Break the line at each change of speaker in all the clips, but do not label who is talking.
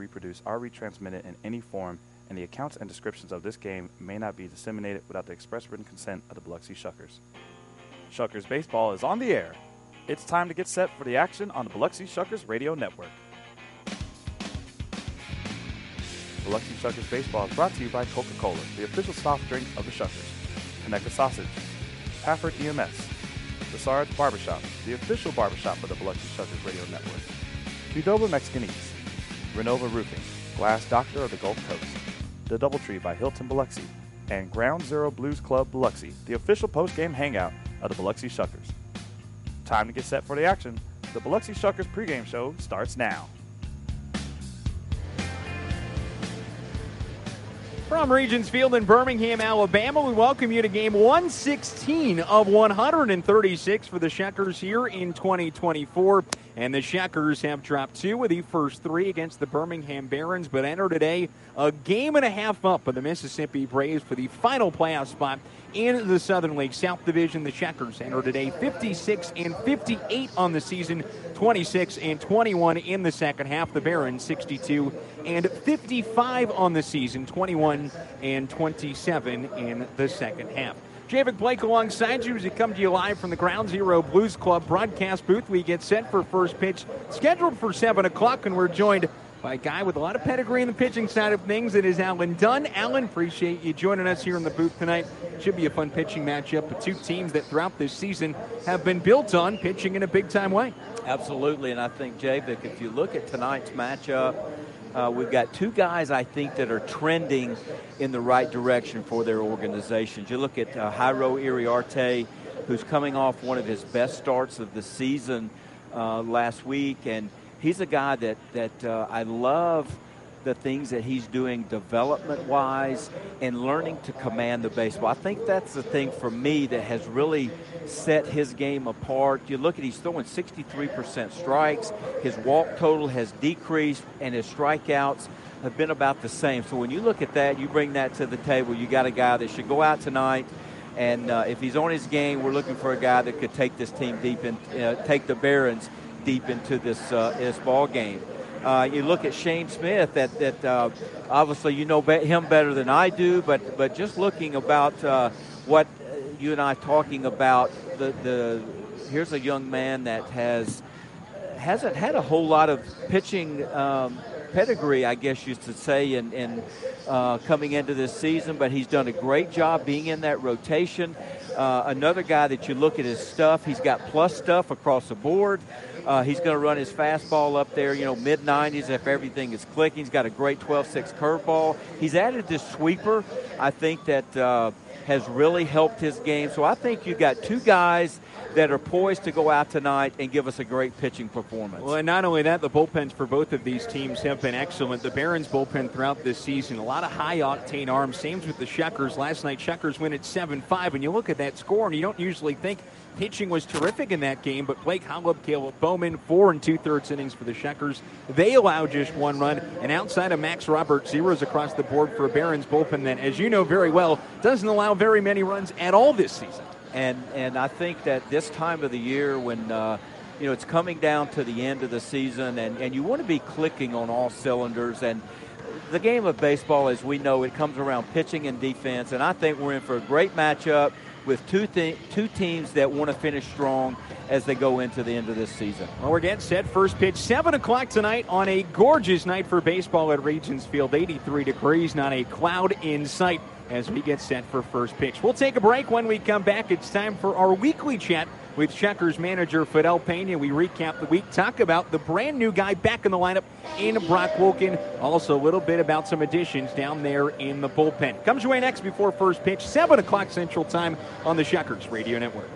reproduce or retransmit it in any form, and the accounts and descriptions of this game may not be disseminated without the express written consent of the Biloxi Shuckers. Shuckers Baseball is on the air. It's time to get set for the action on the Biloxi Shuckers Radio Network. Biloxi Shuckers Baseball is brought to you by Coca-Cola, the official soft drink of the Shuckers, Conecuh Sausage, Pafford EMS, The Sarge Barbershop, the official barbershop of the Biloxi Shuckers Radio Network, Qdoba Mexicanese, Renova Roofing, Glass Doctor of the Gulf Coast, The Doubletree by Hilton Biloxi, and Ground Zero Blues Club Biloxi, the official post-game hangout of the Biloxi Shuckers. Time to get set for the action. The Biloxi Shuckers pregame show starts now.
From Regions Field in Birmingham, Alabama, we welcome you to game 116 of 136 for the Shuckers here in 2024. And the Shuckers have dropped 2 of the first 3 against the Birmingham Barons, but enter today a game and a half up of the Mississippi Braves for the final playoff spot in the Southern League South Division. The Shuckers enter today 56-58 on the season, 26-21 in the second half. The Barons 62-55 on the season, 21-27 in the second half. Javik Blake alongside you as we come to you live from the Ground Zero Blues Club broadcast booth. We get set for first pitch, scheduled for 7 o'clock, and we're joined by a guy with a lot of pedigree in the pitching side of things. It is Alan Dunn. Alan, appreciate you joining us here in the booth tonight. Should be a fun pitching matchup with 2 teams that throughout this season have been built on pitching in a big-time way.
Absolutely, and I think, Javik, if you look at tonight's matchup, we've got 2 guys, I think, that are trending in the right direction for their organizations. You look at Jairo Iriarte, who's coming off one of his best starts of the season last week, and he's a guy that I love the things that he's doing development-wise and learning to command the baseball. I think that's the thing for me that has really set his game apart. You look at he's throwing 63% strikes. His walk total has decreased, and his strikeouts have been about the same. So when you look at that, you bring that to the table, you got a guy that should go out tonight, and if he's on his game, we're looking for a guy that could take this team deep and take the Barons deep into this ball game. You look at Shane Smith, that obviously you know him better than I do, but just looking about what you and I talking about, here's a young man that hasn't had a whole lot of pitching pedigree, I guess you should say, in coming into this season, but he's done a great job being in that rotation. Another guy that you look at his stuff, he's got plus stuff across the board. He's going to run his fastball up there, mid-90s if everything is clicking. He's got a great 12-6 curveball. He's added this sweeper, I think, that has really helped his game. So I think you've got 2 guys that are poised to go out tonight and give us a great pitching performance.
Well, and not only that, the bullpens for both of these teams have been excellent. The Barons bullpen throughout this season, a lot of high-octane arms. Same with the Shuckers. Last night, Shuckers win at 7-5, and you look at that score, and you don't usually think pitching was terrific in that game, but Blake Holub, Caleb Bowman, 4 2/3 innings for the Shuckers. They allowed just 1 run, and outside of Max Roberts, zeros across the board for a Barons bullpen that, as you know very well, doesn't allow very many runs at all this season.
And I think that this time of the year when it's coming down to the end of the season and you want to be clicking on all cylinders, and the game of baseball, as we know, it comes around pitching and defense, and I think we're in for a great matchup with two teams that want to finish strong as they go into the end of this season.
Well, we're getting set. First pitch, 7 o'clock tonight on a gorgeous night for baseball at Regions Field. 83 degrees, not a cloud in sight as we get set for first pitch. We'll take a break. When we come back, it's time for our weekly chat with Shuckers manager Fidel Pena. We recap the week, talk about the brand new guy back in the lineup in Brock Wilken. Also a little bit about some additions down there in the bullpen. Comes your way next before first pitch, 7 o'clock Central Time on the Shuckers Radio Network.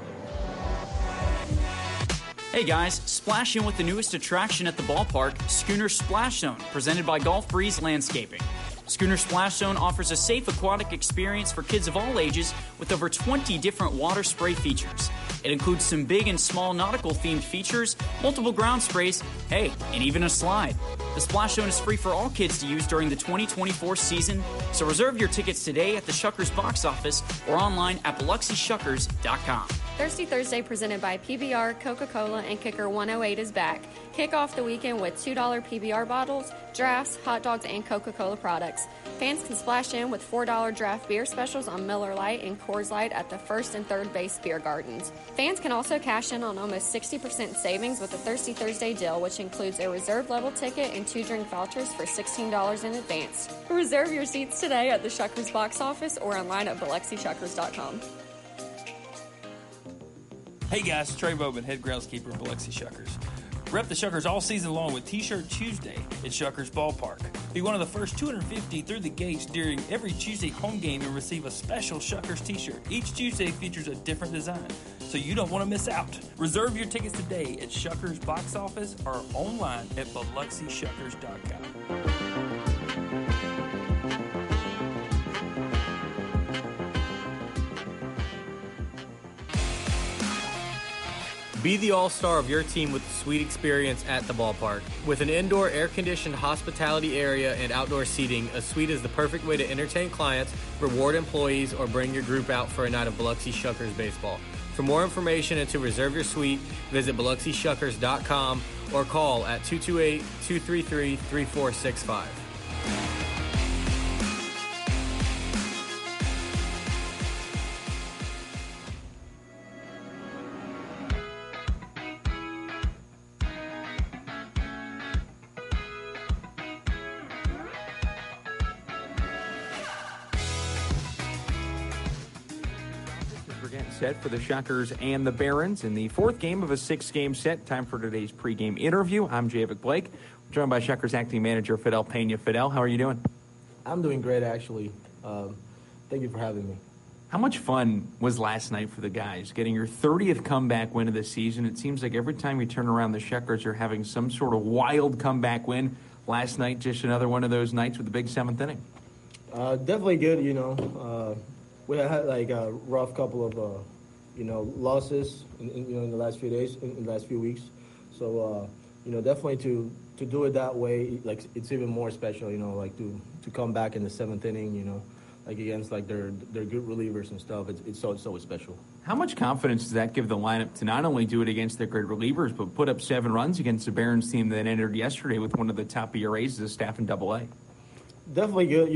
Hey guys, splash in with the newest attraction at the ballpark, Schooner Splash Zone, presented by Golf Breeze Landscaping. Schooner Splash Zone offers a safe aquatic experience for kids of all ages with over 20 different water spray features. It includes some big and small nautical-themed features, multiple ground sprays, hey, and even a slide. The Splash Zone is free for all kids to use during the 2024 season, so reserve your tickets today at the Shuckers box office or online at BiloxiShuckers.com.
Thirsty Thursday presented by PBR, Coca-Cola, and Kicker 108 is back. Kick off the weekend with $2 PBR bottles, drafts, hot dogs, and Coca-Cola products. Fans can splash in with $4 draft beer specials on Miller Lite and Coors Light at the first and third base beer gardens. Fans can also cash in on almost 60% savings with the Thirsty Thursday deal, which includes a reserve level ticket and 2 drink vouchers for $16 in advance. Reserve your seats today at the Shuckers box office or online at BiloxiShuckers.com.
Hey guys, Trey Bowman, head groundskeeper of Biloxi Shuckers. Rep the Shuckers all season long with T-Shirt Tuesday at Shuckers Ballpark. Be one of the first 250 through the gates during every Tuesday home game and receive a special Shuckers T-shirt. Each Tuesday features a different design, so you don't want to miss out. Reserve your tickets today at Shuckers box office or online at BiloxiShuckers.com.
Be the all-star of your team with a sweet experience at the ballpark. With an indoor air-conditioned hospitality area and outdoor seating, a suite is the perfect way to entertain clients, reward employees, or bring your group out for a night of Biloxi Shuckers baseball. For more information and to reserve your suite, visit BiloxiShuckers.com or call at 228-233-3465.
Set for the Shuckers and the Barons in the fourth game of a 6-game set. Time for today's pregame interview. I'm Javik Blake. We're joined by Shuckers acting manager Fidel Pena. Fidel, how are you doing?
I'm doing great, actually. Thank you for having me.
How much fun was last night for the guys, getting your 30th comeback win of the season? It seems like every time you turn around, the Shuckers are having some sort of wild comeback win. Last night, just another one of those nights with the big 7th inning.
Definitely good, we had like a rough couple of, losses in the last few days, in the last few weeks. So, definitely to do it that way, like it's even more special, like to come back in the 7th inning, like against like their good relievers and stuff. It's so special.
How much confidence does that give the lineup to not only do it against their great relievers, but put up 7 runs against the Barons team that entered yesterday with one of the top ERAs as a staff in AA?
Definitely good,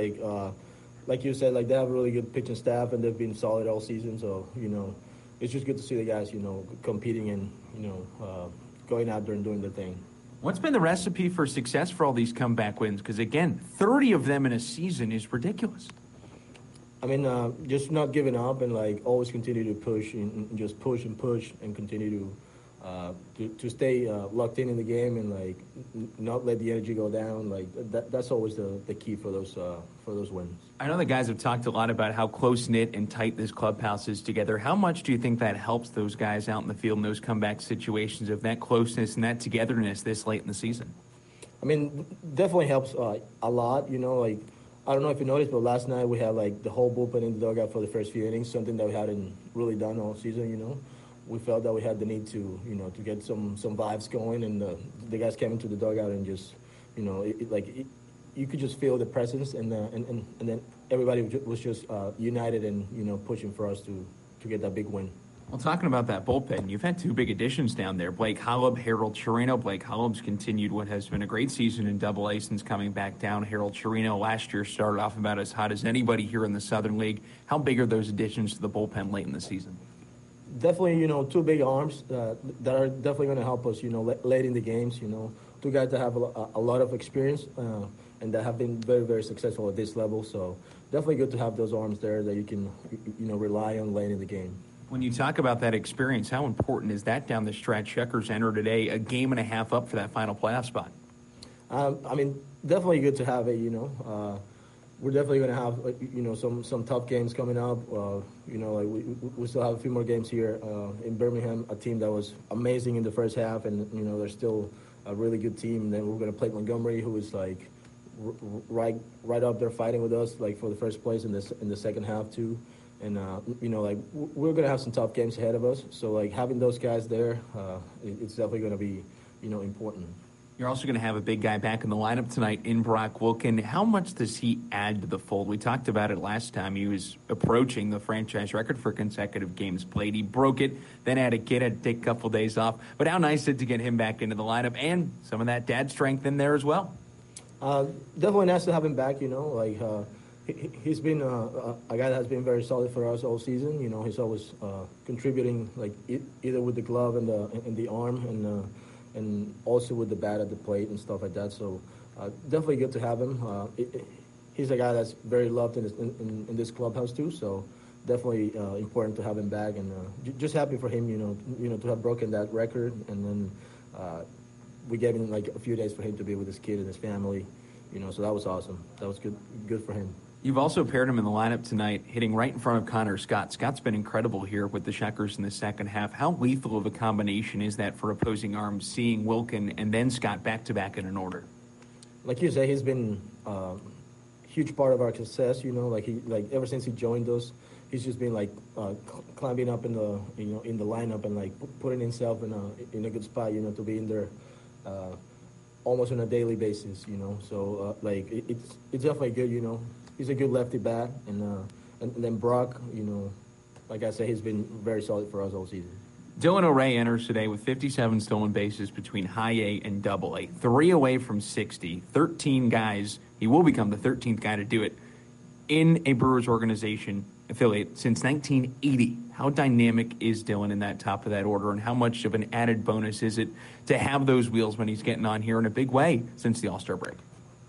like you said, like they have a really good pitching staff and they've been solid all season. So, it's just good to see the guys, competing and, going out there and doing their thing.
What's been the recipe for success for all these comeback wins? Because, again, 30 of them in a season is ridiculous.
I mean, just not giving up and, like, always continue to push and just push and continue to stay locked in the game and, like, not let the energy go down. Like, that's always the key for those wins.
I know the guys have talked a lot about how close-knit and tight this clubhouse is together. How much do you think that helps those guys out in the field in those comeback situations of that closeness and that togetherness this late in the season?
I mean, definitely helps a lot, like, I don't know if you noticed, but last night we had, like, the whole bullpen in the dugout for the first few innings, something that we hadn't really done all season, We felt that we had the need to, to get some vibes going, and the guys came into the dugout and just, you could just feel the presence, and then everybody was just united and, pushing for us to get that big win.
Well, talking about that bullpen, you've had 2 big additions down there. Blake Holub, Harold Chirino. Blake Holub's continued what has been a great season in AA since coming back down. Harold Chirino last year started off about as hot as anybody here in the Southern League. How big are those additions to the bullpen late in the season?
Definitely, 2 big arms that are definitely going to help us, late in the games, 2 guys that have a lot of experience and that have been very, very successful at this level. So definitely good to have those arms there that you can, rely on late in the game.
When you talk about that experience, how important is that down the stretch? Shuckers enter today a game and a half up for that final playoff spot.
I mean, definitely good to have it, We're definitely going to have, some tough games coming up. We still have a few more games here in Birmingham, a team that was amazing in the first half, and, they're still a really good team. And then we're going to play Montgomery, who is, like, right up there fighting with us, like, for the first place in the second half, too. And, we're going to have some tough games ahead of us. So, like, having those guys there, it's definitely going to be, important.
You're also going to have a big guy back in the lineup tonight in Brock Wilken. How much does he add to the fold? We talked about it last time. He was approaching the franchise record for consecutive games played. He broke it, then had a kid, had to take a couple days off. But how nice is it to get him back into the lineup and some of that dad strength in there as well?
Definitely nice to have him back, he's been a guy that has been very solid for us all season. He's always contributing, either with the glove and the arm and also with the bat at the plate and stuff like that. So definitely good to have him. He's a guy that's very loved in this clubhouse too. So definitely important to have him back, and just happy for him, to have broken that record. And then we gave him a few days for him to be with his kid and his family. So that was awesome. That was good for him.
You've also paired him in the lineup tonight, hitting right in front of Connor Scott. Scott's been incredible here with the Shuckers in the second half. How lethal of a combination is that for opposing arms, seeing Wilken and then Scott back-to-back in an order?
Like you say, he's been a huge part of our success. Ever since he joined us, he's just been climbing up in the in the lineup and putting himself in a good spot. To be in there almost on a daily basis. So it's definitely good. He's a good lefty bat, and then Brock, like I said, he's been very solid for us all season.
Dylan O'Ray enters today with 57 stolen bases between high A and double A, 3 away from 60, 13 guys. He will become the 13th guy to do it in a Brewers organization affiliate since 1980. How dynamic is Dylan in that top of that order, and how much of an added bonus is it to have those wheels when he's getting on here in a big way since the All-Star break?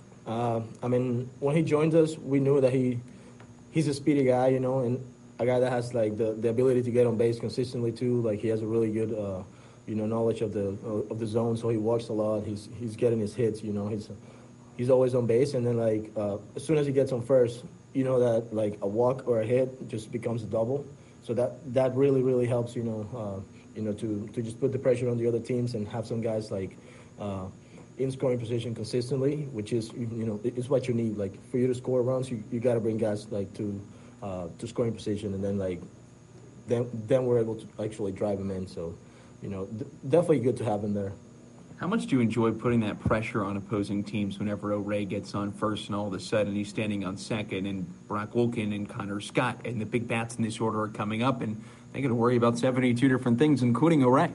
When he joined us, we knew that he's a speedy guy, and a guy that has the ability to get on base consistently too. He has a really good, knowledge of the zone, so he walks a lot. He's getting his hits. He's always on base, and then as soon as he gets on first, that a walk or a hit just becomes a double. So that really helps, to just put the pressure on the other teams and have some guys in scoring position consistently, which is is what you need. For you to score runs, you got to bring guys to scoring position, and then we're able to actually drive them in. So definitely good to have him there.
How much do you enjoy putting that pressure on opposing teams whenever O'Ray gets on first and all of a sudden he's standing on second, and Brock Wilken and Connor Scott and the big bats in this order are coming up, and they got to worry about 72 different things, including O'Ray?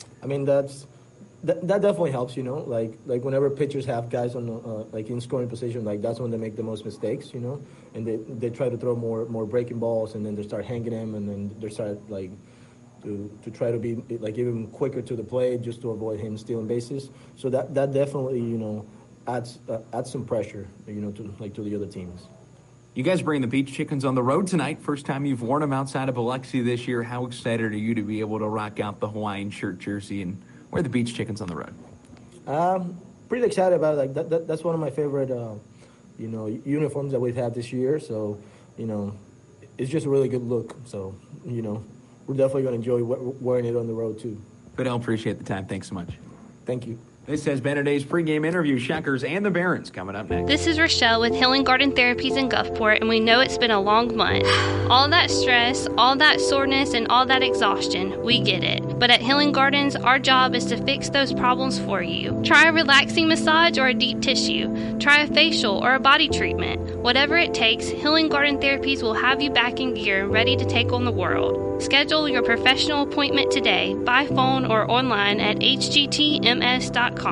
That definitely helps, whenever pitchers have guys on in scoring position, that's when they make the most mistakes, and they try to throw more breaking balls, and then they start hanging them, and then they start to try to be even quicker to the plate just to avoid him stealing bases. So that definitely adds some pressure to the other teams.
You guys bring the Beach Chickens on the road tonight. First time you've worn them outside of Biloxi this year. How excited are you to be able to rock out the Hawaiian shirt jersey and wear the Beach Chickens on the road?
Pretty excited about it. That's one of my favorite, uniforms that we've had this year. So, it's just a really good look. So, we're definitely going to enjoy wearing it on the road too.
Fidel, appreciate the time. Thanks so much.
Thank you.
This has been today's pregame interview. Shuckers and the Barons coming up next.
This is Rochelle with Healing Garden Therapies in Gulfport, and we know it's been a long month. All that stress, all that soreness, and all that exhaustion, we get it. But at Healing Gardens, our job is to fix those problems for you. Try a relaxing massage or a deep tissue. Try a facial or a body treatment. Whatever it takes, Healing Garden Therapies will have you back in gear and ready to take on the world. Schedule your professional appointment today by phone or online at hgtms.com.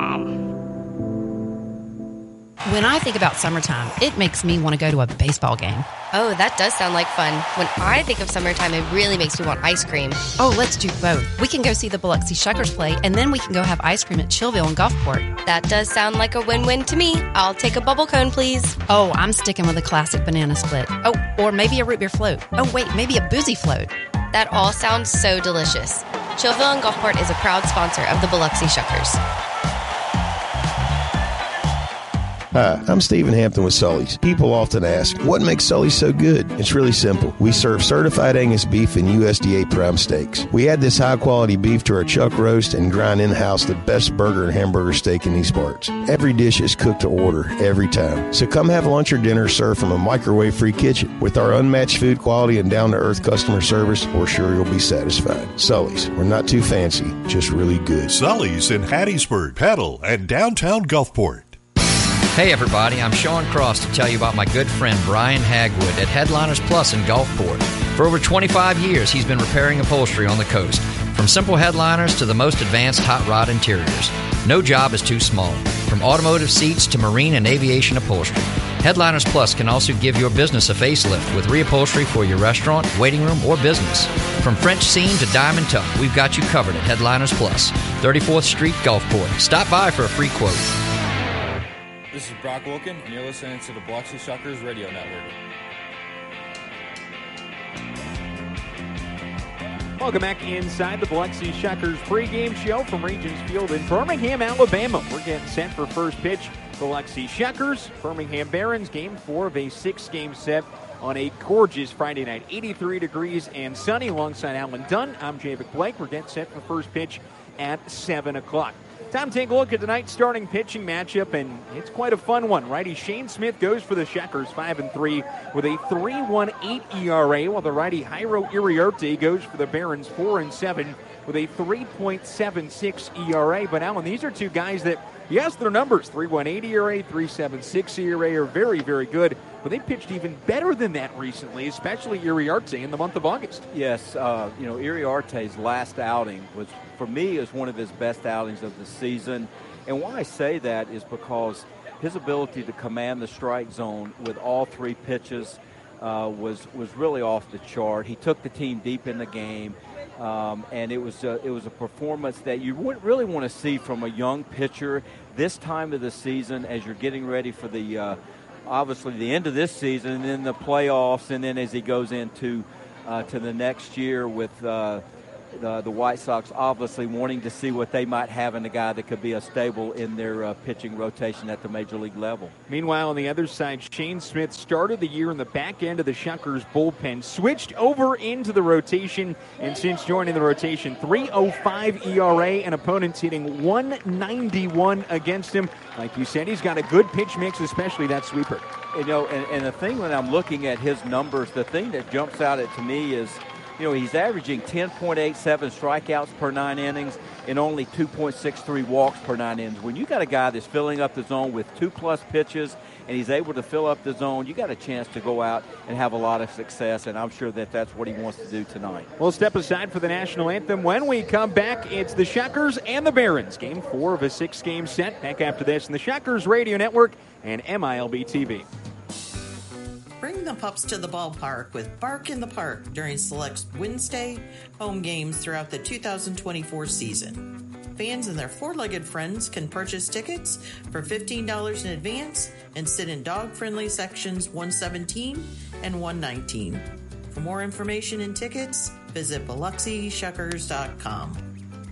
When I think about summertime, it makes me want to go to a baseball game.
Oh, that does sound like fun. When I think of summertime, it really makes me want ice cream.
Oh, let's do both. We can go see the Biloxi Shuckers play, and then we can go have ice cream at Chillville and Gulfport.
That does sound like a win-win to me. I'll take a bubble cone, please.
Oh, I'm sticking with a classic banana split. Oh, or maybe a root beer float. Oh, wait, maybe a boozy float.
That all sounds so delicious. Chillville and Gulfport is a proud sponsor of the Biloxi Shuckers.
Hi, I'm Stephen Hampton with Sully's. People often ask, what makes Sully's so good? It's really simple. We serve certified Angus beef and USDA prime steaks. We add this high-quality beef to our chuck roast and grind in-house the best burger and hamburger steak in these parts. Every dish is cooked to order, every time. So come have lunch or dinner served from a microwave-free kitchen. With our unmatched food quality and down-to-earth customer service, we're sure you'll be satisfied. Sully's. We're not too fancy, just really good.
Sully's in Hattiesburg, Petal, and downtown Gulfport.
Hey everybody, I'm Sean Cross to tell you about my good friend Brian Hagwood at Headliners Plus in Gulfport. For over 25 years, he's been repairing upholstery on the coast, from simple headliners to the most advanced hot rod interiors. No job is too small, from automotive seats to marine and aviation upholstery. Headliners Plus can also give your business a facelift with reupholstery for your restaurant, waiting room, or business. From French seam to diamond tuck, we've got you covered at Headliners Plus, 34th Street, Gulfport. Stop by for a free quote.
This is Brock Wilkin, and you're listening to the Biloxi Shuckers Radio Network.
Welcome back inside the Biloxi Shuckers pregame show from Regions Field in Birmingham, Alabama. We're getting set for first pitch. Biloxi Shuckers, Birmingham Barons, game 4 of a 6-game set on a gorgeous Friday night. 83 degrees and sunny alongside Alan Dunn. I'm Javic Blake. We're getting set for first pitch at 7 o'clock. Time to take a look at tonight's starting pitching matchup, and it's quite a fun one. Righty Shane Smith goes for the Shuckers, 5-3 with a 3.18 ERA, while the righty Jairo Iriarte goes for the Barons, 4-7 with a 3.76 ERA. But Alan, these are two guys that, yes, their numbers, 3.18 ERA, 3.76 ERA are very, very good, but they pitched even better than that recently, especially Iriarte in the month of August.
Yes, Iriarte's last outing was, for me, is one of his best outings of the season. And why I say that is because his ability to command the strike zone with all three pitches was really off the chart. He took the team deep in the game, and it was a performance that you wouldn't really want to see from a young pitcher this time of the season as you're getting ready for the obviously the end of this season and then the playoffs, and then as he goes into to the next year with the White Sox obviously wanting to see what they might have in a guy that could be a stable in their pitching rotation at the major league level.
Meanwhile, on the other side, Shane Smith started the year in the back end of the Shuckers bullpen, switched over into the rotation, and since joining the rotation, 3.05 ERA, and opponents hitting 191 against him. Like you said, he's got a good pitch mix, especially that sweeper.
You know, and the thing when I'm looking at his numbers, the thing that jumps out at to me is, you know, he's averaging 10.87 strikeouts per 9 innings and only 2.63 walks per 9 innings. When you got a guy that's filling up the zone with 2+ pitches and he's able to fill up the zone, you got a chance to go out and have a lot of success, and I'm sure that that's what he wants to do tonight.
We'll step aside for the national anthem. When we come back, it's the Shuckers and the Barons. Game 4 of a 6-game set. Back after this in the Shuckers Radio Network and MILB TV.
Bring the pups to the ballpark with Bark in the Park during select Wednesday home games throughout the 2024 season. Fans and their four-legged friends can purchase tickets for $15 in advance and sit in dog-friendly sections 117 and 119. For more information and tickets, visit BiloxiShuckers.com.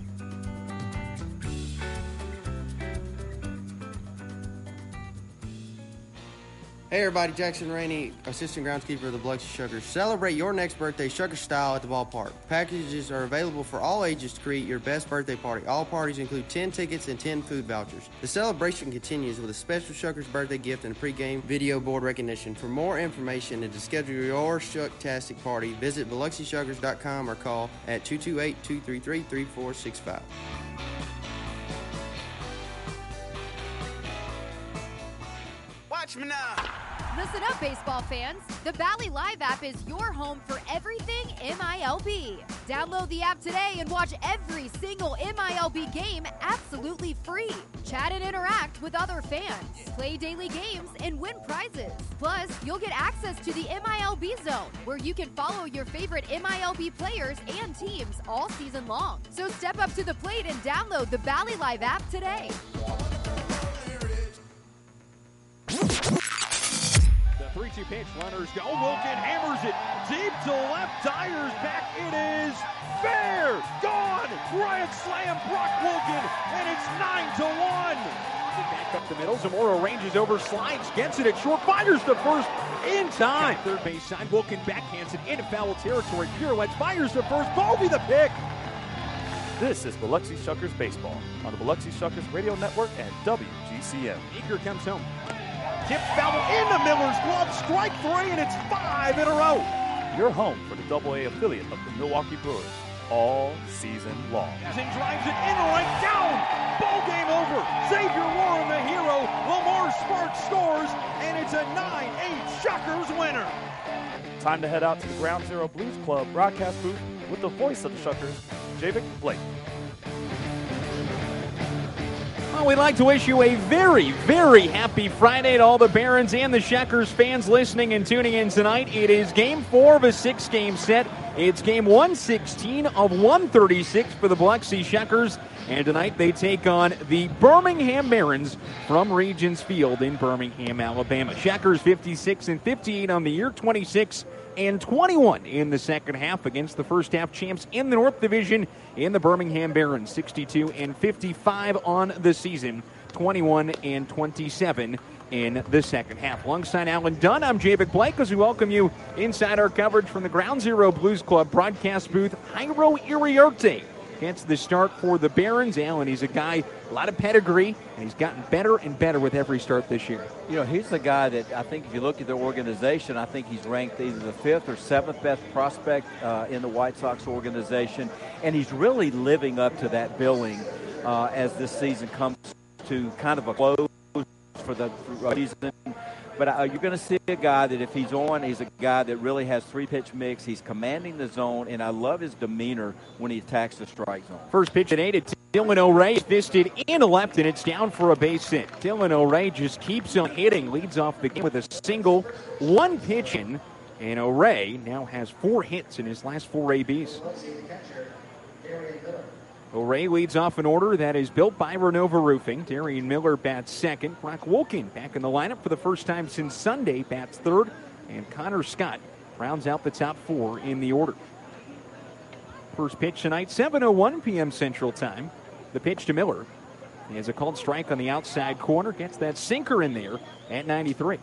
Hey everybody, Jackson Rainey, assistant groundskeeper of the Biloxi Shuckers. Celebrate your next birthday Shucker style at the ballpark. Packages are available for all ages to create your best birthday party. All parties include 10 tickets and 10 food vouchers. The celebration continues with a special Shuckers birthday gift and a pregame video board recognition. For more information and to schedule your Shucktastic party, visit BiloxiShuckers.com or call at 228-233-3465.
Watch me now.
Listen up, baseball fans. The Bally Live app is your home for everything MILB. Download the app today and watch every single MILB game absolutely free. Chat and interact with other fans. Play daily games and win prizes. Plus, you'll get access to the MILB Zone, where you can follow your favorite MILB players and teams all season long. So step up to the plate and download the Bally Live app today.
The 3-2 pitch, runners go. Wilkin hammers it deep to left. Dyer's back. It is fair. Gone. Grand slam, Brock Wilkin, and it's 9-1. Back up the middle. Zamora ranges over, slides, gets it at short, fires the first in time. Third base side, Wilkin backhands it into foul territory. Pirouettes, fires the first. Bovey the pick.
This is Biloxi Shuckers Baseball on the Biloxi Shuckers Radio Network and WGCN.
Eager comes home. Tip foul into Miller's glove. Strike 3, and it's 5 in a row.
Your home for the AA affiliate of the Milwaukee Brewers all season long.
Zing drives it in the right down. Ball game over. Xavier Warren, the hero. Lamar Sparks scores, and it's a 9-8 Shuckers winner.
Time to head out to the Ground Zero Blues Club broadcast booth with the voice of the Shuckers, Javik Blake.
Well, we'd like to wish you a very, very happy Friday to all the Barons and the Shuckers fans listening and tuning in tonight. It is Game 4 of a 6-game set. It's Game 116 of 136 for the Biloxi Shuckers. And tonight they take on the Birmingham Barons from Regions Field in Birmingham, Alabama. Shuckers 56-58 on the year, 26-21 in the second half against the first half champs in the North Division in the Birmingham Barons. 62-55 on the season, 21-27 in the second half. Alongside Alan Dunn, I'm Javik Blake as we welcome you inside our coverage from the Ground Zero Blues Club broadcast booth. Jairo Iriarte gets the start for the Barons. Alan, he's a guy, a lot of pedigree, and he's gotten better and better with every start this year.
You know, he's the guy that I think if you look at their organization, I think he's ranked either the 5th or 7th best prospect in the White Sox organization. And he's really living up to that billing as this season comes to kind of a close for the season. But you're going to see a guy that if he's on, he's a guy that really has 3-pitch mix. He's commanding the zone, and I love his demeanor when he attacks the strike zone.
First pitch at 8 to Dylan O'Ray. Fisted in left, and it's down for a base hit. Dylan O'Ray just keeps on hitting, leads off the game with a single, 1 pitch in, and O'Ray now has 4 hits in his last 4 ABs. O'Ray leads off an order that is built by Renova Roofing. Darian Miller bats second. Brock Wilkin back in the lineup for the first time since Sunday, bats third. And Connor Scott rounds out the top 4 in the order. First pitch tonight, 7:01 p.m. Central Time. The pitch to Miller. He has a called strike on the outside corner. Gets that sinker in there at 93.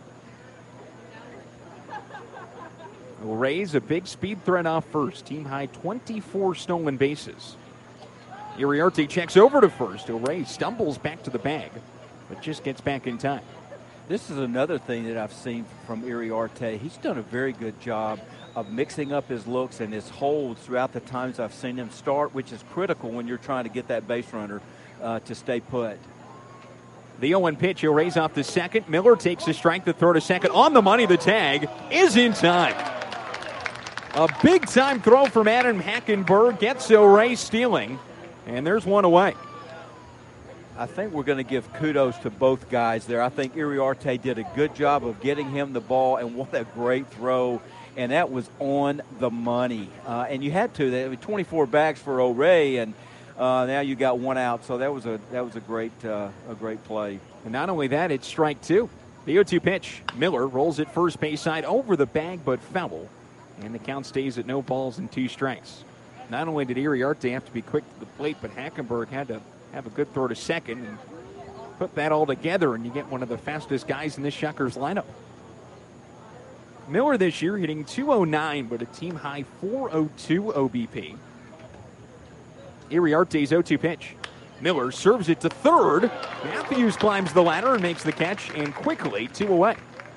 O'Ray's a big speed threat off first. Team high 24 stolen bases. Iriarte checks over to first. O'Ray stumbles back to the bag, but just gets back in time.
This is another thing that I've seen from Iriarte. He's done a very good job of mixing up his looks and his holds throughout the times I've seen him start, which is critical when you're trying to get that base runner to stay put.
The 0-1 pitch, O'Ray's off to second. Miller takes a strike to throw to second. On the money, the tag is in time. A big-time throw from Adam Hackenberg gets O'Ray stealing. And there's one away.
I think we're going to give kudos to both guys there. I think Iriarte did a good job of getting him the ball, and what a great throw. And that was on the money. And you had to. There were 24 bags for O'Ray, and now you got 1 out. So that was a great play.
And not only that, it's strike 2. The 0-2 pitch. Miller rolls it first base side over the bag, but foul. And the count stays at no balls and 2 strikes. Not only did Iriarte have to be quick to the plate, but Hackenberg had to have a good throw to second and put that all together, and you get one of the fastest guys in this Shuckers lineup. Miller this year hitting .209, but a team-high .402 OBP. Iriarte's 0-2 pitch. Miller serves it to third. Matthews climbs the ladder and makes the catch, and quickly 2 away.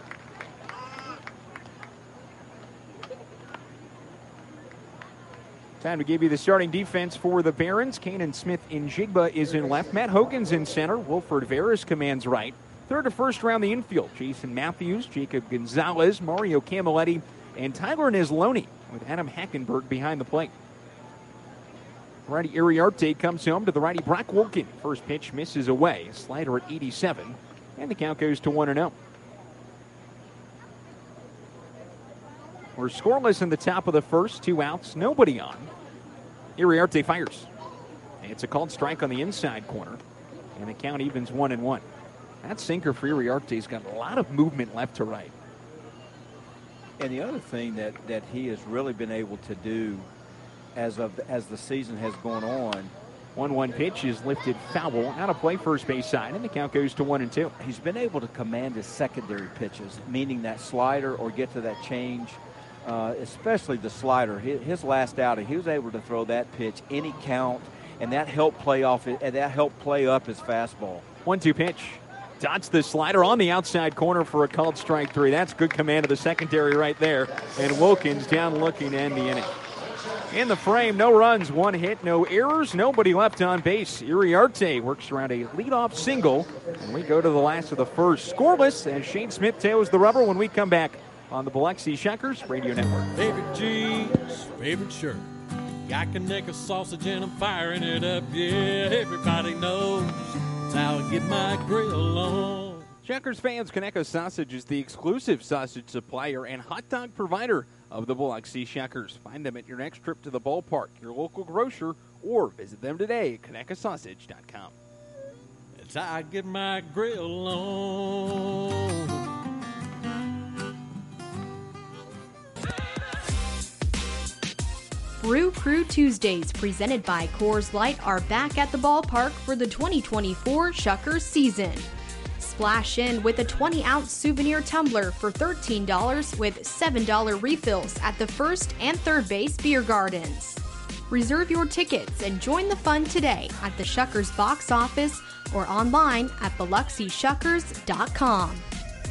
Time to give you the starting defense for the Barons. Kanan Smith-Njigba is in left. Matt Hogan's in center. Wilfred Veras commands right. Third to first around the infield, Jason Matthews, Jacob Gonzalez, Mario Camilletti, and Tyler Nesloni with Adam Hackenberg behind the plate. Righty Iriarte comes home to the righty Brock Wilkin. First pitch misses away. A slider at 87. And the count goes to 1-0. We're scoreless in the top of the first. 2 outs, nobody on. Iriarte fires. It's a called strike on the inside corner. And the count evens 1-1. That sinker for Iriarte's got a lot of movement left to right.
And the other thing that he has really been able to do as the season has gone on
1-1 pitch is lifted foul. Out of play first base side, and the count goes to 1-2.
He's been able to command his secondary pitches, meaning that slider or get to that change, especially the slider. His last outing, he was able to throw that pitch any count, and that helped play up his fastball.
1-2 pitch. Dots the slider on the outside corner for a called strike 3. That's good command of the secondary right there. And Wilkins down looking to end the inning. In the frame, no runs, 1 hit, no errors, nobody left on base. Iriarte works around a leadoff single, and we go to the last of the first. Scoreless, and Shane Smith tails the rubber when we come back on the Biloxi Shuckers Radio Network.
Favorite jeans, favorite shirt. Got Conecuh sausage and I'm firing it up. Yeah, everybody knows it's how I get my grill on.
Shuckers fans, Conecuh Sausage is the exclusive sausage supplier and hot dog provider of the Biloxi Shuckers. Find them at your next trip to the ballpark, your local grocer, or visit them today at ConecuhSausage.com.
It's how I get my grill on.
Brew Crew Tuesdays, presented by Coors Light, are back at the ballpark for the 2024 Shuckers season. Splash in with a 20-ounce souvenir tumbler for $13 with $7 refills at the first and third base beer gardens. Reserve your tickets and join the fun today at the Shuckers box office or online at BiloxiShuckers.com.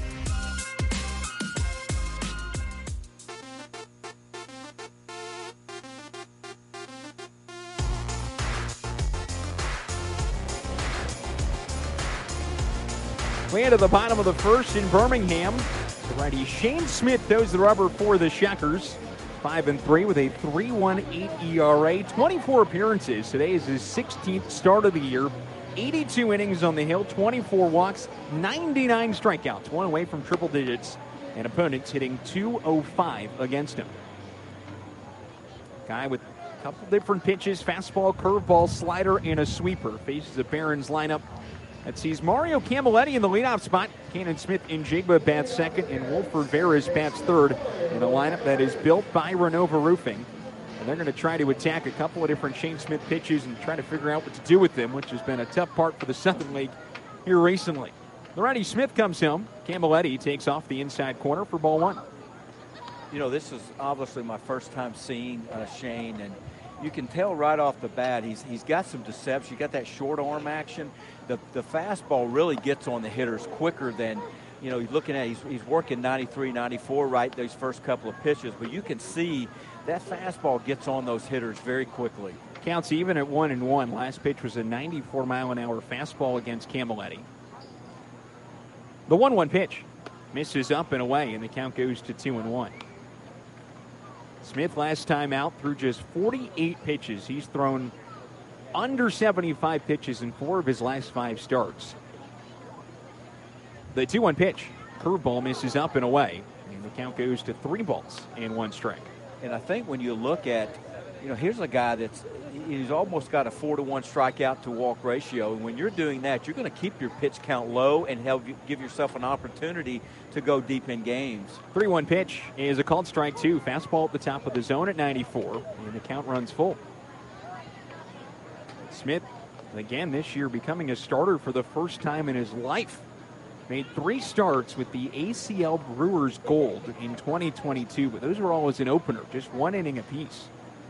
Way into the bottom of the first in Birmingham. The righty Shane Smith throws the rubber for the Shuckers. 5-3 with a 3.18 ERA. 24 appearances. Today is his 16th start of the year. 82 innings on the hill, 24 walks, 99 strikeouts. One away from triple digits, and opponents hitting .205 against him. Guy with a couple different pitches, fastball, curveball, slider, and a sweeper. Faces a Barons lineup that sees Mario Camilletti in the leadoff spot. Cannon Smith Njigba bats second, and Wolford Veras bats third in a lineup that is built by Renova Roofing. And they're going to try to attack a couple of different Shane Smith pitches and try to figure out what to do with them, which has been a tough part for the Southern League here recently. The righty Smith comes home. Camilletti takes off the inside corner for ball 1.
You know, this is obviously my first time seeing Shane, and you can tell right off the bat he's got some deception. You got that short arm action. The fastball really gets on the hitters quicker than, you know, he's working 93, 94 right those first couple of pitches, but you can see that fastball gets on those hitters very quickly.
Counts even at 1-1. Last pitch was a 94-mile-an-hour fastball against Camilletti. The 1-1 pitch misses up and away, and the count goes to 2-1. Smith last time out threw just 48 pitches. He's thrown under 75 pitches in 4 of his last 5 starts. The 2-1 pitch, curveball misses up and away, and the count goes to 3 balls and 1 strike.
And I think when you look at, you know, here's a guy he's almost got a 4-to-1 strikeout to walk ratio. And when you're doing that, you're going to keep your pitch count low and give yourself an opportunity to go deep in games.
3-1 pitch is a called strike 2. Fastball at the top of the zone at 94, and the count runs full. Smith, again this year, becoming a starter for the first time in his life. Made 3 starts with the ACL Brewers Gold in 2022, but those were all as an opener, just 1 inning apiece.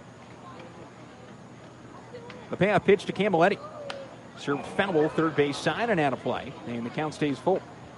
The payoff pitch to Camilletti. Served foul, third base side and out of play, and the count stays full.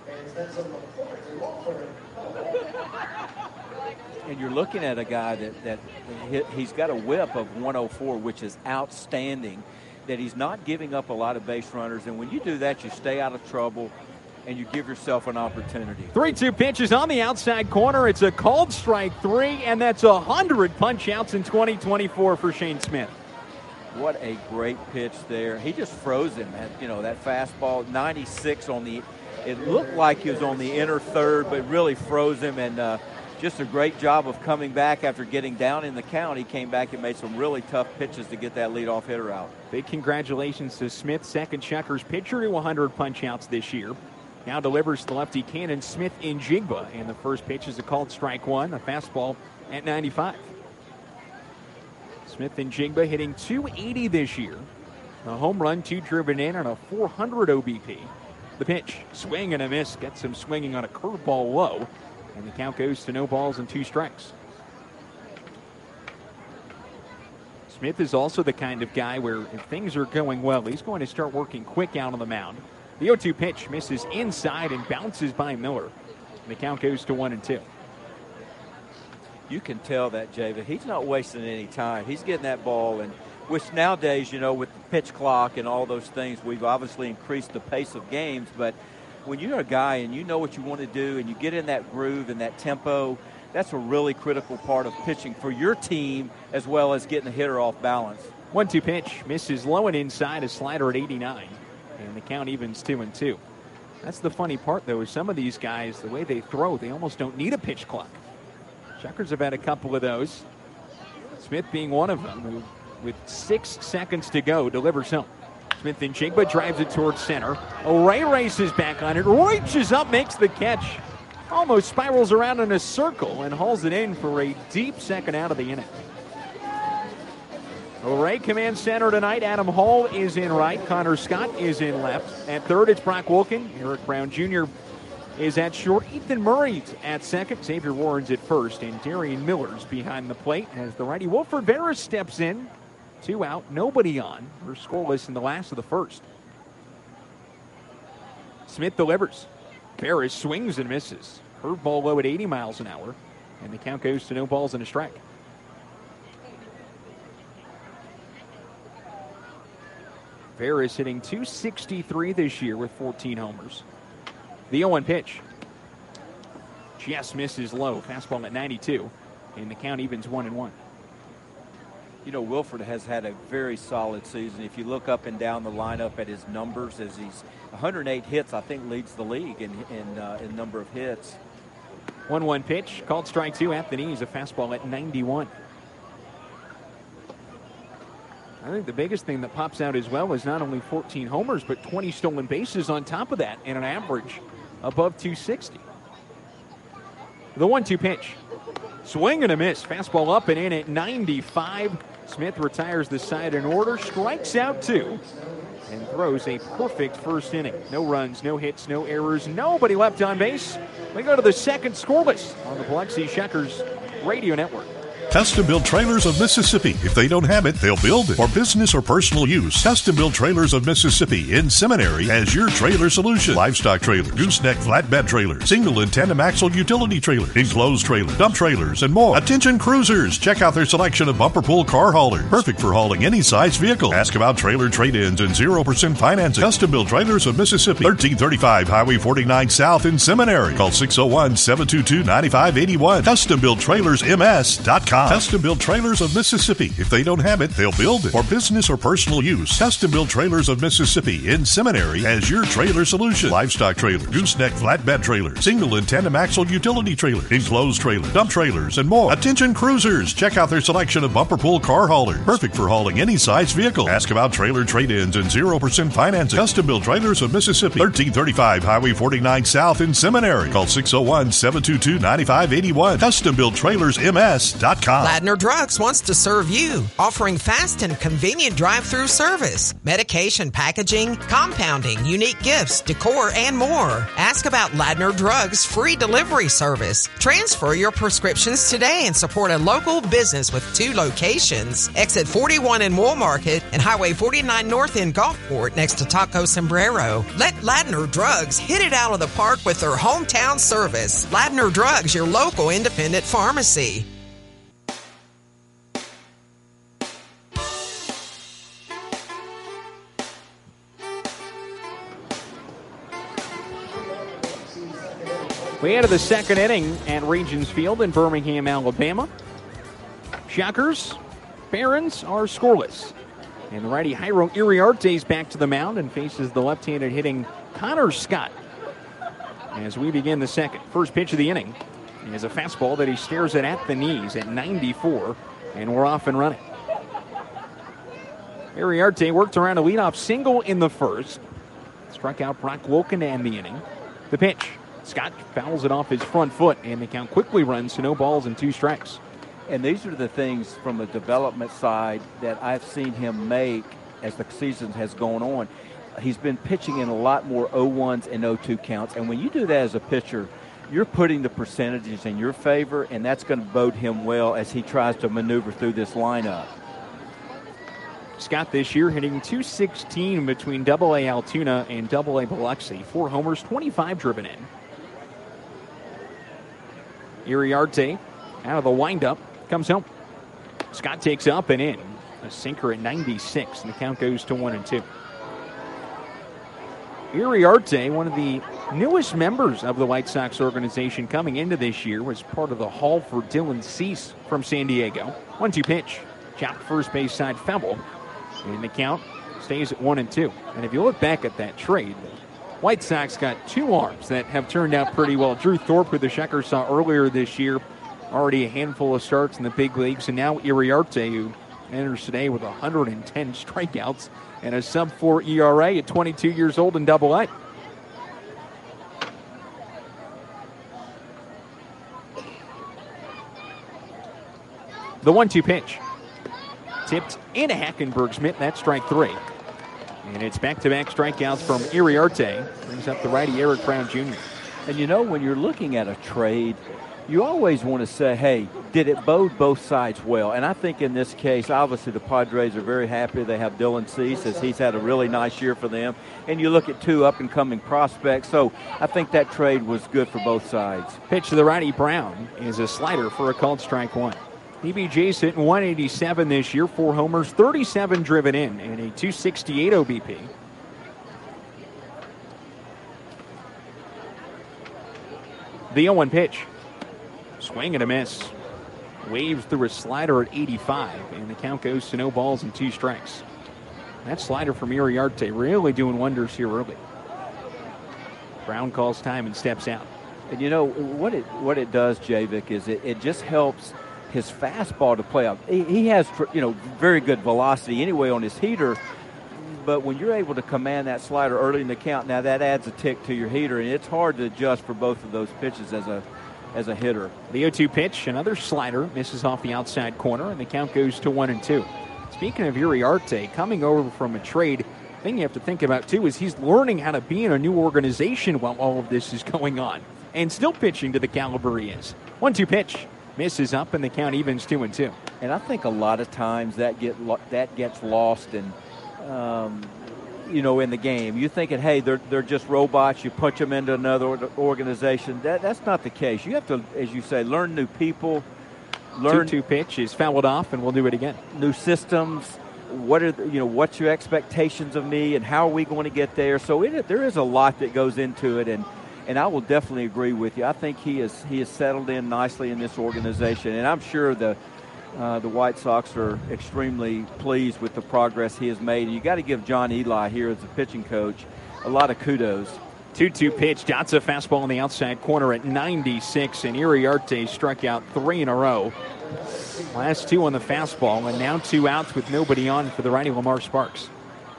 And you're looking at a guy that he's got a whip of 104, which is outstanding, that he's not giving up a lot of base runners. And when you do that, you stay out of trouble and you give yourself an opportunity.
3-2 pitches on the outside corner. It's a called strike 3, and that's 100 punch outs in 2024 for Shane Smith.
What a great pitch there. He just froze him. That fastball, 96 on the, it looked like he was on the inner third, but really froze him, and just a great job of coming back after getting down in the count. He came back and made some really tough pitches to get that leadoff hitter out.
Big congratulations to Smith, second Shuckers pitcher to 100 punch outs this year. Now delivers the lefty Cannon Smith Njigba, and the first pitch is a called strike 1, a fastball at 95. Smith Njigba hitting .280 this year. A home run, 2 driven in, and a 400 OBP. The pitch, swing and a miss. Gets him swinging on a curveball low. And the count goes to no balls and 2 strikes. Smith is also the kind of guy where if things are going well, he's going to start working quick out on the mound. The 0-2 pitch misses inside and bounces by Miller. And the count goes to 1-2.
You can tell that, Jay, but he's not wasting any time. He's getting that ball, and which nowadays, you know, with the pitch clock and all those things, we've obviously increased the pace of games. But when you're a guy and you know what you want to do and you get in that groove and that tempo, that's a really critical part of pitching for your team as well as getting the hitter off balance.
1-2 pitch misses low and inside, a slider at 89. And the count evens 2-2. That's the funny part, though, is some of these guys, the way they throw, they almost don't need a pitch clock. Shuckers have had a couple of those. Smith being one of them, who, with 6 seconds to go, delivers home. Smith and Jigba drives it towards center. O'Ray races back on it, reaches up, makes the catch. Almost spirals around in a circle and hauls it in for a deep second out of the inning. O'Ray commands center tonight. Adam Hall is in right. Connor Scott is in left. At third, it's Brock Wilken. Eric Brown Jr. is at short. Ethan Murray's at second. Xavier Warren's at first. And Darian Miller's behind the plate as the righty Wilfred Veras steps in. 2 out, nobody on. We're scoreless in the last of the first. Smith delivers. Veras swings and misses. Curveball low at 80 miles an hour. And the count goes to no balls and a strike. Veras hitting .263 this year with 14 homers. The 0-1 pitch. Just misses low. Fastball at 92. And the count evens 1-1.
You know, Wilfred has had a very solid season. If you look up and down the lineup at his numbers, as he's 108 hits, I think leads the league in number of hits.
1-1 pitch, called strike 2 at the knees, a fastball at 91. I think the biggest thing that pops out as well is not only 14 homers, but 20 stolen bases on top of that, and an average above 260. The 1-2 pitch. Swing and a miss. Fastball up and in at 95. Smith retires the side in order, strikes out 2, and throws a perfect first inning. No runs, no hits, no errors, nobody left on base. We go to the second scoreless on the Biloxi Shuckers Radio Network.
Custom Built Trailers of Mississippi. If they don't have it, they'll build it. For business or personal use, Custom Built Trailers of Mississippi in Seminary has your trailer solution. Livestock trailer, gooseneck flatbed trailer, single and tandem axle utility trailer, enclosed trailer, dump trailers, and more. Attention cruisers, check out their selection of bumper pull car haulers. Perfect for hauling any size vehicle. Ask about trailer trade-ins and 0% financing. Custom Built Trailers of Mississippi, 1335 Highway 49 South in Seminary. Call 601-722-9581. CustomBuiltTrailersMS.com. Custom Built Trailers of Mississippi. If they don't have it, they'll build it. For business or personal use, Custom Built Trailers of Mississippi in Seminary has your trailer solution. Livestock trailer, gooseneck flatbed trailer, single and tandem axle utility trailer, enclosed trailer, dump trailers, and more. Attention cruisers, check out their selection of bumper pull car haulers. Perfect for hauling any size vehicle. Ask about trailer trade-ins and 0% financing. Custom Built Trailers of Mississippi, 1335 Highway 49 South in Seminary. Call 601-722-9581. CustomBuiltTrailersMS.com.
Ladner Drugs wants to serve you, offering fast and convenient drive-through service, medication packaging, compounding, unique gifts, decor, and more. Ask about Ladner Drugs' free delivery service. Transfer your prescriptions today and support a local business with 2 locations. Exit 41 in Wool Market and Highway 49 North in Gulfport next to Taco Sombrero. Let Ladner Drugs hit it out of the park with their hometown service. Ladner Drugs, your local independent pharmacy.
We enter the second inning at Regions Field in Birmingham, Alabama. Shuckers, Barons are scoreless. And the righty Jairo Iriarte is back to the mound and faces the left-handed hitting Connor Scott. As we begin the second, first pitch of the inning is a fastball that he stares at the knees at 94, and we're off and running. Iriarte worked around a leadoff single in the first. Struck out Brock Wilken to end the inning. The pitch. Scott fouls it off his front foot, and the count quickly runs to no balls and 2 strikes.
And these are the things from the development side that I've seen him make as the season has gone on, he's been pitching in a lot more 0-1s and 0-2 counts. And when you do that as a pitcher, you're putting the percentages in your favor, and that's going to bode him well as he tries to maneuver through this lineup.
Scott this year hitting .216 between AA Altoona and AA Biloxi. 4 homers, 25 driven in. Iriarte out of the windup comes home. Scott takes up and in. A sinker at 96, and the count goes to 1-2. Iriarte, one of the newest members of the White Sox organization coming into this year, was part of the haul for Dylan Cease from San Diego. 1-2 pitch. Chopped first base side foul. And the count stays at 1-2. And if you look back at that trade, White Sox got 2 arms that have turned out pretty well. Drew Thorpe, who the Shuckers saw earlier this year, already a handful of starts in the big leagues. And now Iriarte, who enters today with 110 strikeouts and a sub-4 ERA at 22 years old in Double-A. The 1-2 pitch. Tipped into Hackenberg's mitt. That's strike 3. And it's back-to-back strikeouts from Iriarte. Brings up the righty Eric Brown Jr.
And you know, when you're looking at a trade, you always want to say, hey, did it bode both sides well? And I think in this case, obviously the Padres are very happy they have Dylan Cease, as he's had a really nice year for them. And you look at 2 up-and-coming prospects. So I think that trade was good for both sides.
Pitch to the righty Brown is a slider for a called strike 1. EBJ's hitting 187 this year, 4 homers, 37 driven in, and a .268 OBP. The 0-1 pitch. Swing and a miss. Waves through a slider at 85, and the count goes to no balls and 2 strikes. That slider from Iriarte really doing wonders here early. Brown calls time and steps out.
And you know, what it does, Javik, is it just helps his fastball to play up. He has, very good velocity anyway on his heater, but when you're able to command that slider early in the count, now that adds a tick to your heater, and it's hard to adjust for both of those pitches as a hitter.
The 0-2 pitch, another slider, misses off the outside corner, and the count goes to 1-2. Speaking of Iriarte, coming over from a trade, the thing you have to think about, too, is he's learning how to be in a new organization while all of this is going on, and still pitching to the caliber he is. 1-2 pitch. Misses up, and the count evens 2-2.
And I think a lot of times that gets lost in the game. You're thinking, hey, they're just robots. You punch them into another organization. That's not the case. You have to, as you say, learn new people.
2-2 pitch is fouled off, and we'll do it again.
New systems. What's your expectations of me, and how are we going to get there? So there is a lot that goes into it, and I will definitely agree with you. I think he has settled in nicely in this organization, and I'm sure the White Sox are extremely pleased with the progress he has made. You got to give John Eli here as a pitching coach a lot of kudos.
2-2 pitch. Dots a fastball in the outside corner at 96, and Iriarte struck out 3 in a row. Last 2 on the fastball, and now 2 outs with nobody on for the righty Lamar Sparks.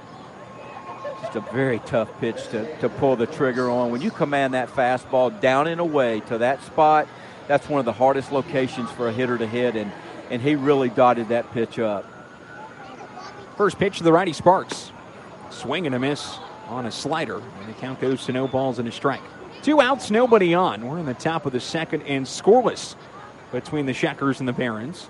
A very tough pitch to pull the trigger on. When you command that fastball down and away to that spot, that's one of the hardest locations for a hitter to hit, and he really dotted that pitch up.
First pitch to the righty Sparks. Swing and a miss on a slider, and the count goes to no balls and a strike. 2 outs, nobody on. We're in the top of the second and scoreless between the Shuckers and the Barons.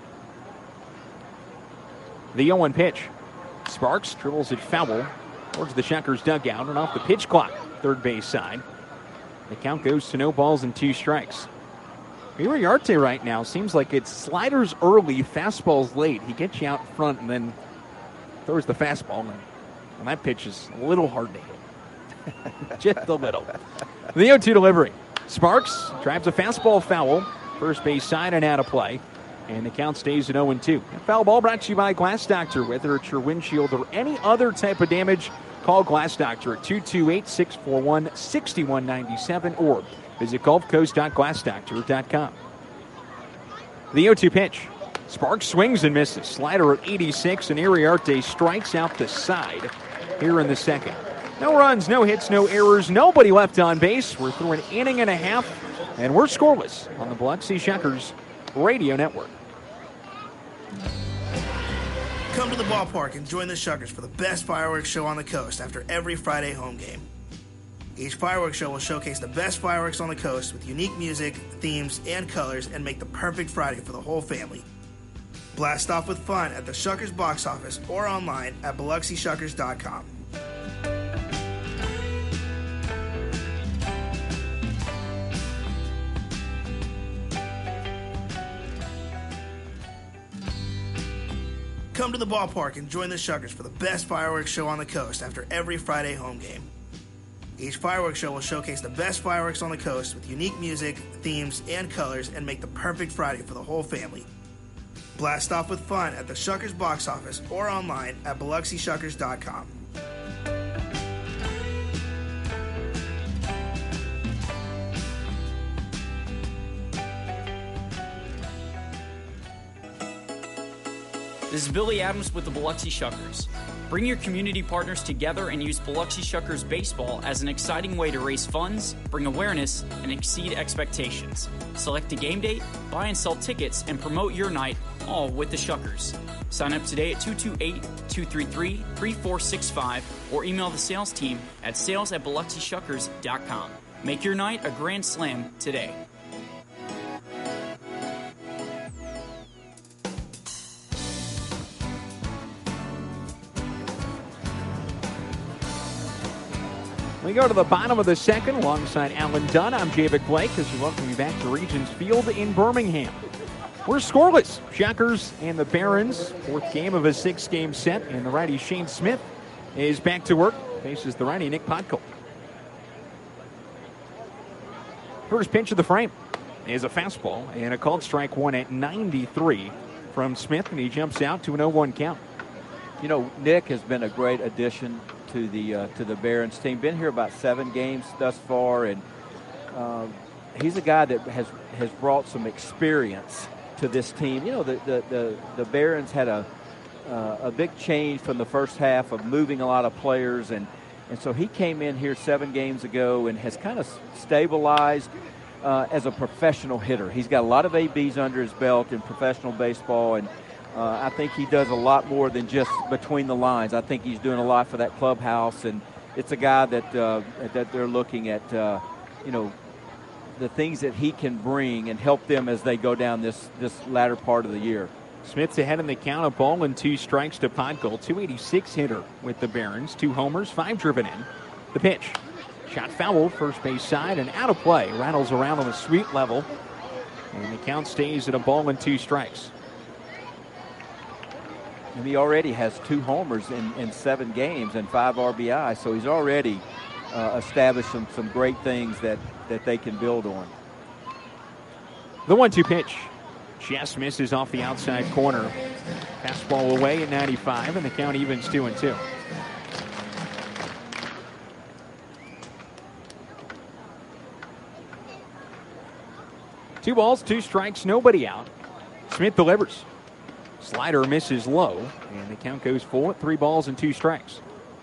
The 0-1 pitch. Sparks dribbles it foul towards the Shuckers dugout and off the pitch clock, third base side. The count goes to no balls and 2 strikes. Iriarte right now seems like it's sliders early, fastballs late. He gets you out front and then throws the fastball, and that pitch is a little hard to hit. Just a little. The 0-2 delivery. Sparks drives a fastball foul, first base side and out of play. And the count stays at 0-2. Foul ball brought to you by Glass Doctor. Whether it's your windshield or any other type of damage, call Glass Doctor at 228-641-6197 or visit gulfcoast.glassdoctor.com. The 0-2 pitch. Sparks swings and misses. Slider at 86, and Iriarte strikes out the side here in the second. No runs, no hits, no errors, nobody left on base. We're through an inning and a half, and we're scoreless on the Biloxi Shuckers Radio Network.
Come to the ballpark and join the Shuckers for the best fireworks show on the coast after every Friday home game. Each fireworks show will showcase the best fireworks on the coast with unique music, themes, and colors and make the perfect Friday for the whole family. Blast off with fun at the Shuckers box office or online at BiloxiShuckers.com. Come to the ballpark and join the Shuckers for the best fireworks show on the coast after every Friday home game. Each fireworks show will showcase the best fireworks on the coast with unique music, themes, and colors and make the perfect Friday for the whole family. Blast off with fun at the Shuckers box office or online at BiloxiShuckers.com.
This is Billy Adams with the Biloxi Shuckers. Bring your community partners together and use Biloxi Shuckers Baseball as an exciting way to raise funds, bring awareness, and exceed expectations. Select a game date, buy and sell tickets, and promote your night, all with the Shuckers. Sign up today at 228-233-3465 or email the sales team at sales@BiloxiShuckers.com. Make your night a grand slam today.
We go to the bottom of the second alongside Alan Dunn. I'm Javic Blake as we welcome you back to Regions Field in Birmingham. We're scoreless. Shuckers and the Barons, fourth game of a six-game set, and the righty Shane Smith is back to work. Faces the righty Nick Podkul. First pitch of the frame is a fastball and a called strike one at 93 from Smith, and he jumps out to an 0-1 count.
You know, Nick has been a great addition to the Barons team. Been here about 7 games thus far, and he's a guy that has brought some experience to this team. You know, the Barons had a big change from the first half of moving a lot of players, and so he came in here 7 games ago and has kind of stabilized as a professional hitter. He's got a lot of ABs under his belt in professional baseball, and I think he does a lot more than just between the lines. I think he's doing a lot for that clubhouse, and it's a guy that they're looking at, you know, the things that he can bring and help them as they go down this latter part of the year.
Smith's ahead in the count, a ball and 2 strikes to Podkul. 286 hitter with the Barons, 2 homers, 5 driven in. The pitch, shot fouled, first base side and out of play. Rattles around on a sweep level, and the count stays at a ball and 2 strikes.
And he already has 2 homers in 7 games and 5 RBI, so he's already established some great things that they can build on.
The 1-2 pitch just misses off the outside corner. Fastball away at 95, and the count evens 2-2. Two balls, 2 strikes, nobody out. Smith delivers. Slider misses low, and the count goes full at 3 balls and 2 strikes.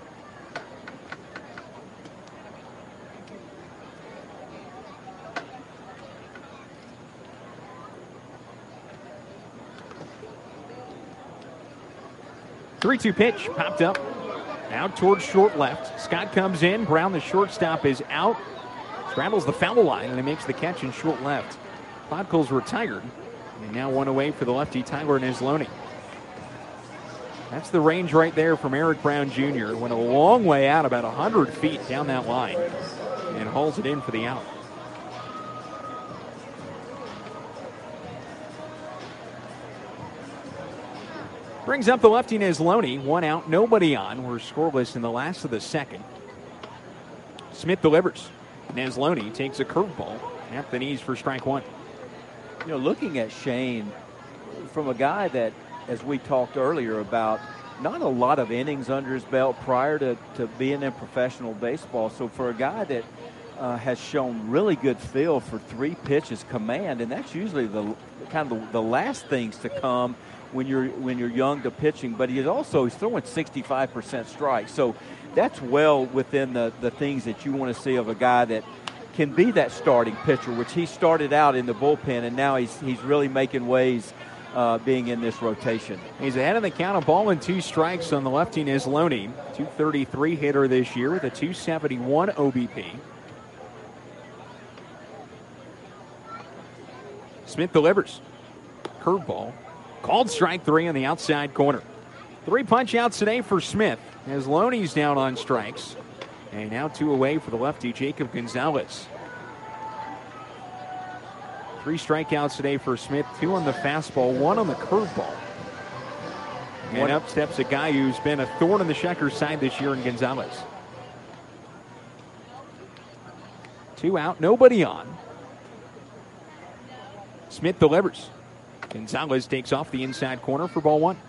Three-two pitch popped up out towards short left. Scott comes in. Brown, the shortstop, is out. Straddles the foul line, and he makes the catch in short left. Podkul's retired. And now one away for the lefty, Tyler Neslony. That's the range right there from Eric Brown Jr. Went a long way out, about 100 feet down that line, and hauls it in for the out. Brings up the lefty Neslony. 1 out, nobody on. We're scoreless in the last of the second. Smith delivers. Neslony takes a curveball at the knees for strike 1.
You know, looking at Shane, from a guy that, as we talked earlier about, not a lot of innings under his belt prior to being in professional baseball. So for a guy that has shown really good feel for 3 pitches command, and that's usually the kind of the last things to come when you're young to pitching. But he's throwing 65% strikes. So that's well within the things that you want to see of a guy that can be that starting pitcher, which he started out in the bullpen, and now he's really making waves being in this rotation.
He's ahead of the count, a ball and 2 strikes on the lefty Nisloni. .233 hitter this year with a .271 OBP. Smith delivers. Curveball. Called strike 3 on the outside corner. 3 punch-outs today for Smith. Nisloni's down on strikes. And now 2 away for the lefty, Jacob Gonzalez. 3 strikeouts today for Smith, 2 on the fastball, 1 on the curveball. And up steps a guy who's been a thorn in the Checkers side this year in Gonzalez. 2 out, nobody on. Smith delivers. Gonzalez takes off the inside corner for ball 1.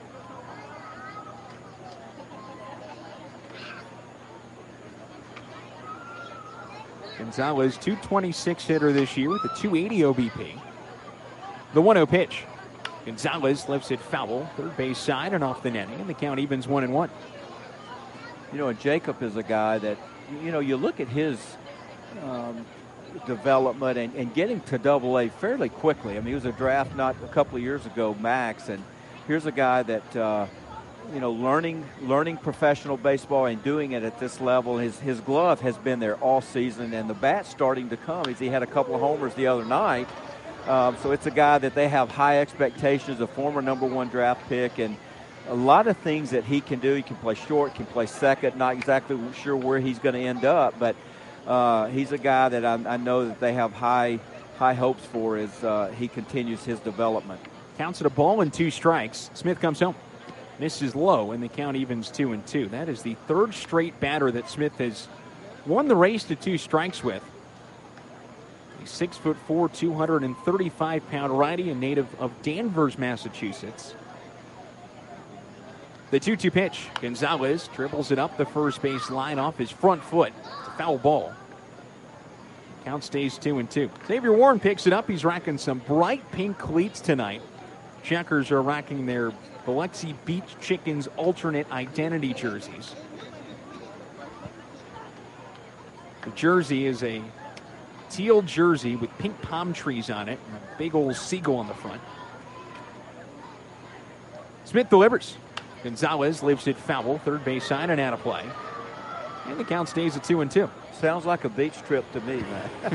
Gonzalez, .226 hitter this year with a .280 OBP. The 1-0 pitch. Gonzalez lifts it foul, third base side and off the netting, and the count evens 1-1.
You know, and Jacob is a guy that, you know, you look at his development and getting to Double-A fairly quickly. I mean, he was a draft not a couple of years ago, max, and here's a guy that, you know, learning professional baseball and doing it at this level. His glove has been there all season, and the bat's starting to come. He had a couple of homers the other night. So it's a guy that they have high expectations, a former #1 draft pick, and a lot of things that he can do. He can play short, can play second, not exactly sure where he's going to end up, but he's a guy that I know that they have high hopes for as he continues his development.
Counts at a ball and 2 strikes. Smith comes home. Misses low, and the count evens 2-2. That is the 3rd straight batter that Smith has won the race to 2 strikes with. A 6'4", 235-pound righty, a native of Danvers, Massachusetts. The 2-2 pitch. Gonzalez dribbles it up the first base line off his front foot. It's a foul ball. Count stays 2-2. Xavier Warren picks it up. He's rocking some bright pink cleats tonight. Checkers are rocking their Biloxi Beach Chickens alternate identity jerseys. The jersey is a teal jersey with pink palm trees on it and a big old seagull on the front. Smith delivers. Gonzalez leaves it foul, third base side and out of play. And the count stays at 2-2.
Sounds like a beach trip to me, man.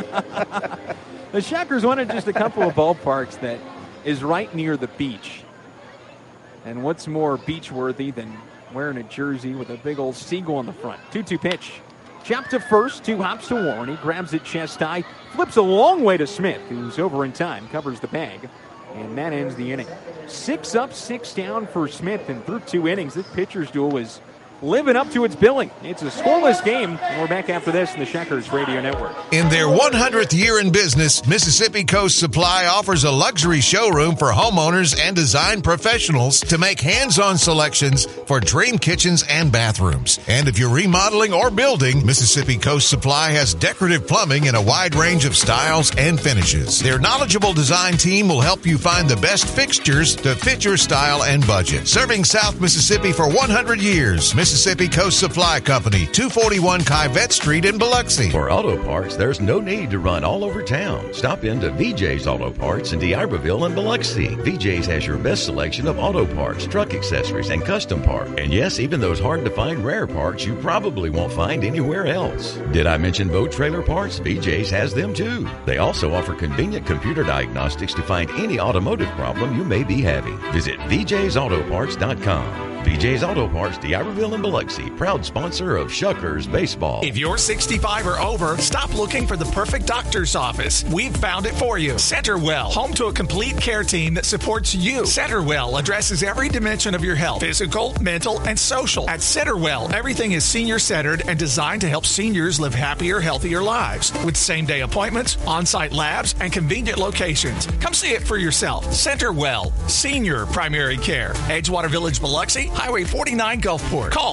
The Checkers wanted just a couple of ballparks that is right near the beach. And what's more beach-worthy than wearing a jersey with a big old seagull on the front? 2-2 pitch. Chopped to first, 2 hops to Warren. He grabs it chest high, flips a long way to Smith, who's over in time, covers the bag, and that ends the inning. 6 up, 6 down for Smith, and through 2 innings, this pitcher's duel is living up to its billing. It's a scoreless game, and we're back after this in the Checkers Radio Network.
In their 100th year in business, Mississippi Coast Supply offers a luxury showroom for homeowners and design professionals to make hands-on selections for dream kitchens and bathrooms. And if you're remodeling or building, Mississippi Coast Supply has decorative plumbing in a wide range of styles and finishes. Their knowledgeable design team will help you find the best fixtures to fit your style and budget. Serving South Mississippi for 100 years, Mississippi Coast Supply Company, 241 Kivette Street in Biloxi.
For auto parts, there's no need to run all over town. Stop into VJ's Auto Parts in D'Iberville and Biloxi. VJ's has your best selection of auto parts, truck accessories, and custom parts. And yes, even those hard-to-find rare parts you probably won't find anywhere else. Did I mention boat trailer parts? VJ's has them too. They also offer convenient computer diagnostics to find any automotive problem you may be having. Visit VJ'sAutoparts.com. VJ's Auto Parts, D'Iberville and Biloxi, proud sponsor of Shuckers Baseball.
If you're 65 or over, stop looking for the perfect doctor's office. We've found it for you. Centerwell, home to a complete care team that supports you. Centerwell addresses every dimension of your health, physical, mental, and social. At Centerwell, everything is senior-centered and designed to help seniors live happier, healthier lives. With same-day appointments, on-site labs, and convenient locations. Come see it for yourself. Centerwell, senior primary care. Edgewater Village, Biloxi, Highway 49 Gulfport. Call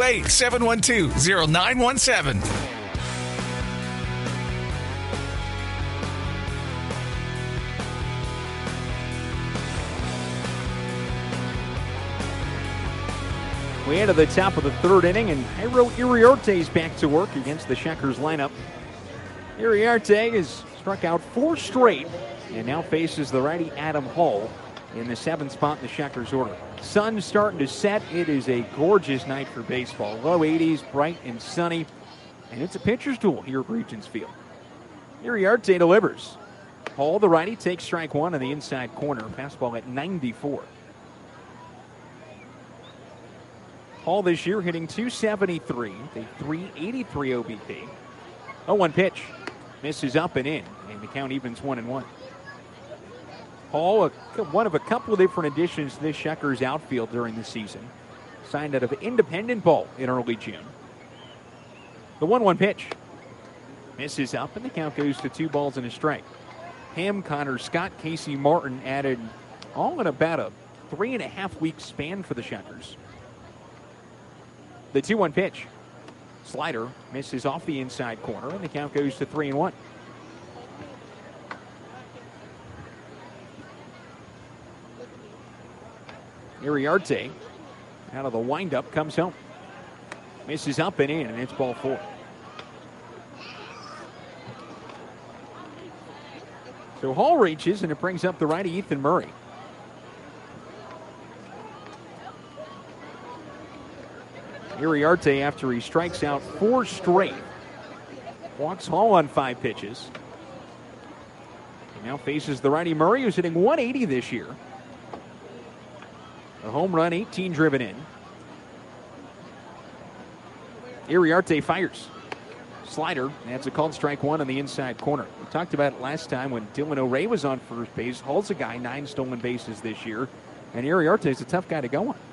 228-712-0917.
We enter the top of the 3rd inning, and Jairo Iriarte is back to work against the Checkers lineup. Iriarte has struck out 4 straight and now faces the righty Adam Hall in the 7th spot in the Shuckers order. Sun's starting to set. It is a gorgeous night for baseball. Low 80s, bright and sunny, and it's a pitcher's duel here at Regions Field. Iriarte delivers. Hall, the righty, takes strike 1 in the inside corner. Fastball at 94. Hall this year hitting .273, a .383 OBP. 0-1 pitch. Misses up and in, and the count evens 1-1. Hall, one of a couple of different additions to this Shuckers outfield during the season. Signed out of Independent Ball in early June. The 1-1 pitch. Misses up, and the count goes to 2 balls and a strike. Him, Connor Scott, Casey Martin added all in about a 3.5-week span for the Shuckers. The 2-1 pitch. Slider misses off the inside corner, and the count goes to 3-1. Iriarte, out of the windup, comes home. Misses up and in, and it's ball 4. So Hall reaches, and it brings up the righty Ethan Murray. Iriarte, after he strikes out 4 straight, walks Hall on 5 pitches. He now faces the righty Murray, who's hitting .180 this year. A home run, 18 driven in. Iriarte fires. Slider, that's a called strike 1 on the inside corner. We talked about it last time when Dylan O'Ray was on first base. Hall's a guy, 9 stolen bases this year. And Iriarte is a tough guy to go on.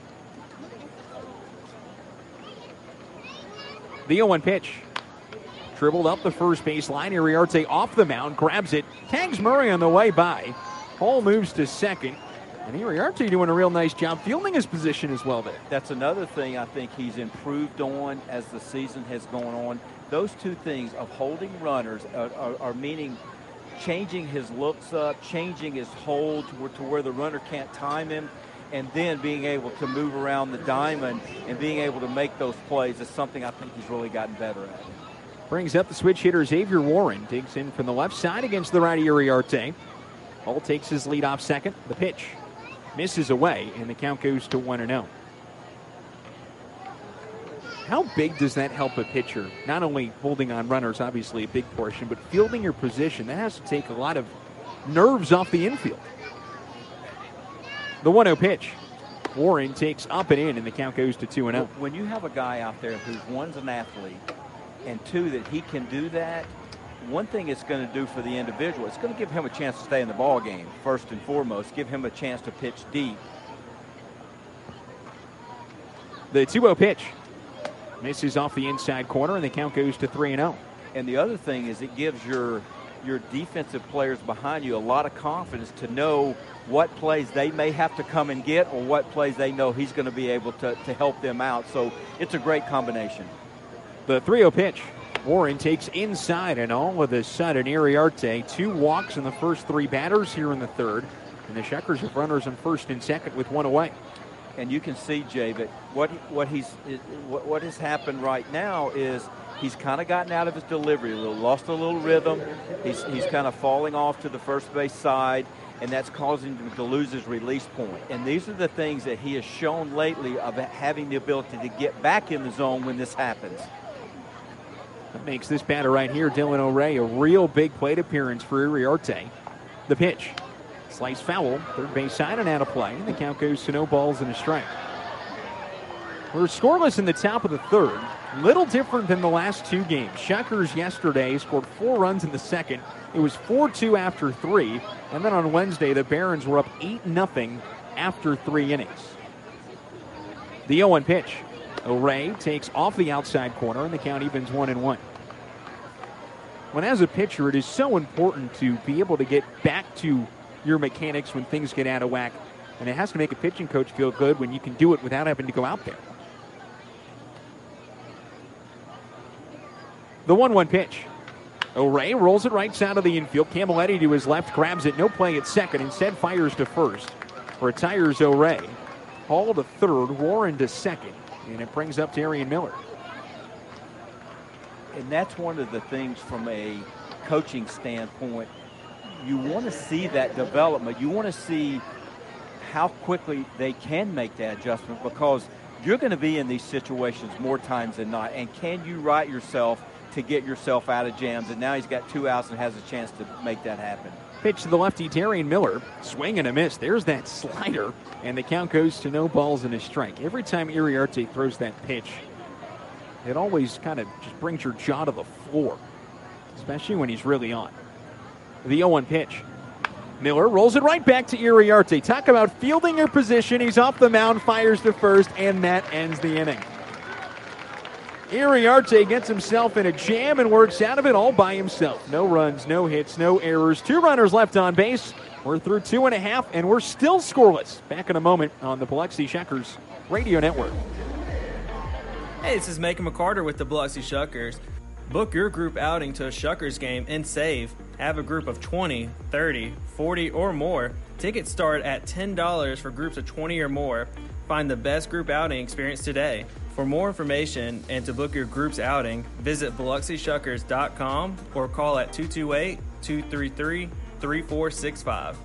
The 0-1 pitch. Dribbled up the first base line. Iriarte off the mound, grabs it, tags Murray on the way by. Hall moves to second. And Iriarte doing a real nice job fielding his position as well there.
That's another thing I think he's improved on as the season has gone on. Those 2 things of holding runners are meaning changing his looks up, changing his hold to where the runner can't time him, and then being able to move around the diamond and being able to make those plays is something I think he's really gotten better at.
Brings up the switch hitter Xavier Warren. Digs in from the left side against the righty Iriarte. Hall takes his lead off second. The pitch misses away, and the count goes to 1-0. How big does that help a pitcher? Not only holding on runners, obviously a big portion, but fielding your position. That has to take a lot of nerves off the infield. The 1-0 pitch. Warren takes up and in, and the count goes to 2-0.
When you have a guy out there who's, 1's an athlete, and 2, that he can do that, one thing it's going to do for the individual, it's going to give him a chance to stay in the ball game, first and foremost, give him a chance to pitch deep.
The 2-0 pitch. Misses off the inside corner, and the count goes to 3-0.
And the other thing is it gives your defensive players behind you a lot of confidence to know what plays they may have to come and get or what plays they know he's going to be able to help them out. So it's a great combination.
The 3-0 pitch. Warren takes inside, and all of a sudden, Iriarte, 2 walks in the first 3 batters here in the third. And the Shuckers have runners on first and second with 1 away.
And you can see, Jay, that what has happened right now is he's kind of gotten out of his delivery a little, lost a little rhythm. He's kind of falling off to the first base side, and that's causing him to lose his release point. And these are the things that he has shown lately of having the ability to get back in the zone when this happens.
That makes this batter right here, Dylan O'Ray, a real big plate appearance for Iriarte. The pitch. Slice foul, third base side and out of play. And the count goes to 0 balls and a strike. We're scoreless in the top of the third. Little different than the last 2 games. Shuckers yesterday scored 4 runs in the second. It was 4-2 after 3. And then on Wednesday, the Barons were up 8-0 after 3 innings. The 0-1 pitch. O'Ray takes off the outside corner, and the count evens 1-1. When as a pitcher, it is so important to be able to get back to your mechanics when things get out of whack. And it has to make a pitching coach feel good when you can do it without having to go out there. The 1-1 pitch. O'Ray rolls it right side of the infield. Camilletti to his left, grabs it. No play at second. Instead fires to first. Retires O'Ray. Hall to third. Warren to second. And it brings up Darian Miller.
And that's one of the things from coaching standpoint, you want to see that development. You want to see how quickly they can make that adjustment, because you're going to be in these situations more times than not. And can you right yourself to get yourself out of jams? And now he's got 2 outs and has a chance to make that happen.
Pitch to the lefty, Darian Miller. Swing and a miss. There's that slider. And the count goes to no balls and a strike. Every time Iriarte throws that pitch, it always kind of just brings your jaw to the floor, especially when he's really on. The 0-1 pitch. Miller rolls it right back to Iriarte. Talk about fielding your position. He's off the mound, fires to first, and that ends the inning. Iriarte gets himself in a jam and works out of it all by himself. No runs, no hits, no errors. 2 runners left on base. We're through 2.5, and we're still scoreless. Back in a moment on the Biloxi Shuckers Radio Network.
Hey, this is Macon McCarter with the Biloxi Shuckers. Book your group outing to a Shuckers game and save. Have a group of 20, 30, 40, or more. Tickets start at $10 for groups of 20 or more. Find the best group outing experience today. For more information and to book your group's outing, visit BiloxiShuckers.com or call at 228-233-3465.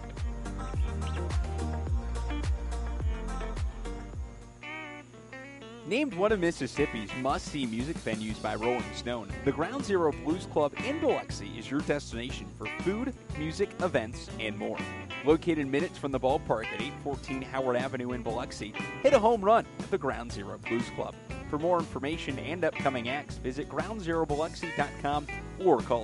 Named one of Mississippi's must-see music venues by Rolling Stone, the Ground Zero Blues Club in Biloxi is your destination for food, music, events, and more. Located minutes from the ballpark at 814 Howard Avenue in Biloxi, hit a home run at the Ground Zero Blues Club. For more information and upcoming acts, visit groundzerobiloxi.com or call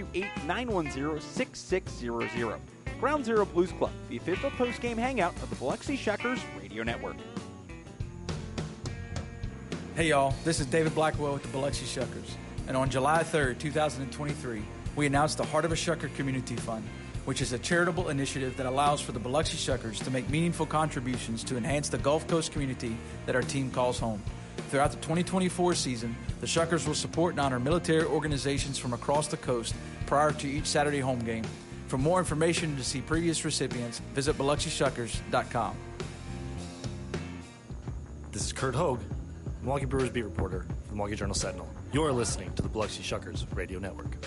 228-910-6600. Ground Zero Blues Club, the official post-game hangout of the Biloxi Shuckers Radio Network.
Hey y'all, this is David Blackwell with the Biloxi Shuckers, and on July 3rd, 2023, we announced the Heart of a Shucker Community Fund, which is a charitable initiative that allows for the Biloxi Shuckers to make meaningful contributions to enhance the Gulf Coast community that our team calls home. Throughout the 2024 season, the Shuckers will support and honor military organizations from across the coast prior to each Saturday home game. For more information and to see previous recipients, visit BiloxiShuckers.com.
This is Kurt Hogue, Milwaukee Brewers beat reporter for the Milwaukee Journal-Sentinel. You're listening to the Biloxi Shuckers Radio Network.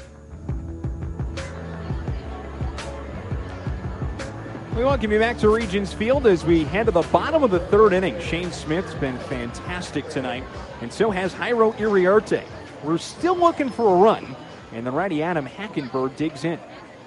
We welcome you back to Regions Field as we head to the bottom of the 3rd inning. Shane Smith's been fantastic tonight, and so has Jairo Iriarte. We're still looking for a run, and the righty Adam Hackenberg digs in.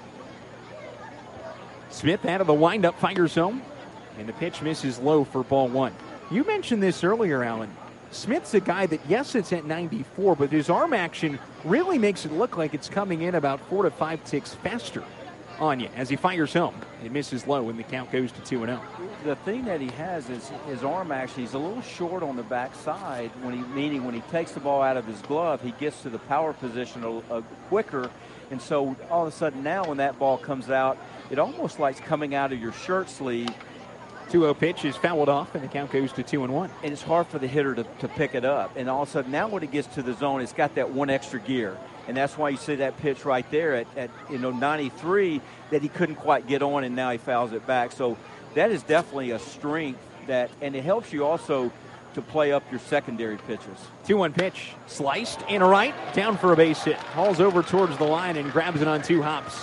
Smith out of the windup, fires home, and the pitch misses low for ball 1. You mentioned this earlier, Alan. Smith's a guy that, yes, it's at 94, but his arm action really makes it look like it's coming in about 4 to 5 ticks faster on you. As he fires home, it misses low, and the count goes to 2-0.
The thing that he has is his arm action. He's a little short on the backside, meaning when he takes the ball out of his glove, he gets to the power position quicker. And so all of a sudden now when that ball comes out, it almost like coming out of your shirt sleeve.
2-0 pitch is fouled off, and the count goes to 2-1.
And it's hard for the hitter to pick it up. And all of a sudden, now when it gets to the zone, it's got that one extra gear. And that's why you see that pitch right there at 93 that he couldn't quite get on, and now he fouls it back. So that is definitely a strength and it helps you also to play up your secondary pitches.
2-1 pitch, sliced and a right, down for a base hit. Hauls over towards the line and grabs it on 2 hops.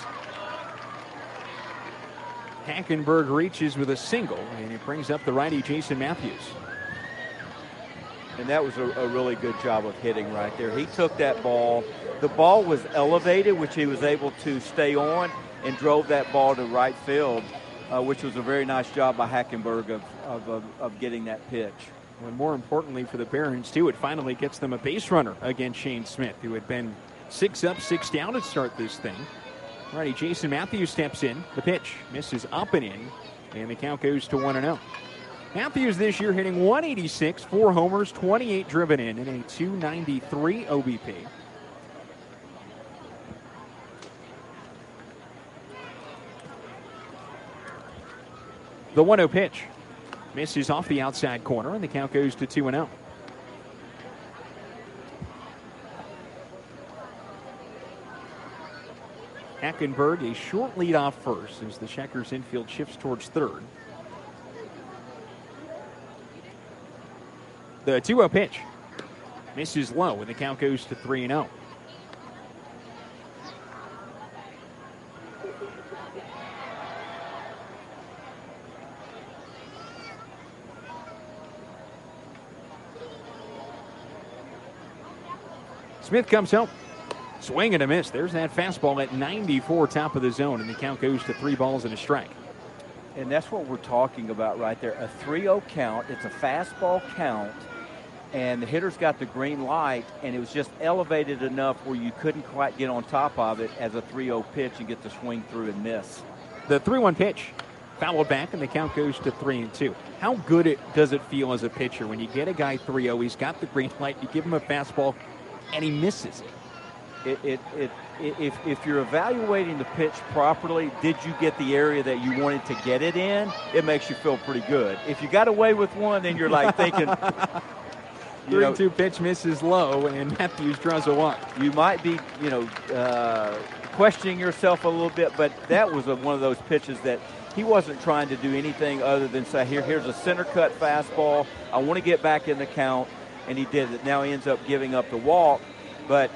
Hackenberg reaches with a single, and it brings up the righty Jason Matthews.
And that was a really good job of hitting right there. He took that ball. The ball was elevated, which he was able to stay on, and drove that ball to right field, which was a very nice job by Hackenberg of getting that pitch.
And more importantly for the Barons, too, it finally gets them a base runner against Shane Smith, who had been 6 up, 6 down to start this thing. Righty Jason Matthews steps in. The pitch misses up and in, and the count goes to 1-0. Matthews this year hitting 186, 4 homers, 28 driven in, and a 293 OBP. The 1-0 pitch misses off the outside corner, and the count goes to 2-0. Hackenberg, a short lead off first as the Shuckers infield shifts towards 3rd. The 2-0 pitch misses low, and the count goes to 3-0. Smith comes home. Swing and a miss. There's that fastball at 94, top of the zone, and the count goes to 3 balls and a strike.
And that's what we're talking about right there. A 3-0 count. It's a fastball count, and the hitter's got the green light, and it was just elevated enough where you couldn't quite get on top of it as a 3-0 pitch and get the swing through and miss.
The 3-1 pitch. Fouled back, and the count goes to 3-2. How good does it feel as a pitcher when you get a guy 3-0, he's got the green light, you give him a fastball, and he misses it?
If you're evaluating the pitch properly, did you get the area that you wanted to get it in? It makes you feel pretty good. If you got away with one, then you're like thinking,
3-2 pitch misses low, and Matthews draws a walk.
You might be, questioning yourself a little bit, but that was one of those pitches that he wasn't trying to do anything other than say, here's a center cut fastball. I want to get back in the count, and he did it. Now he ends up giving up the walk, but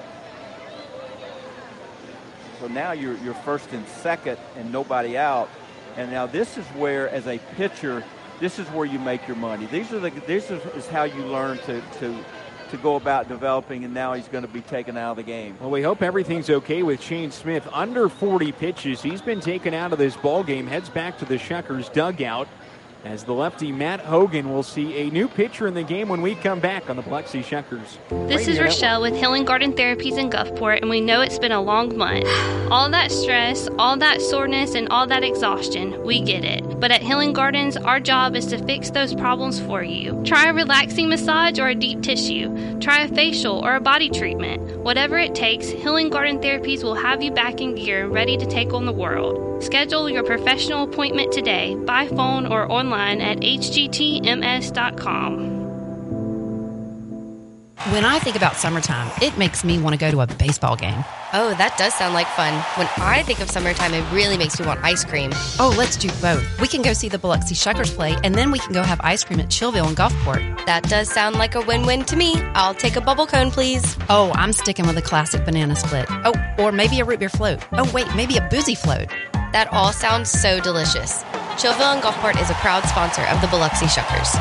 so now you're first and second and nobody out. And now this is where, as a pitcher, this is where you make your money. This is how you learn to go about developing, and now he's going to be taken out of the game.
Well, we hope everything's okay with Shane Smith. Under 40 pitches. He's been taken out of this ball game. Heads back to the Shuckers dugout as the lefty Matt Hogan will see a new pitcher in the game when we come back on the Biloxi Shuckers.
This is Rochelle with Healing Garden Therapies in Gulfport, and we know it's been a long month. All that stress, all that soreness, and all that exhaustion, we get it. But at Healing Gardens, our job is to fix those problems for you. Try a relaxing massage or a deep tissue. Try a facial or a body treatment. Whatever it takes, Healing Garden Therapies will have you back in gear and ready to take on the world. Schedule your professional appointment today by phone or online at hgtms.com.
When I think about summertime, it makes me want to go to a baseball game.
Oh, that does sound like fun. When I think of summertime, it really makes me want ice cream.
Oh, let's do both. We can go see the Biloxi Shuckers play, and then we can go have ice cream at Chillville in Gulfport.
That does sound like a win-win to me. I'll take a bubble cone, please.
Oh, I'm sticking with a classic banana split. Oh, or maybe a root beer float. Oh, wait, maybe a boozy float.
That all sounds so delicious. Chillville and Gulfport is a proud sponsor of the Biloxi Shuckers.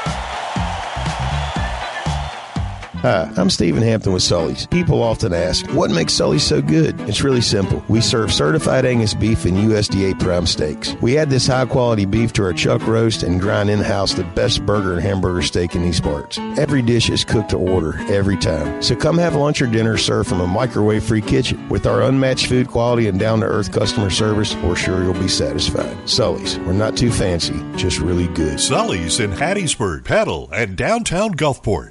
Hi, I'm Stephen Hampton with Sully's. People often ask, what makes Sully's so good? It's really simple. We serve certified Angus beef and USDA prime steaks. We add this high-quality beef to our chuck roast and grind in-house the best burger and hamburger steak in these parts. Every dish is cooked to order, every time. So come have lunch or dinner served from a microwave-free kitchen. With our unmatched food quality and down-to-earth customer service, we're sure you'll be satisfied. Sully's. We're not too fancy, just really good.
Sully's in Hattiesburg, Petal, and downtown Gulfport.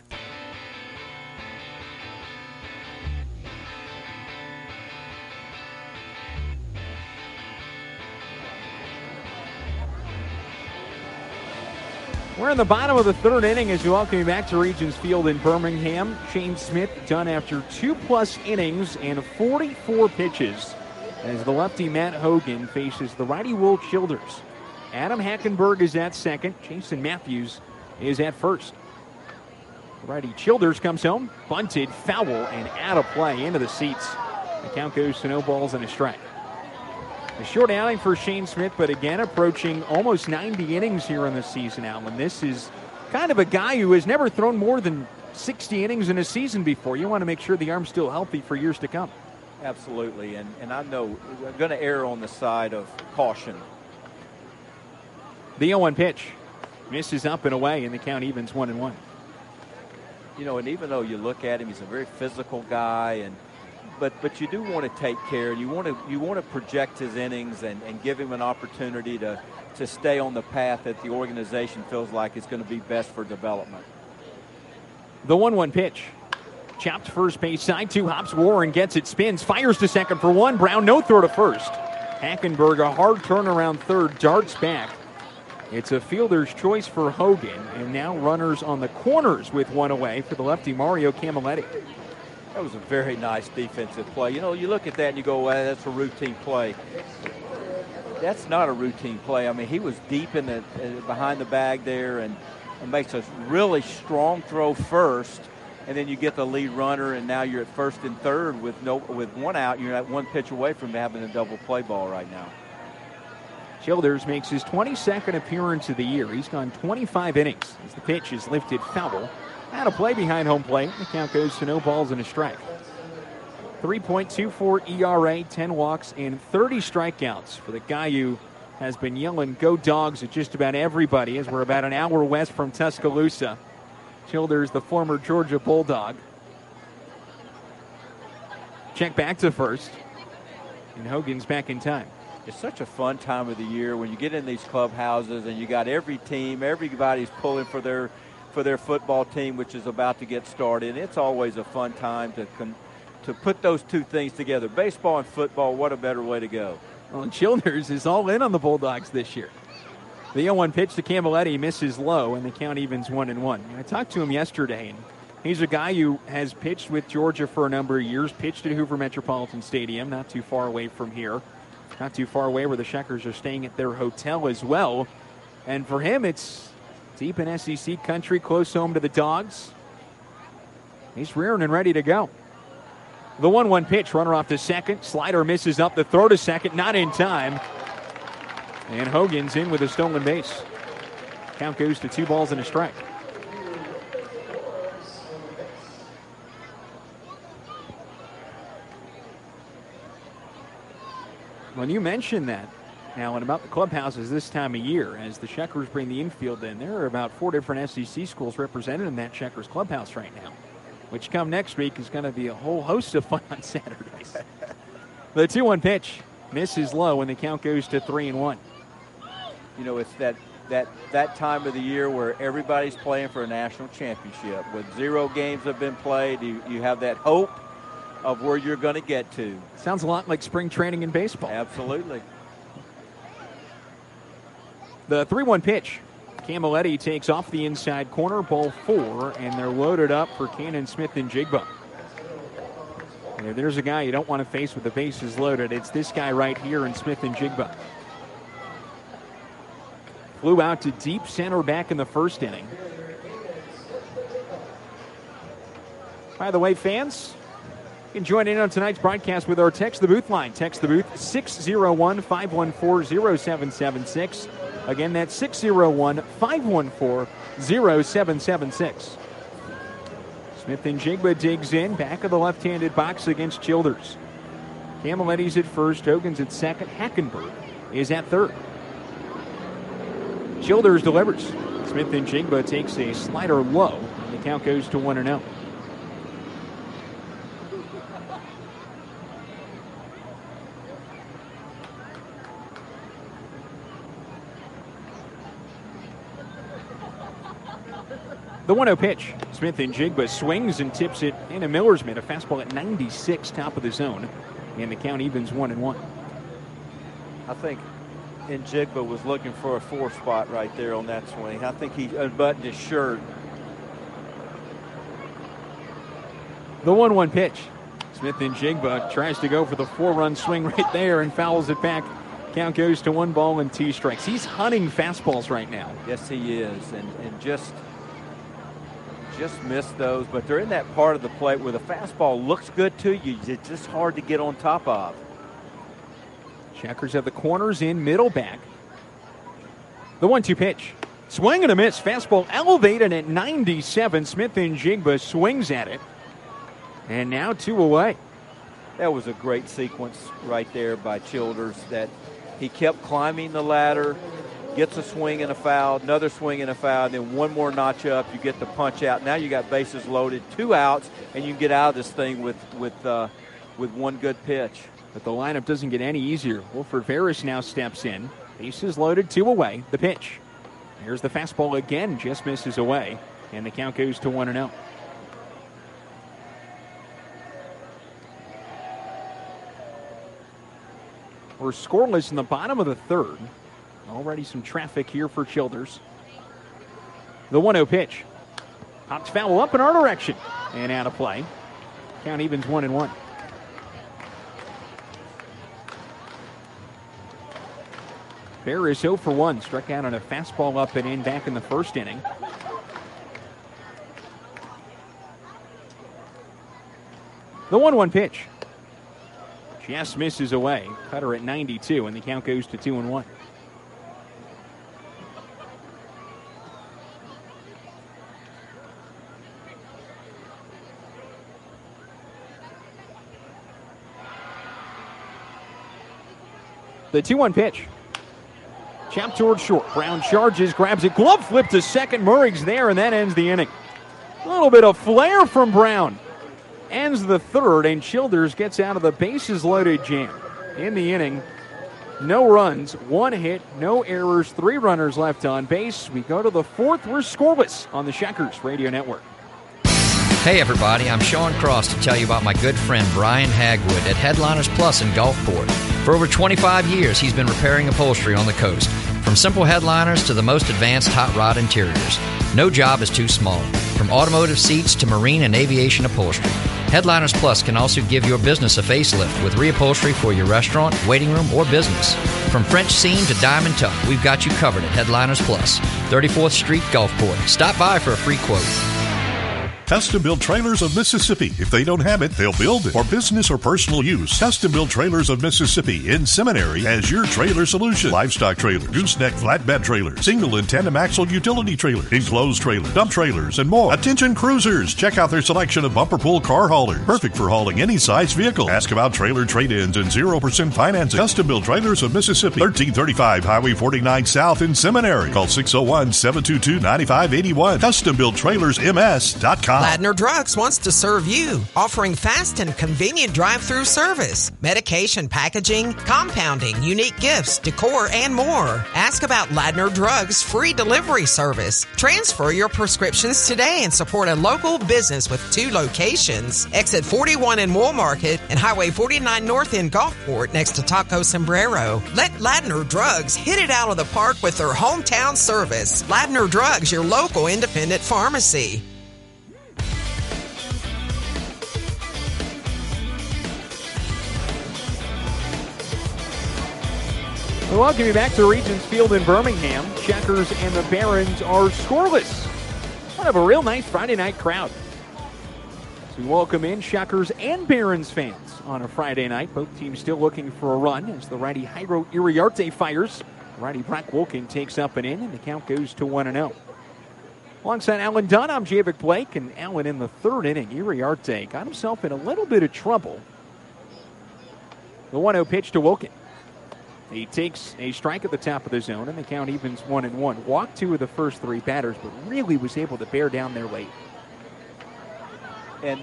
We're in the bottom of the third inning as we welcome you back to Regions Field in Birmingham. Shane Smith done after 2+ innings and 44 pitches as the lefty Matt Hogan faces the righty Will Childers. Adam Hackenberg is at second. Jason Matthews is at first. The righty Childers comes home, bunted, foul, and out of play into the seats. The count goes to no balls and a strike. A short outing for Shane Smith, but again approaching almost 90 innings here in the season, Alan. This is kind of a guy who has never thrown more than 60 innings in a season before. You want to make sure the arm's still healthy for years to come.
Absolutely, and I know we're going to err on the side of caution.
The 0-1 pitch misses up and away, and the count evens 1-1.
You know, and even though you look at him, he's a very physical guy, but you do want to take care, and you want to project his innings and give him an opportunity to stay on the path that the organization feels like is going to be best for development.
The 1-1 pitch. Chopped first base side, 2 hops. Warren gets it, spins, fires to second for 1. Brown, no throw to first. Hackenberg, a hard turnaround third, darts back. It's a fielder's choice for Hogan, and now runners on the corners with 1 away for the lefty Mario Camilletti.
That was a very nice defensive play. You know, you look at that and you go, well, that's a routine play. That's not a routine play. I mean, he was deep in the behind the bag there and makes a really strong throw first, and then you get the lead runner, and now you're at first and third with 1 out. You're at 1 pitch away from having a double play ball right now.
Childers makes his 22nd appearance of the year. He's gone 25 innings as the pitch is lifted foul. Out of play behind home plate. The count goes to no balls and a strike. 3.24 ERA, 10 walks, and 30 strikeouts for the guy who has been yelling "Go Dogs" at just about everybody as we're about an hour west from Tuscaloosa. Childers, the former Georgia Bulldog. Check back to first. And Hogan's back in time.
It's such a fun time of the year when you get in these clubhouses and you got every team, everybody's pulling for their football team, which is about to get started. It's always a fun time to put those two things together. Baseball and football, what a better way to go.
Well, Childers is all in on the Bulldogs this year. The 0-1 pitch to Camilletti misses low, and the count evens 1-1. I talked to him yesterday, and he's a guy who has pitched with Georgia for a number of years, pitched at Hoover Metropolitan Stadium, not too far away from here. Not too far away where the Shuckers are staying at their hotel as well. And for him, it's deep in SEC country, close home to the Dogs. He's rearing and ready to go. The 1-1 pitch, runner off to second. Slider misses up the throw to second, not in time. And Hogan's in with a stolen base. Count goes to 2 balls and a strike. When you mentioned that, Alan, about the clubhouses this time of year, as the Shuckers bring the infield in, there are about 4 different SEC schools represented in that Shuckers clubhouse right now, which come next week is going to be a whole host of fun on Saturdays. The 2-1 pitch misses low, and the count goes to 3-1.
You know, it's that time of the year where everybody's playing for a national championship. With 0 games have been played, you have that hope of where you're going to get to.
Sounds a lot like spring training in baseball.
Absolutely.
The 3-1 pitch. Camilletti takes off the inside corner, ball 4, and they're loaded up for Cannon Smith-Njigba. And there's a guy you don't want to face with the bases loaded. It's this guy right here in Smith-Njigba. Flew out to deep center back in the first inning. By the way, fans, you can join in on tonight's broadcast with our Text the Booth line. Text the Booth 601-514-0776. Again, that's 601-514-0776. Smith-Njigba digs in, back of the left-handed box against Childers. Camilletti's at first, Hogan's at second, Hackenberg is at third. Childers delivers. Smith-Njigba takes a slider low, and the count goes to 1-0. The 1-0 pitch. Smith-Njigba swings and tips it into Miller's mitt. A fastball at 96, top of the zone. And the count evens 1-1.
I think Njigba was looking for a 4 spot right there on that swing. I think he unbuttoned his shirt.
The 1-1 pitch. Smith-Njigba tries to go for the 4-run swing right there and fouls it back. Count goes to 1 ball and 2 strikes. He's hunting fastballs right now.
Yes, he is. And just missed those, but they're in that part of the plate where the fastball looks good to you. It's just hard to get on top of.
Checkers have the corners in, middle back. The 1-2 pitch. Swing and a miss. Fastball elevated at 97. Smith-Njigba swings at it. And now 2 away.
That was a great sequence right there by Childers, that he kept climbing the ladder, gets a swing and a foul, another swing and a foul, and then one more notch up, you get the punch out. Now you got bases loaded, 2 outs, and you can get out of this thing with 1 good pitch.
But the lineup doesn't get any easier. Wilfred Ferris now steps in. Bases loaded, 2 away. The pitch. Here's the fastball again, just misses away, and the count goes to 1-0. We're scoreless in the bottom of the 3rd. Already some traffic here for Childers. The 1-0 pitch. Pops foul up in our direction and out of play. Count evens 1-1. Ferris 0 for 1. Struck out on a fastball up and in back in the first inning. The 1-1 pitch. Just misses away. Cutter at 92, and the count goes to 2-1. The 2-1 pitch. Chopped towards short. Brown charges, grabs it. Glove flip to second. Murray's there, and that ends the inning. A little bit of flair from Brown. Ends the third, and Childers gets out of the bases-loaded jam. In the inning, no runs, 1 hit, no errors, 3 runners left on base. We go to the fourth. We're scoreless on the Checkers Radio Network.
Hey everybody, I'm Sean Cross to tell you about my good friend Brian Hagwood at Headliners Plus in Gulfport. For over 25 years, he's been repairing upholstery on the coast, from simple headliners to the most advanced hot rod interiors. No job is too small, from automotive seats to marine and aviation upholstery. Headliners Plus can also give your business a facelift with reupholstery for your restaurant, waiting room, or business. From French seam to diamond tuck, we've got you covered at Headliners Plus, 34th Street, Gulfport. Stop by for a free quote.
Custom Built Trailers of Mississippi. If they don't have it, they'll build it. For business or personal use, Custom Built Trailers of Mississippi in Seminary has your trailer solution. Livestock trailer, gooseneck flatbed trailer, single and tandem axle utility trailer, enclosed trailer, dump trailers, and more. Attention cruisers, check out their selection of bumper pull car haulers. Perfect for hauling any size vehicle. Ask about trailer trade-ins and 0% financing. Custom Built Trailers of Mississippi, 1335 Highway 49 South in Seminary. Call 601-722-9581. CustomBuiltTrailersMS.com.
Ladner Drugs wants to serve you, offering fast and convenient drive-through service, medication packaging, compounding, unique gifts, decor, and more. Ask about Ladner Drugs' free delivery service. Transfer your prescriptions today and support a local business with 2 locations. Exit 41 in Wool Market and Highway 49 North in Gulfport next to Taco Sombrero. Let Ladner Drugs hit it out of the park with their hometown service. Ladner Drugs, your local independent pharmacy.
We welcome you back to Regents Field in Birmingham. Checkers and the Barons are scoreless. We'll have a real nice Friday night crowd. So we welcome in Checkers and Barons fans on a Friday night. Both teams still looking for a run as the righty Jairo Iriarte fires. Righty Brock Wilkin takes up and in, and the count goes to 1-0. Alongside Alan Dunn, I'm Javik Blake, and Alan in the third inning. Iriarte got himself in a little bit of trouble. The 1-0 pitch to Wilkin. He takes a strike at the top of the zone, and the count evens 1-1. Walked 2 of the first 3 batters, but really was able to bear down there late.
And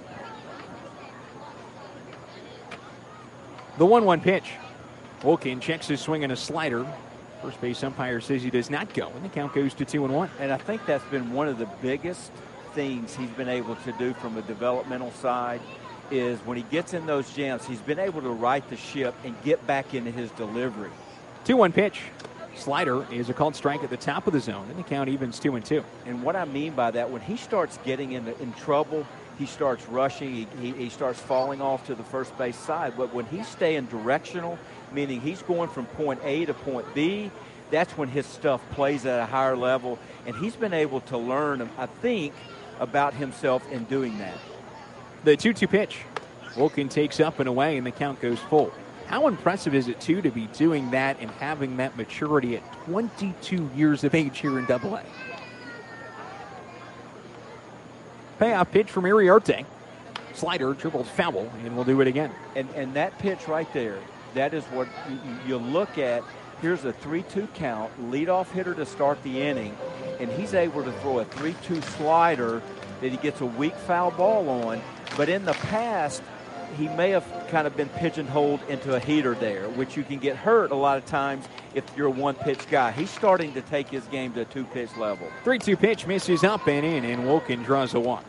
the 1-1 pitch. Wilkin checks his swing and a slider. First base umpire says he does not go, and the count goes to 2-1.
And I think that's been one of the biggest things he's been able to do from a developmental side is when he gets in those jams, he's been able to right the ship and get back into his delivery.
2-1 pitch. Slider is a called strike at the top of the zone, and the count evens 2-2.
And what I mean by that, when he starts getting in trouble, he starts rushing, he starts falling off to the first base side. But when he's staying directional, meaning he's going from point A to point B, that's when his stuff plays at a higher level. And he's been able to learn, I think, about himself in doing that.
The 2-2 pitch. Wilkin takes up and away, and the count goes full. How impressive is it, too, to be doing that and having that maturity at 22 years of age here in AA? Payoff pitch from Iriarte. Slider dribbled foul, and we'll do it again.
And that pitch right there, that is what you look at. Here's a 3-2 count, leadoff hitter to start the inning, and he's able to throw a 3-2 slider that he gets a weak foul ball on. But in the past, he may have kind of been pigeonholed into a heater there, which you can get hurt a lot of times if you're a one-pitch guy. He's starting to take his game to a 2-pitch level.
3-2 pitch misses up and in, and Wilkin draws a walk.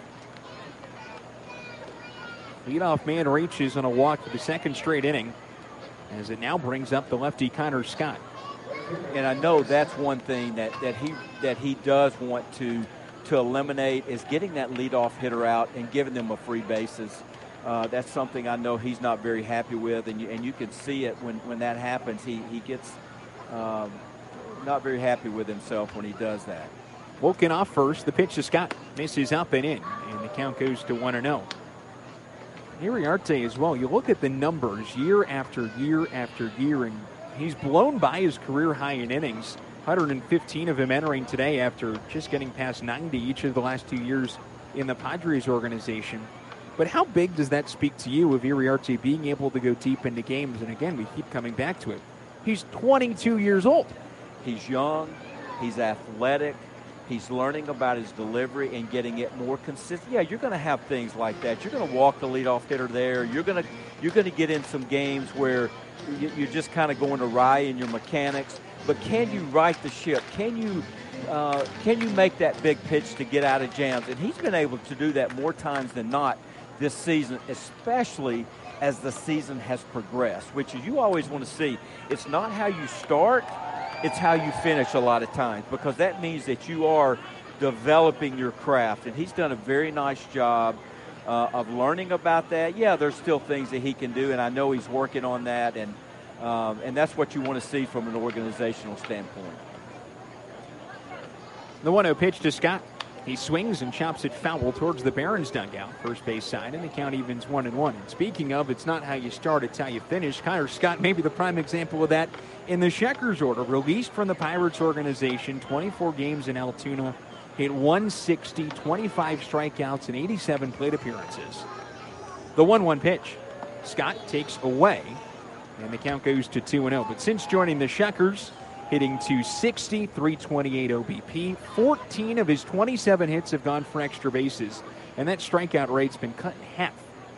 Leadoff man reaches on a walk for the second straight inning, as it now brings up the lefty Connor Scott.
And I know that's one thing that he does want to eliminate is getting that leadoff hitter out and giving them a free bases. That's something I know he's not very happy with, and you can see it when that happens. He gets not very happy with himself when he does that.
Wilkin off first. The pitch to Scott misses up and in, and the count goes to 1-0. Iriarte as well. You look at the numbers year after year after year, and he's blown by his career high in innings. 115 of them entering today after just getting past 90 each of the last 2 years in the Padres organization. But how big does that speak to you of Iriarte being able to go deep into games? And again, we keep coming back to it. He's 22 years old.
He's young. He's athletic. He's learning about his delivery and getting it more consistent. Yeah, you're going to have things like that. You're going to walk the leadoff hitter there. You're going to get in some games where you're just kind of going awry in your mechanics. But can you right the ship? Can you make that big pitch to get out of jams? And he's been able to do that more times than not this season, especially as the season has progressed, which is you always want to see. It's not how you start, it's how you finish a lot of times, because that means that you are developing your craft. And he's done a very nice job of learning about that. Yeah, there's still things that he can do, and I know he's working on that, and that's what you want to see from an organizational standpoint.
The 1-0 pitch to Scott. He swings and chops it foul towards the Barons dugout, first base side, and the count evens 1-1. And speaking of, it's not how you start, it's how you finish. Kyer Scott may be the prime example of that in the Checkers order. Released from the Pirates organization, 24 games in Altoona, hit 160, 25 strikeouts, and 87 plate appearances. The 1-1 pitch. Scott takes away, and the count goes to 2-0. But since joining the Checkers, hitting .260, 328 OBP. 14 of his 27 hits have gone for extra bases, and that strikeout rate's been cut in half.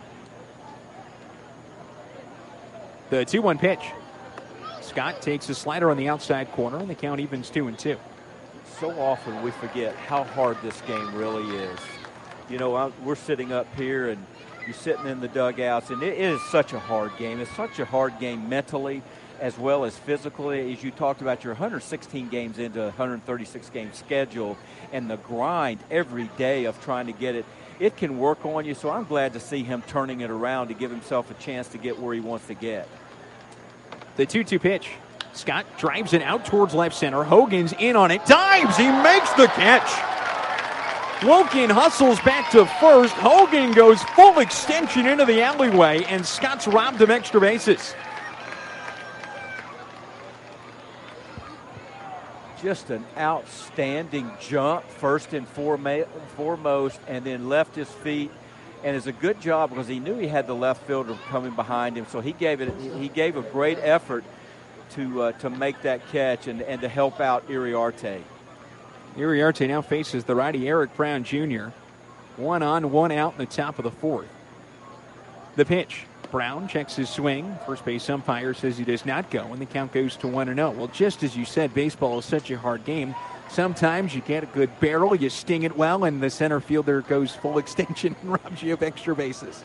The 2-1 pitch. Scott takes a slider on the outside corner, and the count evens 2-2.
So often we forget how hard this game really is. You know, we're sitting up here, and you're sitting in the dugouts, and it is such a hard game. It's such a hard game mentally, as well as physically. As you talked about, you're 116 games into a 136-game schedule, and the grind every day of trying to get it, it can work on you. So I'm glad to see him turning it around to give himself a chance to get where he wants to get.
The 2-2 pitch. Scott drives it out towards left center. Hogan's in on it. Dives. He makes the catch. Wilkin hustles back to first. Hogan goes full extension into the alleyway, and Scott's robbed of extra bases.
Just an outstanding jump, first and foremost, and then left his feet, and it's a good job because he knew he had the left fielder coming behind him, so he gave a great effort to make that catch and to help out Iriarte.
Iriarte now faces the righty Eric Brown Jr. 1 on, 1 out in the top of the fourth. The pitch. Brown checks his swing. First base umpire says he does not go, and the count goes to 1-0. Well, just as you said, baseball is such a hard game. Sometimes you get a good barrel, you sting it well, and the center fielder goes full extension and robs you of extra bases.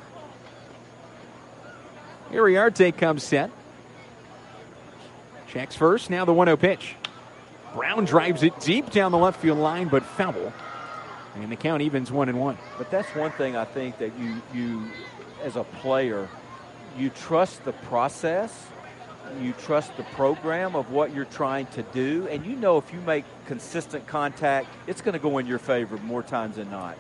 Iriarte comes set. Checks first. Now the 1-0 pitch. Brown drives it deep down the left field line, but foul. And the count evens 1-1.
But that's one thing I think that you as a player, you trust the process, you trust the program of what you're trying to do, and you know if you make consistent contact, it's going to go in your favor more times than not.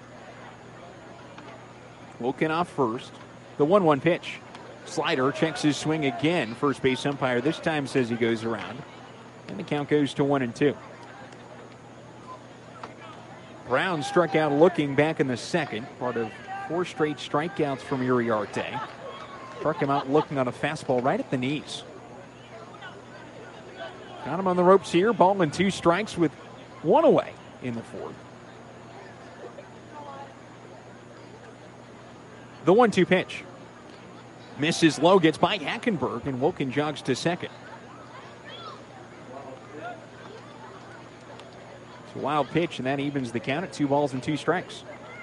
Wilkin off first. The 1-1 pitch. Slider checks his swing again. First base umpire this time says he goes around. And the count goes to 1-2. Brown struck out looking back in the second. Part of 4 straight strikeouts from Iriarte. Struck him out looking on a fastball right at the knees. Got him on the ropes here. Ball and 2 strikes with 1 away in the fourth. The 1-2 pitch. Misses low, gets by Hackenberg, and Wilkin jogs to second. It's a wild pitch, and that evens the count at 2 balls and 2 strikes.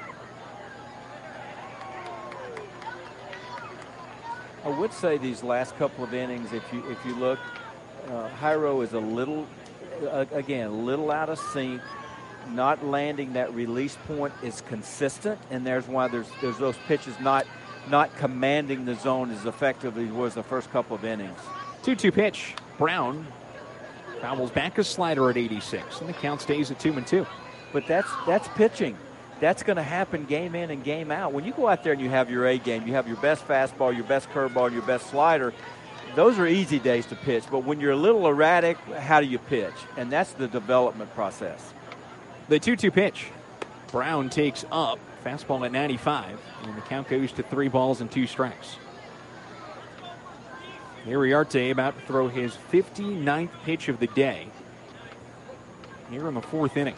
I would say these last couple of innings, if you look, Jairo is a little out of sync, not landing that release point is consistent, and there's why there's those pitches not commanding the zone as effectively as was the first couple of innings.
2-2 pitch. Brown fouls back a slider at 86, and the count stays at 2-2.
But that's pitching. That's going to happen game in and game out. When you go out there and you have your A game, you have your best fastball, your best curveball, your best slider, those are easy days to pitch. But when you're a little erratic, how do you pitch? And that's the development process.
The 2-2 pitch. Brown takes up. Fastball at 95. And the count goes to 3 balls and 2 strikes. Iriarte about to throw his 59th pitch of the day here in the 4th inning.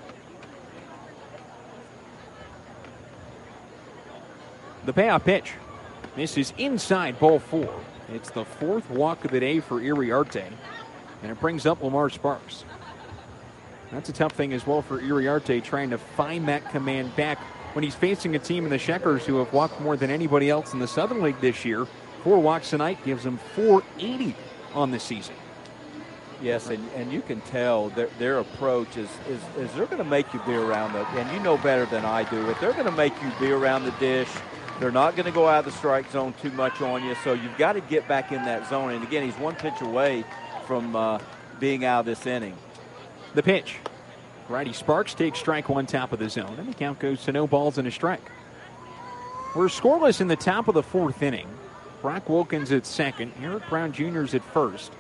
The payoff pitch. This is inside, ball 4. It's the 4th walk of the day for Iriarte, and it brings up Lamar Sparks. That's a tough thing as well for Iriarte, trying to find that command back when he's facing a team in the Checkers who have walked more than anybody else in the Southern League this year. 4 walks tonight gives them 480 on the season.
Yes, and you can tell their approach is they're going to make you be around the, and you know better than I do it, they're going to make you be around the dish. They're not going to go out of the strike zone too much on you, so you've got to get back in that zone. And again, he's 1 pitch away from being out of this inning.
The pitch. Righty Sparks takes strike 1 top of the zone, and the count goes to no balls and a strike. We're scoreless in the top of the 4th inning. Brock Wilkins at second. Eric Brown Jr. is at first.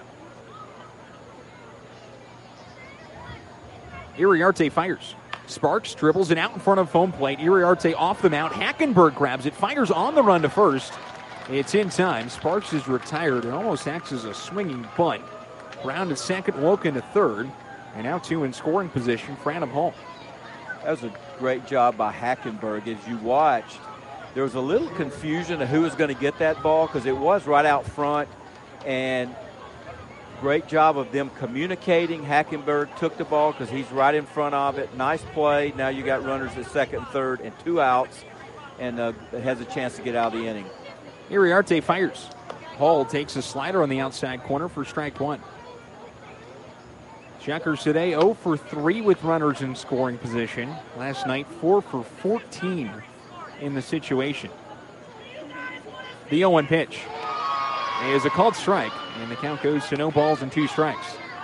Iriarte fires. Sparks dribbles it out in front of home plate. Iriarte off the mound. Hackenberg grabs it. Fires on the run to first. It's in time. Sparks is retired. It almost acts as a swinging bunt. Brown to second. Wilkin to third. And now 2 in scoring position for Adam Hall.
That was a great job by Hackenberg. As you watched, there was a little confusion of who was going to get that ball because it was right out front. And great job of them communicating. Hackenberg took the ball because he's right in front of it. Nice play. Now you got runners at second and third and 2 outs, and has a chance to get out of the inning.
Iriarte fires. Hall takes a slider on the outside corner for strike 1. Checkers today 0 for 3 with runners in scoring position. Last night 4 for 14 in the situation. The 0-1 pitch is a called strike, and the count goes to no balls and 2 strikes.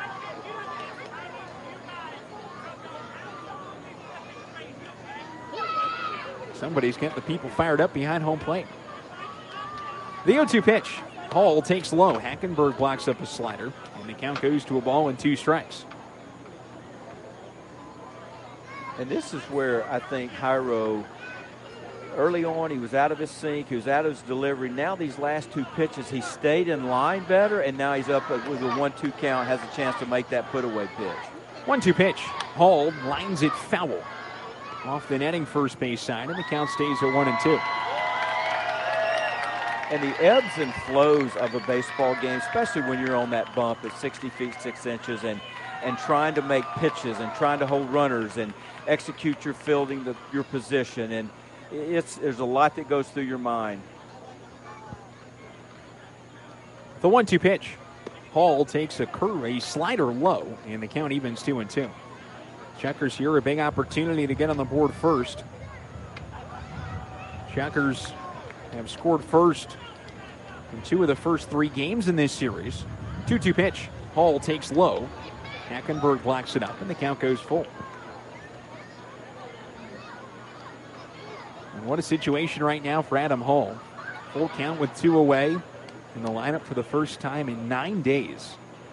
Somebody's getting the people fired up behind home plate. The 0-2 pitch. Hall takes low. Hackenberg blocks up a slider, and the count goes to a ball and 2 strikes.
And this is where I think Jairo, early on, he was out of his sync, he was out of his delivery. Now these last 2 pitches, he stayed in line better, and now he's up with a 1-2 count, has a chance to make that put-away pitch.
1-2 pitch. Hall lines it foul off the netting first base side, and the count stays at 1-2.
And the ebbs and flows of a baseball game, especially when you're on that bump at 60 feet 6 inches and trying to make pitches and trying to hold runners and execute your fielding, your position, and there's a lot that goes through your mind.
The 1-2 pitch. Hall takes a slider low, and the count evens 2-2. Checkers here, a big opportunity to get on the board first. Checkers have scored first in 2 of the first 3 games in this series. 2-2 pitch. Hall takes low. Hackenberg blocks it up, and the count goes full. And what a situation right now for Adam Hall. Full count with 2 away in the lineup for the first time in 9 days.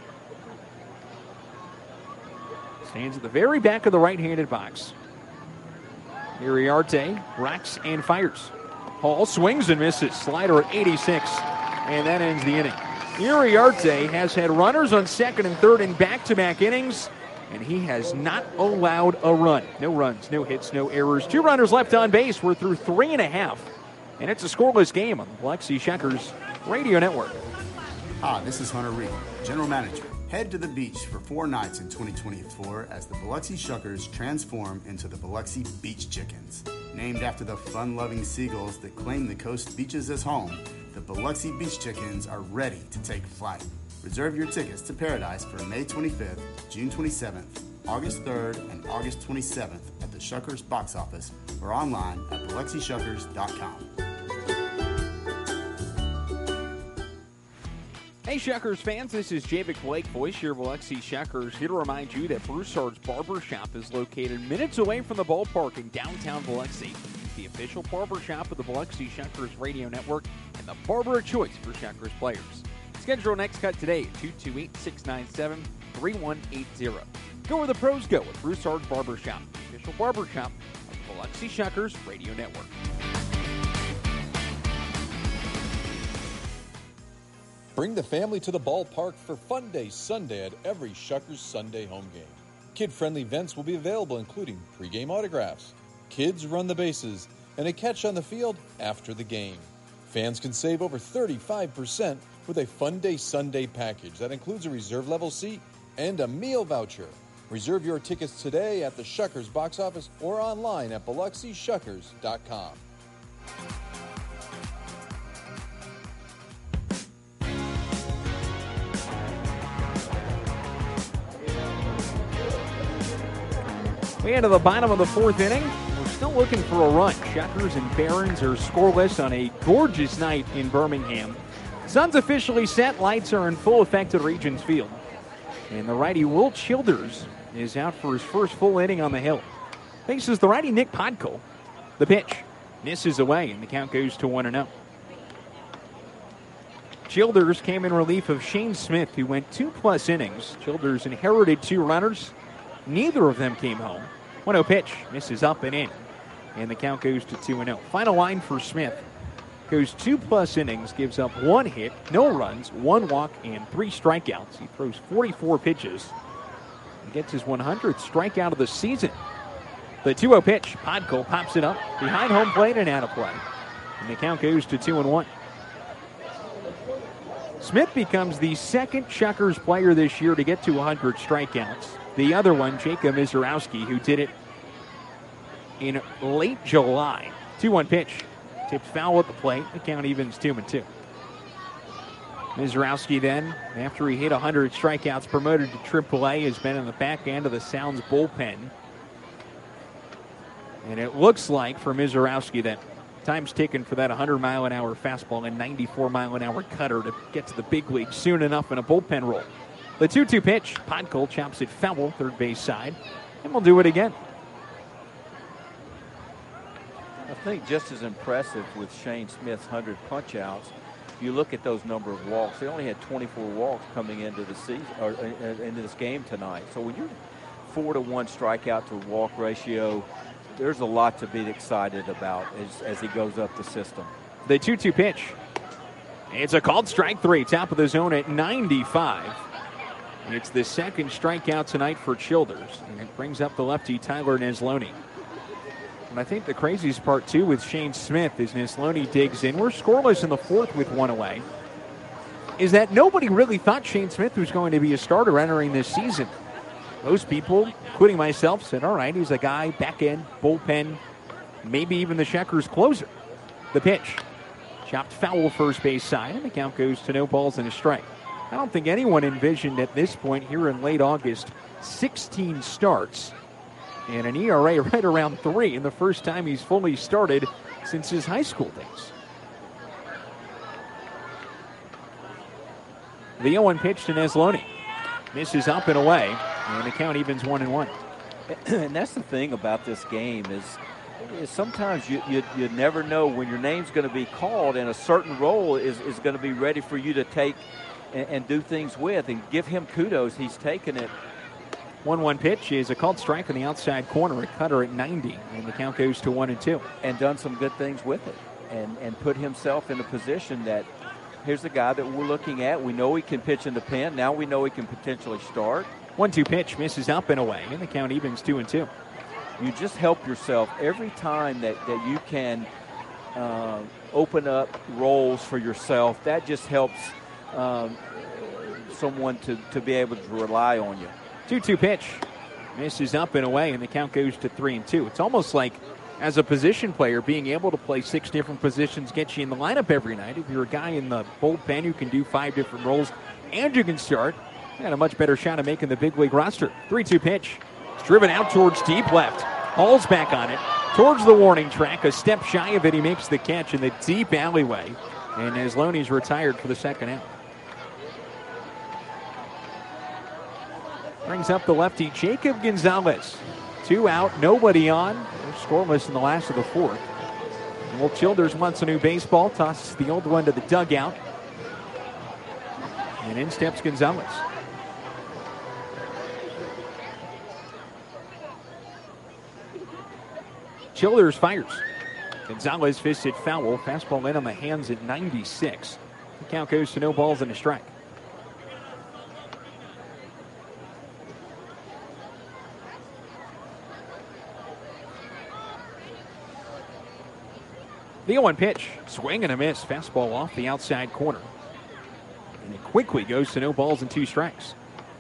Stands at the very back of the right-handed box. Iriarte racks and fires. Hall swings and misses. Slider at 86, and that ends the inning. Iriarte has had runners on second and third in back-to-back innings, and he has not allowed a run. No runs, no hits, no errors. 2 runners left on base. We're through 3.5, and it's a scoreless game on the Biloxi Checkers Radio Network.
Hi, this is Hunter Reed, General Manager. Head to the beach for 4 nights in 2024 as the Biloxi Shuckers transform into the Biloxi Beach Chickens. Named after the fun-loving seagulls that claim the coast beaches as home, the Biloxi Beach Chickens are ready to take flight. Reserve your tickets to Paradise for May 25th, June 27th, August 3rd, and August 27th at the Shuckers box office or online at BiloxiShuckers.com.
Hey Shuckers fans, this is Javic Blake, voice your Biloxi Shuckers, here to remind you that Broussard's Barber Shop is located minutes away from the ballpark in downtown Biloxi. It's the official barber shop of the Biloxi Shuckers Radio Network and the barber of choice for Shuckers players. Schedule your next cut today at 228-697-3180. Go where the pros go with Broussard's Barber Shop, the official barber shop of the Biloxi Shuckers Radio Network.
Bring the family to the ballpark for Fun Day Sunday at every Shuckers Sunday home game. Kid-friendly events will be available, including pregame autographs, kids run the bases, and a catch on the field after the game. Fans can save over 35% with a Fun Day Sunday package that includes a reserve level seat and a meal voucher. Reserve your tickets today at the Shuckers box office or online at BiloxiShuckers.com.
We head to the bottom of the fourth inning. We're still looking for a run. Shuckers and Barons are scoreless on a gorgeous night in Birmingham. Sun's officially set. Lights are in full effect at Regions Field. And the righty Will Childers is out for his first full inning on the hill. Faces the righty Nick Podko. The pitch misses away, and the count goes to 1-0. Childers came in relief of Shane Smith, who went 2+ innings. Childers inherited 2 runners. Neither of them came home. 1-0 pitch, misses up and in. And the count goes to 2-0. Final line for Smith. Goes 2+ innings, gives up 1 hit, no runs, 1 walk, and 3 strikeouts. He throws 44 pitches and gets his 100th strikeout of the season. The 2-0 pitch, Podko pops it up behind home plate and out of play. And the count goes to 2-1. Smith becomes the second Shuckers player this year to get to 100 strikeouts. The other one, Jacob Mizorowski, who did it in late July. 2-1 pitch. Tipped foul at the plate. The count evens 2-2. Mizorowski then, after he hit 100 strikeouts, promoted to AAA, has been in the back end of the Sounds bullpen. And it looks like for Mizorowski that time's ticking for that 100-mile-an-hour fastball and 94-mile-an-hour cutter to get to the big league soon enough in a bullpen role. The 2-2 pitch, Podko chops it foul, third base side, and we'll do it again.
I think just as impressive with Shane Smith's 100 punch-outs, you look at those number of walks. They only had 24 walks coming into the season or into this game tonight. So when you're 4-to-1 strikeout to walk ratio, there's a lot to be excited about as he goes up the system.
The 2-2 pitch. It's a called strike 3, top of the zone at 95. It's the second strikeout tonight for Childers, and it brings up the lefty Tyler Neslony. And I think the craziest part, too, with Shane Smith is Neslony digs in. We're scoreless in the fourth with 1 away. Is that nobody really thought Shane Smith was going to be a starter entering this season. Most people, including myself, said, all right, he's a guy, back end, bullpen, maybe even the Shuckers closer. The pitch. Chopped foul first base side, and the count goes to no balls and a strike. I don't think anyone envisioned at this point here in late August 16 starts and an ERA right around 3 in the first time he's fully started since his high school days. The 0-1 pitch to Neslony. Misses up and away, and the count evens 1-1.
And that's the thing about this game is sometimes you never know when your name's going to be called and a certain role is going to be ready for you to take and do things with, and give him kudos. He's taken it.
1-1 pitch is a called strike on the outside corner, a cutter at 90, and the count goes to 1-2.
And done some good things with it, and put himself in a position that here's the guy that we're looking at. We know he can pitch in the pen. Now we know he can potentially start.
1-2 pitch misses up and away, and the count evens 2-2.
You just help yourself every time that you can open up roles for yourself. That just helps someone to be able to rely on you.
2-2 pitch misses up and away, and the count goes to 3-2. It's almost like, as a position player, being able to play 6 different positions gets you in the lineup every night. If you're a guy in the bullpen who can do 5 different roles and you can start, you got a much better shot at making the big league roster. 3-2 pitch. It's driven out towards deep left. Hall's back on it. Towards the warning track. A step shy of it, he makes the catch in the deep alleyway. And Neslony's retired for the second out. Brings up the lefty Jacob Gonzalez. 2 out, nobody on. They're scoreless in the last of the fourth. And Will Childers wants a new baseball, tosses the old one to the dugout. And in steps Gonzalez. Childers fires. Gonzalez fists it foul. Fastball in on the hands at 96. The count goes to no balls and a strike. The 0-1 pitch. Swing and a miss. Fastball off the outside corner. And it quickly goes to no balls and 2 strikes.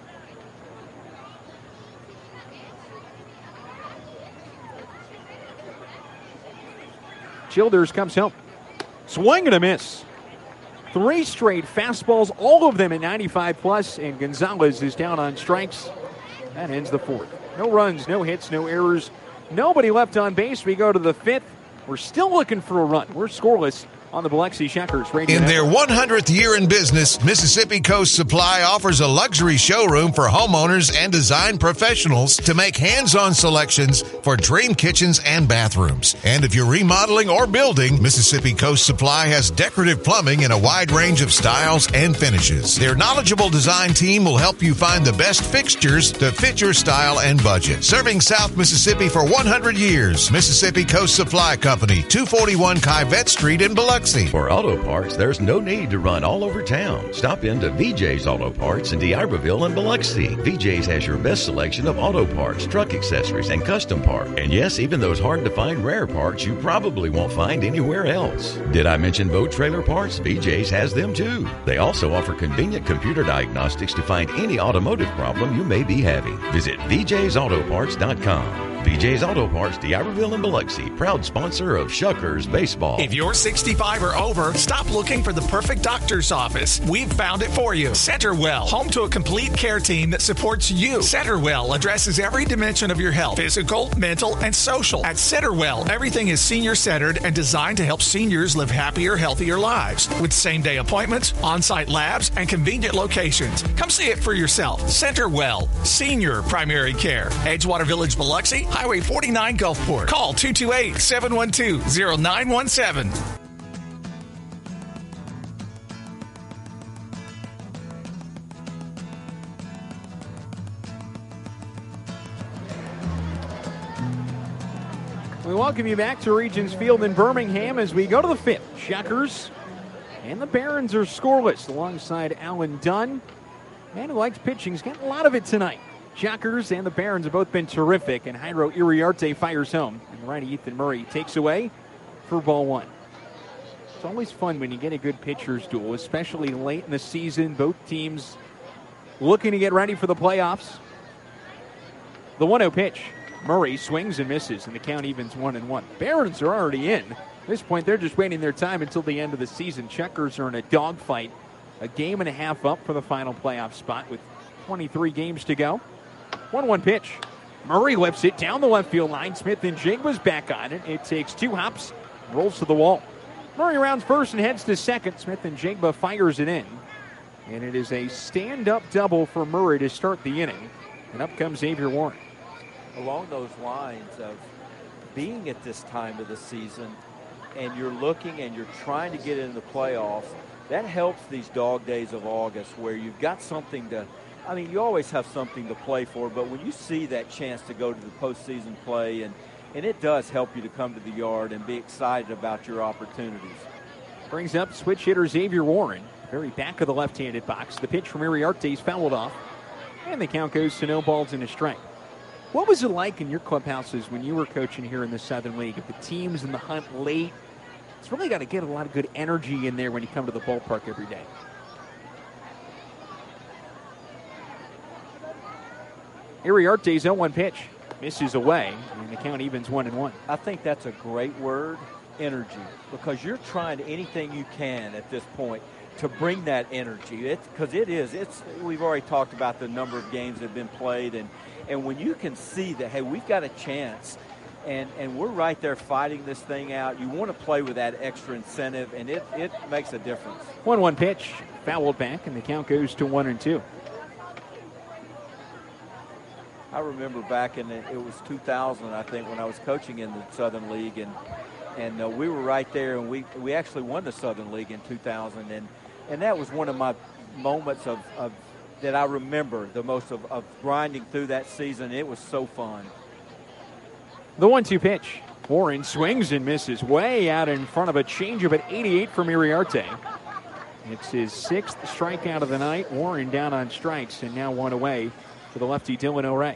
Childers comes home. Swing and a miss. 3 straight fastballs, all of them at 95 plus, and Gonzalez is down on strikes. That ends the 4th. No runs, no hits, no errors. Nobody left on base. We go to the 5th. We're still looking for a run. We're scoreless on the Biloxi Shuckers Radio
In their
Network.
100th year in business, Mississippi Coast Supply offers a luxury showroom for homeowners and design professionals to make hands-on selections for dream kitchens and bathrooms. And if you're remodeling or building, Mississippi Coast Supply has decorative plumbing in a wide range of styles and finishes. Their knowledgeable design team will help you find the best fixtures to fit your style and budget. Serving South Mississippi for 100 years, Mississippi Coast Supply Company, 241 Kyvette Street in Biloxi.
For auto parts, there's no need to run all over town. Stop in to VJ's Auto Parts in D'Iberville and Biloxi. VJ's has your best selection of auto parts, truck accessories, and custom parts. And yes, even those hard-to-find rare parts you probably won't find anywhere else. Did I mention boat trailer parts? VJ's has them too. They also offer convenient computer diagnostics to find any automotive problem you may be having. Visit VJ'sAutoparts.com. VJ's Auto Parts, D'Iberville and Biloxi, proud sponsor of Shuckers Baseball.
If you're 65 or over, stop looking for the perfect doctor's office. We've found it for you. Centerwell, home to a complete care team that supports you. Centerwell addresses every dimension of your health, physical, mental, and social. At Centerwell, everything is senior-centered and designed to help seniors live happier, healthier lives. With same-day appointments, on-site labs, and convenient locations. Come see it for yourself. Centerwell, senior primary care. Edgewater Village, Biloxi, Highway 49 Gulfport. Call 228-712-0917.
We welcome you back to Regions Field in Birmingham as we go to the 5th. Shuckers and the Barons are scoreless alongside Alan Dunn. Man who likes pitching. He's getting a lot of it tonight. Shuckers and the Barons have both been terrific, and Jairo Iriarte fires home. And righty Ethan Murray takes away for ball 1. It's always fun when you get a good pitcher's duel, especially late in the season. Both teams looking to get ready for the playoffs. The 1-0 pitch. Murray swings and misses, and the count evens 1-1. Barons are already in. At this point, they're just waiting their time until the end of the season. Shuckers are in a dogfight, a game and a half up for the final playoff spot with 23 games to go. 1-1 pitch. Murray lifts it down the left field line. Smith-Njigba's back on it. It takes 2 hops, rolls to the wall. Murray rounds first and heads to second. Smith-Njigba fires it in. And it is a stand-up double for Murray to start the inning. And up comes Xavier Warren.
Along those lines of being at this time of the season and you're looking and you're trying to get into the playoffs, that helps these dog days of August where you've got something to, I mean, you always have something to play for, but when you see that chance to go to the postseason play, and it does help you to come to the yard and be excited about your opportunities.
Brings up switch hitter Xavier Warren, very back of the left-handed box. The pitch from Iriarte is fouled off, and the count goes to no balls and a strike. What was it like in your clubhouses when you were coaching here in the Southern League? If the team's in the hunt late, it's really got to get a lot of good energy in there when you come to the ballpark every day. Iriarte's 0-1 pitch misses away, and the count evens 1-1.
I think that's a great word, energy, because you're trying anything you can at this point to bring that energy. Because we've already talked about the number of games that have been played, and when you can see that, hey, we've got a chance, and we're right there fighting this thing out, you want to play with that extra incentive, and it makes a difference.
1-1 pitch, fouled back, and the count goes to 1-2.
I remember back in it was 2000, I think, when I was coaching in the Southern League, and we were right there, and we actually won the Southern League in 2000, and that was one of my moments of that I remember the most of grinding through that season. It was so fun.
The 1-2 pitch. Warren swings and misses way out in front of a changeup at 88 from Iriarte. It's his 6th strikeout of the night. Warren down on strikes and now one away for the lefty Dylan O'Ray.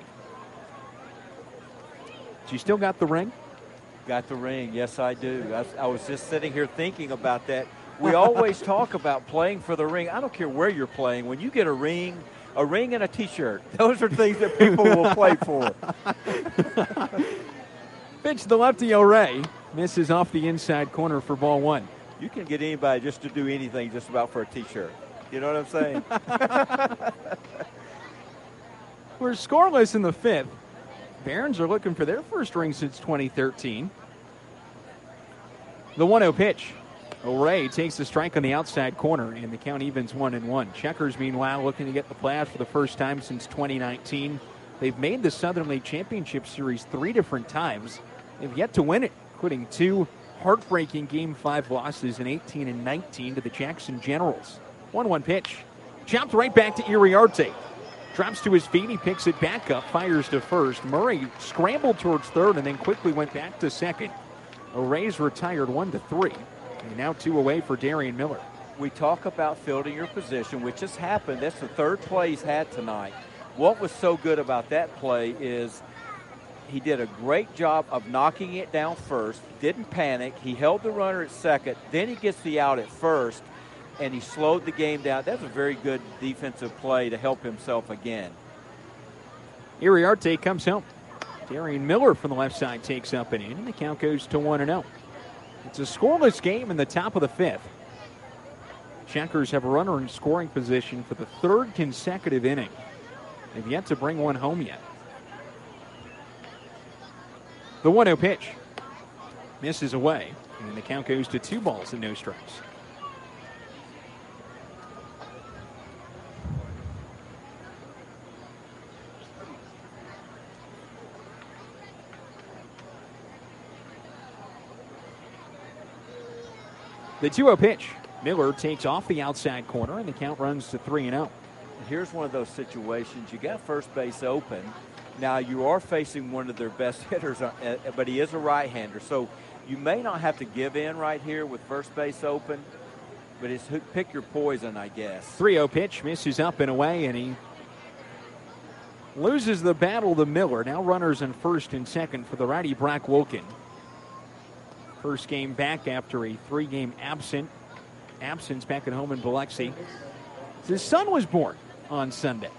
You still got the ring?
Got the ring. Yes, I do. I was just sitting here thinking about that. We always talk about playing for the ring. I don't care where you're playing. When you get a ring and a T-shirt, those are things that people will play for.
Pitch the lefty O'Ray. Misses off the inside corner for ball 1.
You can get anybody just to do anything just about for a T-shirt. You know what I'm saying?
We're scoreless in the 5th. Barons are looking for their first ring since 2013. The 1-0 pitch. O'Ray takes the strike on the outside corner, and the count evens 1-1. Checkers, meanwhile, looking to get the playoffs for the first time since 2019. They've made the Southern League Championship Series 3 different times. They've yet to win it, including 2 heartbreaking Game 5 losses in 18 and 19 to the Jackson Generals. 1-1 pitch. Chopped right back to Iriarte. Drops to his feet, he picks it back up, fires to first. Murray scrambled towards third and then quickly went back to second. O'Ray's retired 1-3. And now 2 away for Darian Miller.
We talk about fielding your position, which has happened. That's the 3rd play he's had tonight. What was so good about that play is he did a great job of knocking it down first, didn't panic. He held the runner at second. Then he gets the out at first, and he slowed the game down. That's a very good defensive play to help himself again.
Iriarte comes home. Darian Miller from the left side takes up and in, and the count goes to 1-0. It's a scoreless game in the top of the 5th. Checkers have a runner in scoring position for the 3rd consecutive inning. They've yet to bring one home yet. The 1-0 pitch misses away, and the count goes to 2 balls and no strikes. The 2-0 pitch. Miller takes off the outside corner, and the count runs to 3-0.
Here's one of those situations. You got first base open. Now, you are facing one of their best hitters, but he is a right-hander. So you may not have to give in right here with first base open, but it's pick your poison, I guess.
3-0 pitch misses up and away, and he loses the battle to Miller. Now runners in first and second for the righty Brock Wilken. First game back after a 3-game absence back at home in Biloxi. His son was born on Sunday.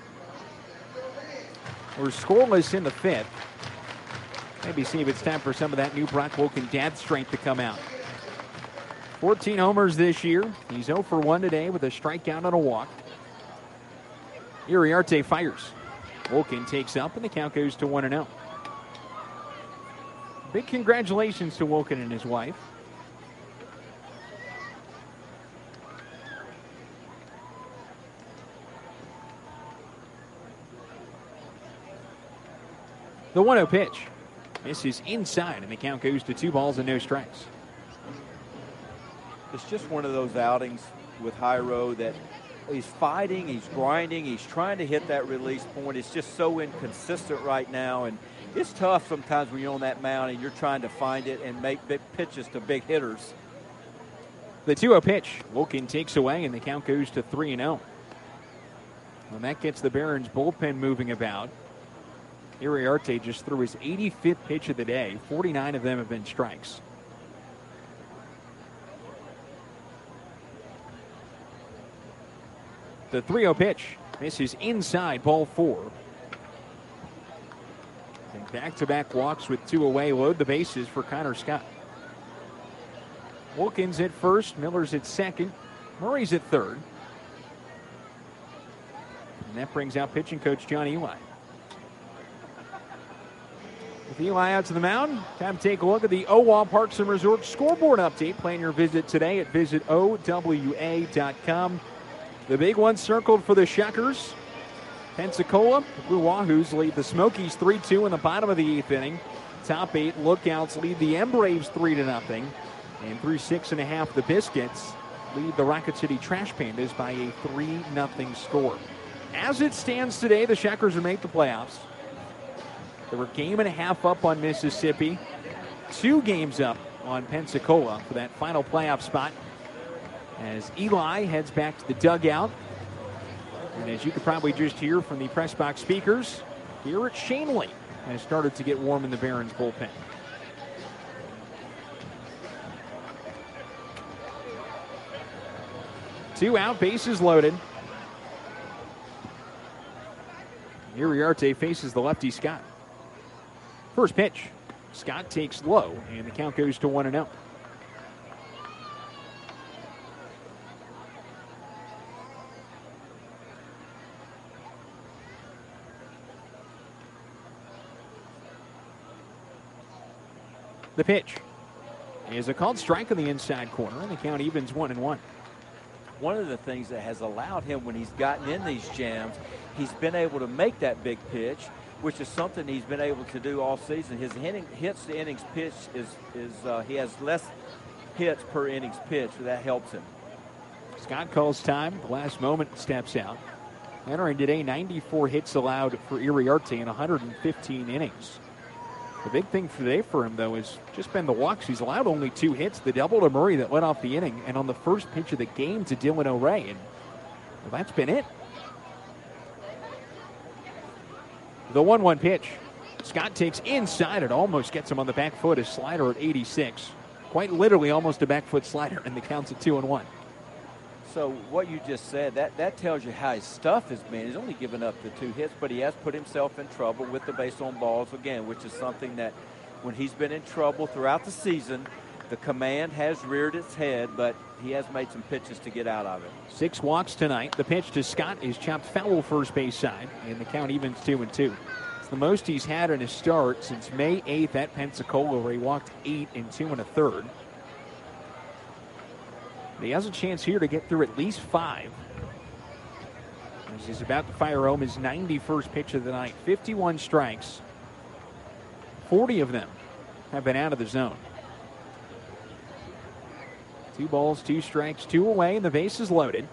We're scoreless in the 5th. Maybe see if it's time for some of that new Brock Wilken dad strength to come out. 14 homers this year. He's 0 for 1 today with a strikeout and a walk. Iriarte fires. Wilken takes up, and the count goes to 1-0. Big congratulations to Wilken and his wife. The 1-0 pitch misses inside, and the count goes to 2 balls and no strikes.
It's just one of those outings with Jairo that he's fighting, he's grinding, he's trying to hit that release point. It's just so inconsistent right now, and it's tough sometimes when you're on that mound and you're trying to find it and make big pitches to big hitters.
The 2-0 pitch, Wilken takes away, and the count goes to 3-0. And that gets the Barons bullpen moving about. Iriarte just threw his 85th pitch of the day. 49 of them have been strikes. The 3-0 pitch misses inside, ball 4. And back-to-back walks with 2 away load the bases for Connor Scott. Wilkins at first, Miller's at second, Murray's at third. And that brings out pitching coach John Eli. With Eli out to the mound, time to take a look at the OWA Parks and Resorts scoreboard update. Plan your visit today at visitowa.com. The big one circled for the Shuckers. Pensacola, the Blue Wahoos lead the Smokies 3-2 in the bottom of the 8th inning. Top 8 Lookouts lead the M-Braves 3-0. And through 6.5, the Biscuits lead the Rocket City Trash Pandas by a 3-0 score. As it stands today, the Shuckers will make the playoffs. They were 1.5 games up on Mississippi, 2 games up on Pensacola for that final playoff spot. as Eli heads back to the dugout. And as you could probably just hear from the press box speakers, Garrett Shanley has started to get warm in the Barons bullpen. Two out, bases loaded. Iriarte faces the lefty Scott. First pitch, Scott takes low, and the count goes to 1-0. The pitch is a called strike on the inside corner, and the count evens 1-1.
One of the things that has allowed him when he's gotten in these jams, he's been able to make that big pitch, which is something he's been able to do all season. His hits to innings pitch is he has less hits per innings pitch, so that helps him.
Scott calls time. The last moment steps out. Entering today, 94 hits allowed for Iriarte in 115 innings. The big thing for today for him, though, has just been the walks. He's allowed only 2 hits. The double to Murray that led off the inning, and on the first pitch of the game to Dylan O'Ray. And well, that's been it. The 1-1 pitch. Scott takes inside. It almost gets him on the back foot. A slider at 86. Quite literally almost a back foot slider, and the count's at 2-1.
So what you just said, that tells you how his stuff has been. He's only given up the 2 hits, but he has put himself in trouble with the base on balls again, which is something that when he's been in trouble throughout the season, the command has reared its head, but he has made some pitches to get out of it.
6 walks tonight. The pitch to Scott is chopped foul first base side, and the count evens 2-2. It's the most he's had in his start since May 8th at Pensacola, where he walked 8 in 2 1/3. He has a chance here to get through at least 5. As he's about to fire home his 91st pitch of the night. 51 strikes. 40 of them have been out of the zone. 2 balls, 2 strikes, 2 away, and the base is loaded.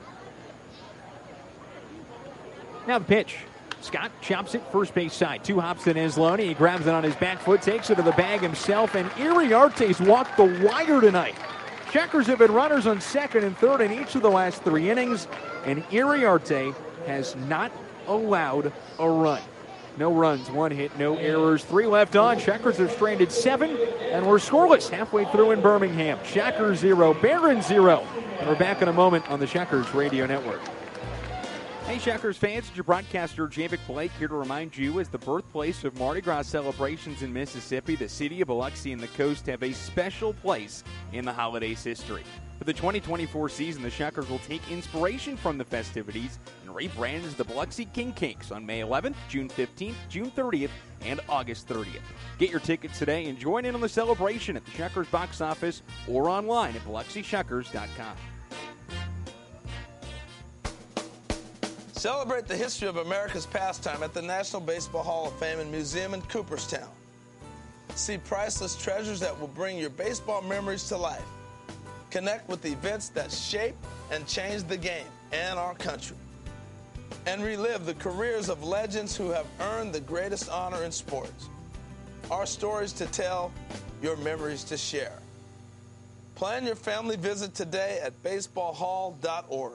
Now the pitch. Scott chops it first base side. 2 hops in Isloni. He grabs it on his back foot, takes it to the bag himself, and Iriarte's walked the wire tonight. Checkers have been runners on second and third in each of the last 3 innings, and Iriarte has not allowed a run. No runs, 1 hit, no errors, 3 left on. Checkers have stranded 7, and we're scoreless halfway through in Birmingham. Checkers 0, Barons 0. And we're back in a moment on the Checkers Radio Network. Hey, Checkers fans, it's your broadcaster, Javic Blake, here to remind you, as the birthplace of Mardi Gras celebrations in Mississippi, the city of Biloxi and the coast have a special place in the holiday's history. For the 2024 season, the Checkers will take inspiration from the festivities and rebrand as the Biloxi King Cakes on May 11th, June 15th, June 30th, and August 30th. Get your tickets today and join in on the celebration at the Checkers box office or online at BiloxiCheckers.com.
Celebrate the history of America's pastime at the National Baseball Hall of Fame and Museum in Cooperstown. See priceless treasures that will bring your baseball memories to life. Connect with events that shape and change the game and our country. And relive the careers of legends who have earned the greatest honor in sports. Our stories to tell, your memories to share. Plan your family visit today at baseballhall.org.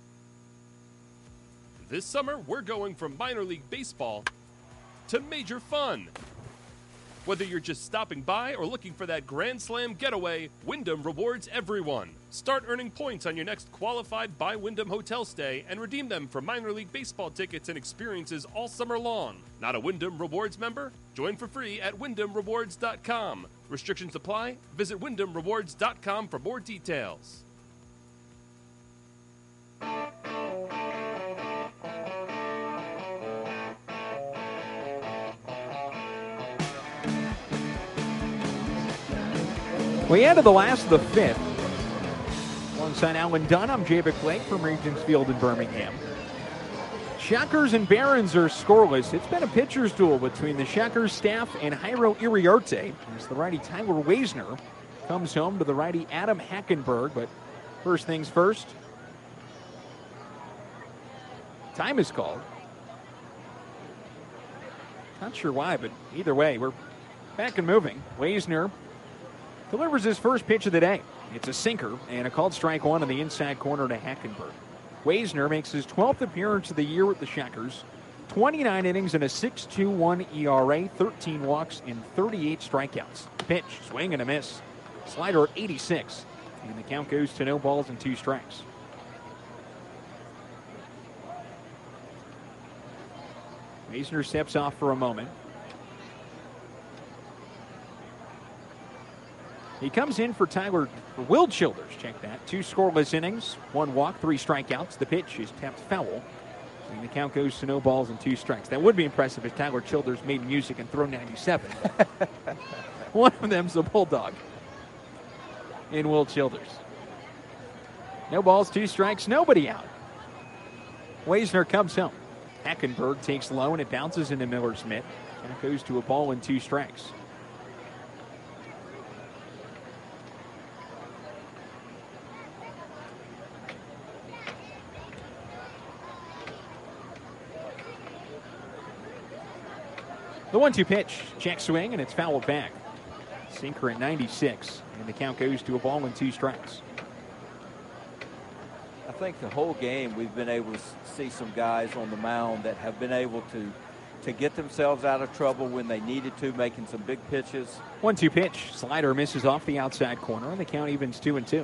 This summer, we're going from minor league baseball to major fun. Whether you're just stopping by or looking for that Grand Slam getaway, Wyndham rewards everyone. Start earning points on your next qualified by Wyndham hotel stay and redeem them for minor league baseball tickets and experiences all summer long. Not a Wyndham Rewards member? Join for free at WyndhamRewards.com. Restrictions apply. Visit WyndhamRewards.com for more details.
We ended the last of the 5th. Alongside Alan Dunn, I'm Javic Blake from Regents Field in Birmingham. Checkers and Barons are scoreless. It's been a pitcher's duel between the Checkers staff and Jairo Iriarte as the righty Tyler Weisner comes home to the righty Adam Hackenberg. But first things first, time is called. Not sure why, but either way, we're back and moving. Weisner delivers his first pitch of the day. It's a sinker and a called strike one on the inside corner to Hackenberg. Waisner makes his 12th appearance of the year with the Shockers. 29 innings and a 6.21 ERA, 13 walks, and 38 strikeouts. Pitch, swing and a miss. Slider at 86. And the count goes to no balls and 2 strikes. Waisner steps off for a moment. He comes in for Will Childers. Check that. 2 scoreless innings, 1 walk, 3 strikeouts. The pitch is tapped foul. And the count goes to no balls and 2 strikes. That would be impressive if Tyler Childers made music and throw 97. One of them's a Bulldog in Will Childers. No balls, 2 strikes, nobody out. Waisner comes home. Hackenberg takes low and it bounces into Miller's mitt. And it goes to a ball and 2 strikes. The 1-2 pitch, check swing, and it's fouled back. Sinker at 96, and the count goes to a ball and 2 strikes.
I think the whole game we've been able to see some guys on the mound that have been able to get themselves out of trouble when they needed to, making some big pitches.
1-2 pitch, slider misses off the outside corner, and the count evens 2-2.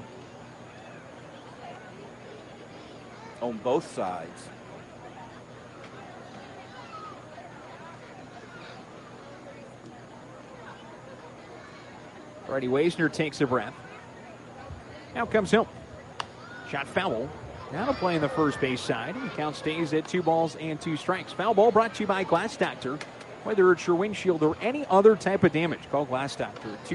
On both sides.
Freddie Waisner takes a breath. Now comes Hill. Shot foul. Now to play in the first base side. And the count stays at 2 balls and 2 strikes. Foul ball brought to you by Glass Doctor. Whether it's your windshield or any other type of damage, call Glass Doctor at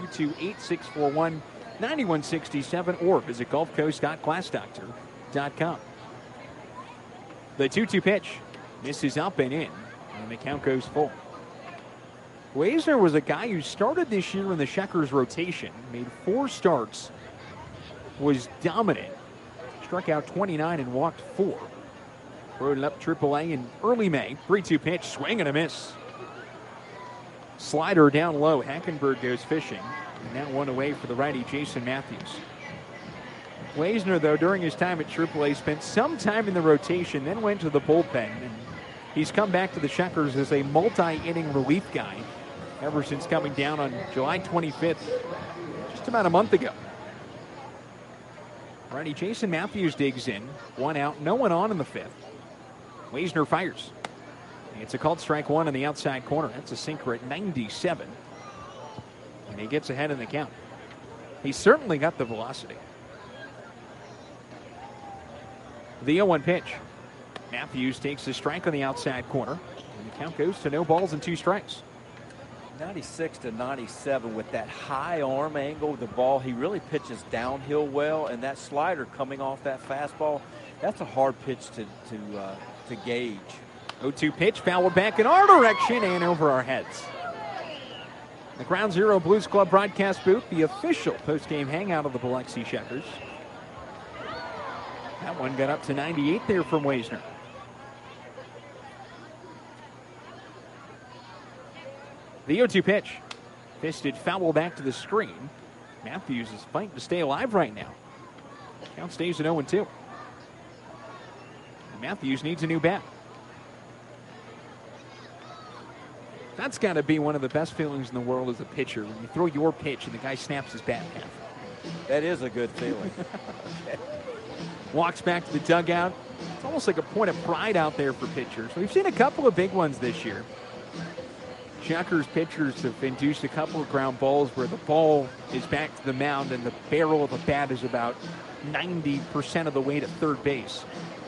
228-641-9167 or visit gulfcoast.glassdoctor.com. The 2-2 pitch misses up and in, and the count goes full. Waisner was a guy who started this year in the Shockers rotation, made 4 starts, was dominant, struck out 29 and walked 4. Rode up AAA in early May. 3-2 pitch, swing and a miss. Slider down low. Hackenberg goes fishing. And that one away for the righty Jason Matthews. Waisner, though, during his time at AAA, spent some time in the rotation, then went to the bullpen. And he's come back to the Shockers as a multi-inning relief guy ever since coming down on July 25th, just about a month ago. Righty Jason Matthews digs in. 1 out, no one on in the 5th. Waisner fires. It's a called strike 1 in the outside corner. That's a sinker at 97. And he gets ahead in the count. He's certainly got the velocity. The 0-1 pitch. Matthews takes the strike on the outside corner. And the count goes to no balls and 2 strikes.
96 to 97 with that high arm angle. The ball, he really pitches downhill well, and that slider coming off that fastball, that's a hard pitch to gauge.
0-2 pitch, fouled back in our direction and over our heads. The Ground Zero Blues Club broadcast booth, the official post-game hangout of the Biloxi Shockers. That one got up to 98 there from Waisner. The 0-2 pitch. Fisted foul back to the screen. Matthews is fighting to stay alive right now. Count stays at 0-2. Matthews needs a new bat. That's got to be one of the best feelings in the world as a pitcher, when you throw your pitch and the guy snaps his bat in half.
That is a good feeling.
Walks back to the dugout. It's almost like a point of pride out there for pitchers. We've seen a couple of big ones this year. Shockers pitchers have induced a couple of ground balls where the ball is back to the mound and the barrel of the bat is about 90% of the way to third base.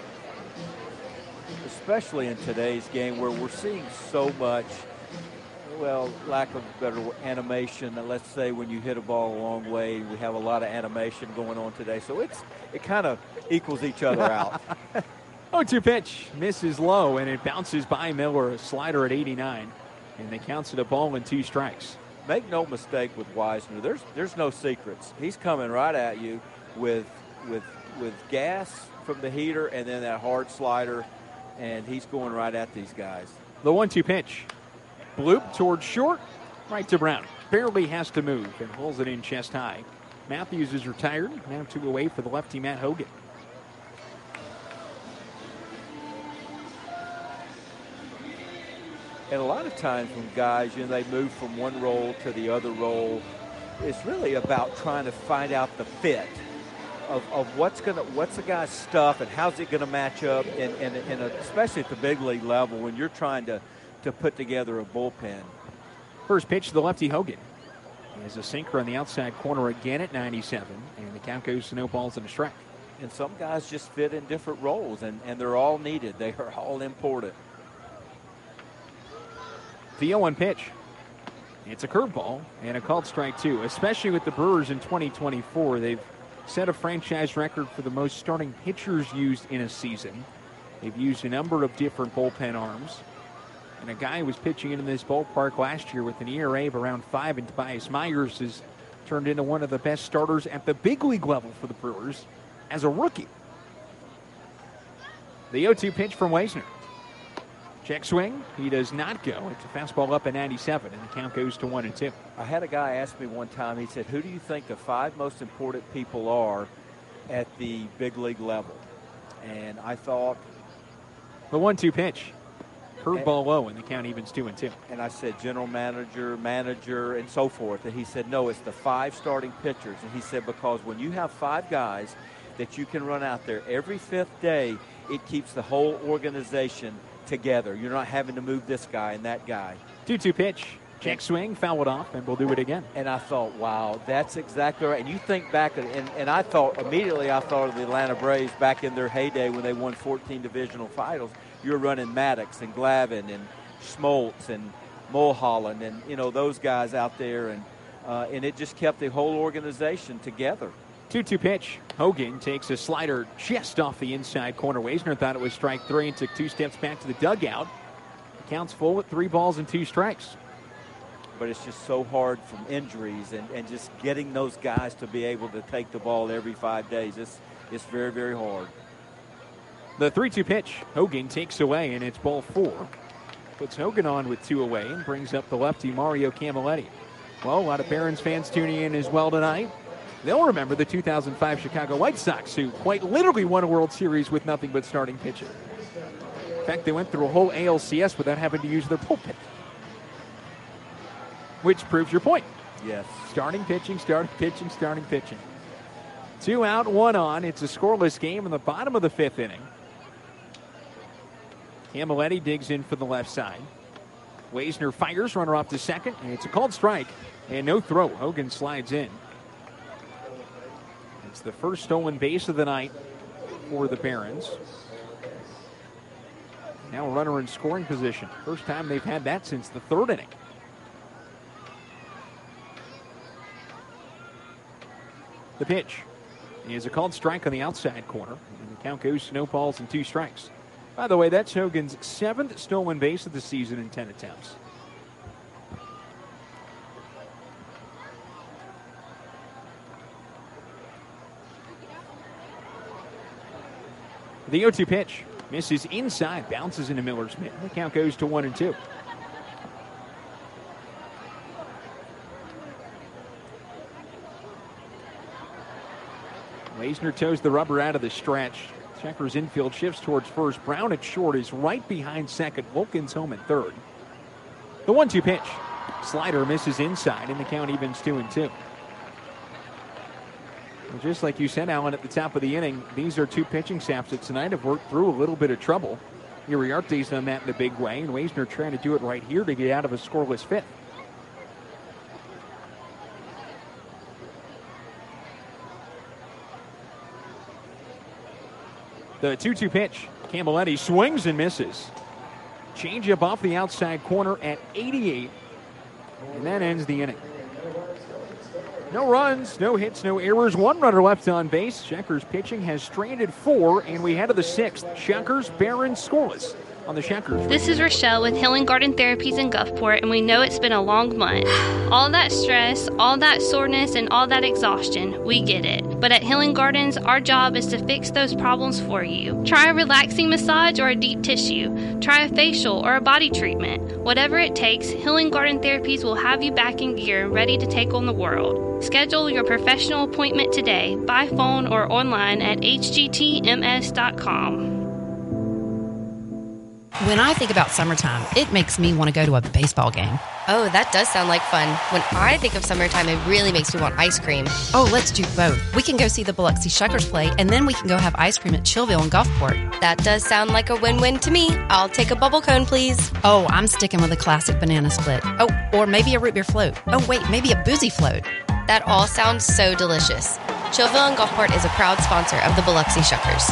Especially in today's game where we're seeing so much, well, lack of better animation. Let's say when you hit a ball a long way, we have a lot of animation going on today. So it kind of equals each other out.
0-2 pitch misses low and it bounces by Miller, a slider at 89. And they counts it a ball and 2 strikes.
Make no mistake with Waisner. There's no secrets. He's coming right at you with gas from the heater and then that hard slider, and he's going right at these guys.
The 1-2 pitch. Bloop towards short, right to Brown. Barely has to move and pulls it in chest high. Matthews is retired. Now 2 away for the lefty, Matt Hogan.
And a lot of times when guys, they move from one role to the other role, it's really about trying to find out the fit of what's the guy's stuff and how's it going to match up, especially at the big league level when you're trying to put together a bullpen.
First pitch to the lefty, Hogan. He has a sinker on the outside corner again at 97, and the count goes to no balls and a strike.
And some guys just fit in different roles, and they're all needed. They are all important.
The 0-1 pitch. It's a curveball and a called strike 2, especially with the Brewers in 2024. They've set a franchise record for the most starting pitchers used in a season. They've used a number of different bullpen arms. And a guy who was pitching in this ballpark last year with an ERA of around 5, and Tobias Myers has turned into one of the best starters at the big league level for the Brewers as a rookie. The 0-2 pitch from Waisner. Check swing. He does not go. It's a fastball up at 97, and the count goes to 1-2.
I had a guy ask me one time, he said, who do you think the 5 most important people are at the big league level? And I thought...
The 1-2 pitch. Curveball low, and the count evens 2-2.
And I said general manager, and so forth. And he said, no, it's the 5 starting pitchers. And he said, because when you have 5 guys that you can run out there every 5th day, it keeps the whole organization together. You're not having to move this guy and that guy.
2-2 pitch. Check swing, foul it off, and we'll do it again.
And I thought, wow, that's exactly right. And you think back, and I thought of the Atlanta Braves back in their heyday when they won 14 divisional titles. You're running Maddox and Glavine and Schmaltz and Mulholland and, those guys out there. And it just kept the whole organization together.
2-2 pitch. Hogan takes a slider just off the inside corner. Waisner thought it was strike 3 and took 2 steps back to the dugout. The count's full with 3 balls and 2 strikes.
But it's just so hard from injuries and just getting those guys to be able to take the ball every 5 days. It's very, very hard.
The 3-2 pitch. Hogan takes away, and it's ball 4. Puts Hogan on with 2 away and brings up the lefty Mario Camilletti. Well, a lot of Barons fans tuning in as well tonight. They'll remember the 2005 Chicago White Sox, who quite literally won a World Series with nothing but starting pitching. In fact, they went through a whole ALCS without having to use their bullpen. Which proves your point.
Yes.
Starting pitching, starting pitching, starting pitching. 2 out, 1 on. It's a scoreless game in the bottom of the 5th inning. Camilletti digs in for the left side. Waisner fires, runner off to second, and it's a called strike and no throw. Hogan slides in. It's the first stolen base of the night for the Barons. Now a runner in scoring position. First time they've had that since the 3rd inning. The pitch is a called strike on the outside corner, and the count goes to no balls and 2 strikes. By the way, that's Hogan's 7th stolen base of the season in 10 attempts. The 0-2 pitch misses inside, bounces into Miller's mitt. The count goes to 1-2. Waisner toes the rubber out of the stretch. Checkers infield shifts towards first. Brown at short is right behind second. Wilkins home at third. The 1-2 pitch. Slider misses inside, and the count evens 2-2. Well, just like you said, Alan, at the top of the inning, these are 2 pitching staffs that tonight have worked through a little bit of trouble. Uriarte's done that in a big way, and Waisner trying to do it right here to get out of a scoreless 5th. The 2-2 pitch. Camilletti swings and misses. Changeup off the outside corner at 88. And that ends the inning. No runs, no hits, no errors. 1 runner left on base. Checkers pitching has stranded 4, and we head to the 6th. Checkers, Barons scoreless on the Checkers.
This is Rochelle with Healing Garden Therapies in Gulfport, and we know it's been a long month. All that stress, all that soreness, and all that exhaustion, we get it. But at Healing Gardens, our job is to fix those problems for you. Try a relaxing massage or a deep tissue. Try a facial or a body treatment. Whatever it takes, Healing Garden Therapies will have you back in gear and ready to take on the world. Schedule your professional appointment today by phone or online at hgtms.com.
When I think about summertime, it makes me want to go to a baseball game.
Oh, that does sound like fun. When I think of summertime, it really makes me want ice cream.
Oh, let's do both. We can go see the Biloxi Shuckers play, and then we can go have ice cream at Chillville and Gulfport.
That does sound like a win-win to me. I'll take a bubble cone, please.
Oh, I'm sticking with a classic banana split. Oh, or maybe a root beer float. Oh, wait, maybe a boozy float.
That all sounds so delicious. Chillville and Gulfport is a proud sponsor of the Biloxi Shuckers.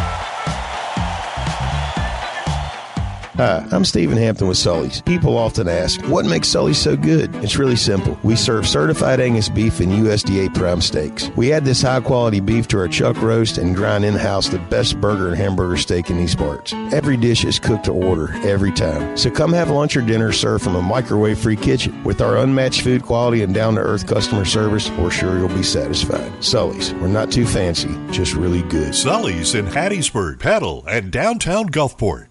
Hi, I'm Stephen Hampton with Sully's. People often ask, what makes Sully's so good? It's really simple. We serve certified Angus beef and USDA prime steaks. We add this high-quality beef to our chuck roast and grind in-house the best burger and hamburger steak in these parts. Every dish is cooked to order, every time. So come have lunch or dinner served from a microwave-free kitchen. With our unmatched food quality and down-to-earth customer service, we're sure you'll be satisfied. Sully's, we're not too fancy, just really good.
Sully's in Hattiesburg, Petal, and downtown Gulfport.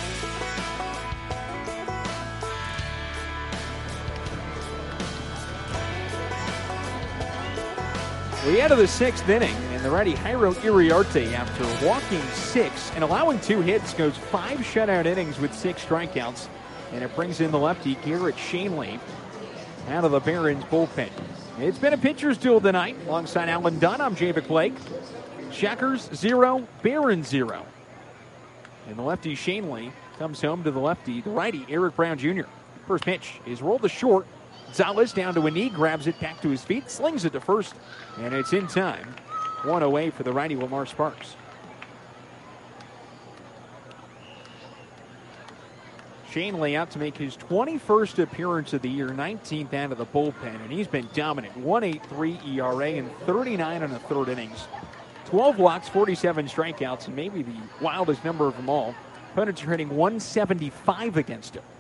We head to the sixth inning, and the righty Jairo Iriarte, after walking 6 and allowing 2 hits, goes 5 shutout innings with 6 strikeouts, and it brings in the lefty Garrett Shanley out of the Barons bullpen. It's been a pitcher's duel tonight. Alongside Alan Dunn, I'm Javik Blake. Shuckers 0, Barons 0. And the lefty Shanley comes home to the lefty, the righty Eric Brown Jr. First pitch is rolled to short. Gonzalez down to a knee, grabs it back to his feet, slings it to first, and it's in time. 1 away for the righty Lamar Sparks. Shanley out to make his 21st appearance of the year, 19th out of the bullpen, and he's been dominant. 1.83 ERA in 39 and a third innings. 12 walks, 47 strikeouts, and maybe the wildest number of them all. Opponents are hitting 175 against him.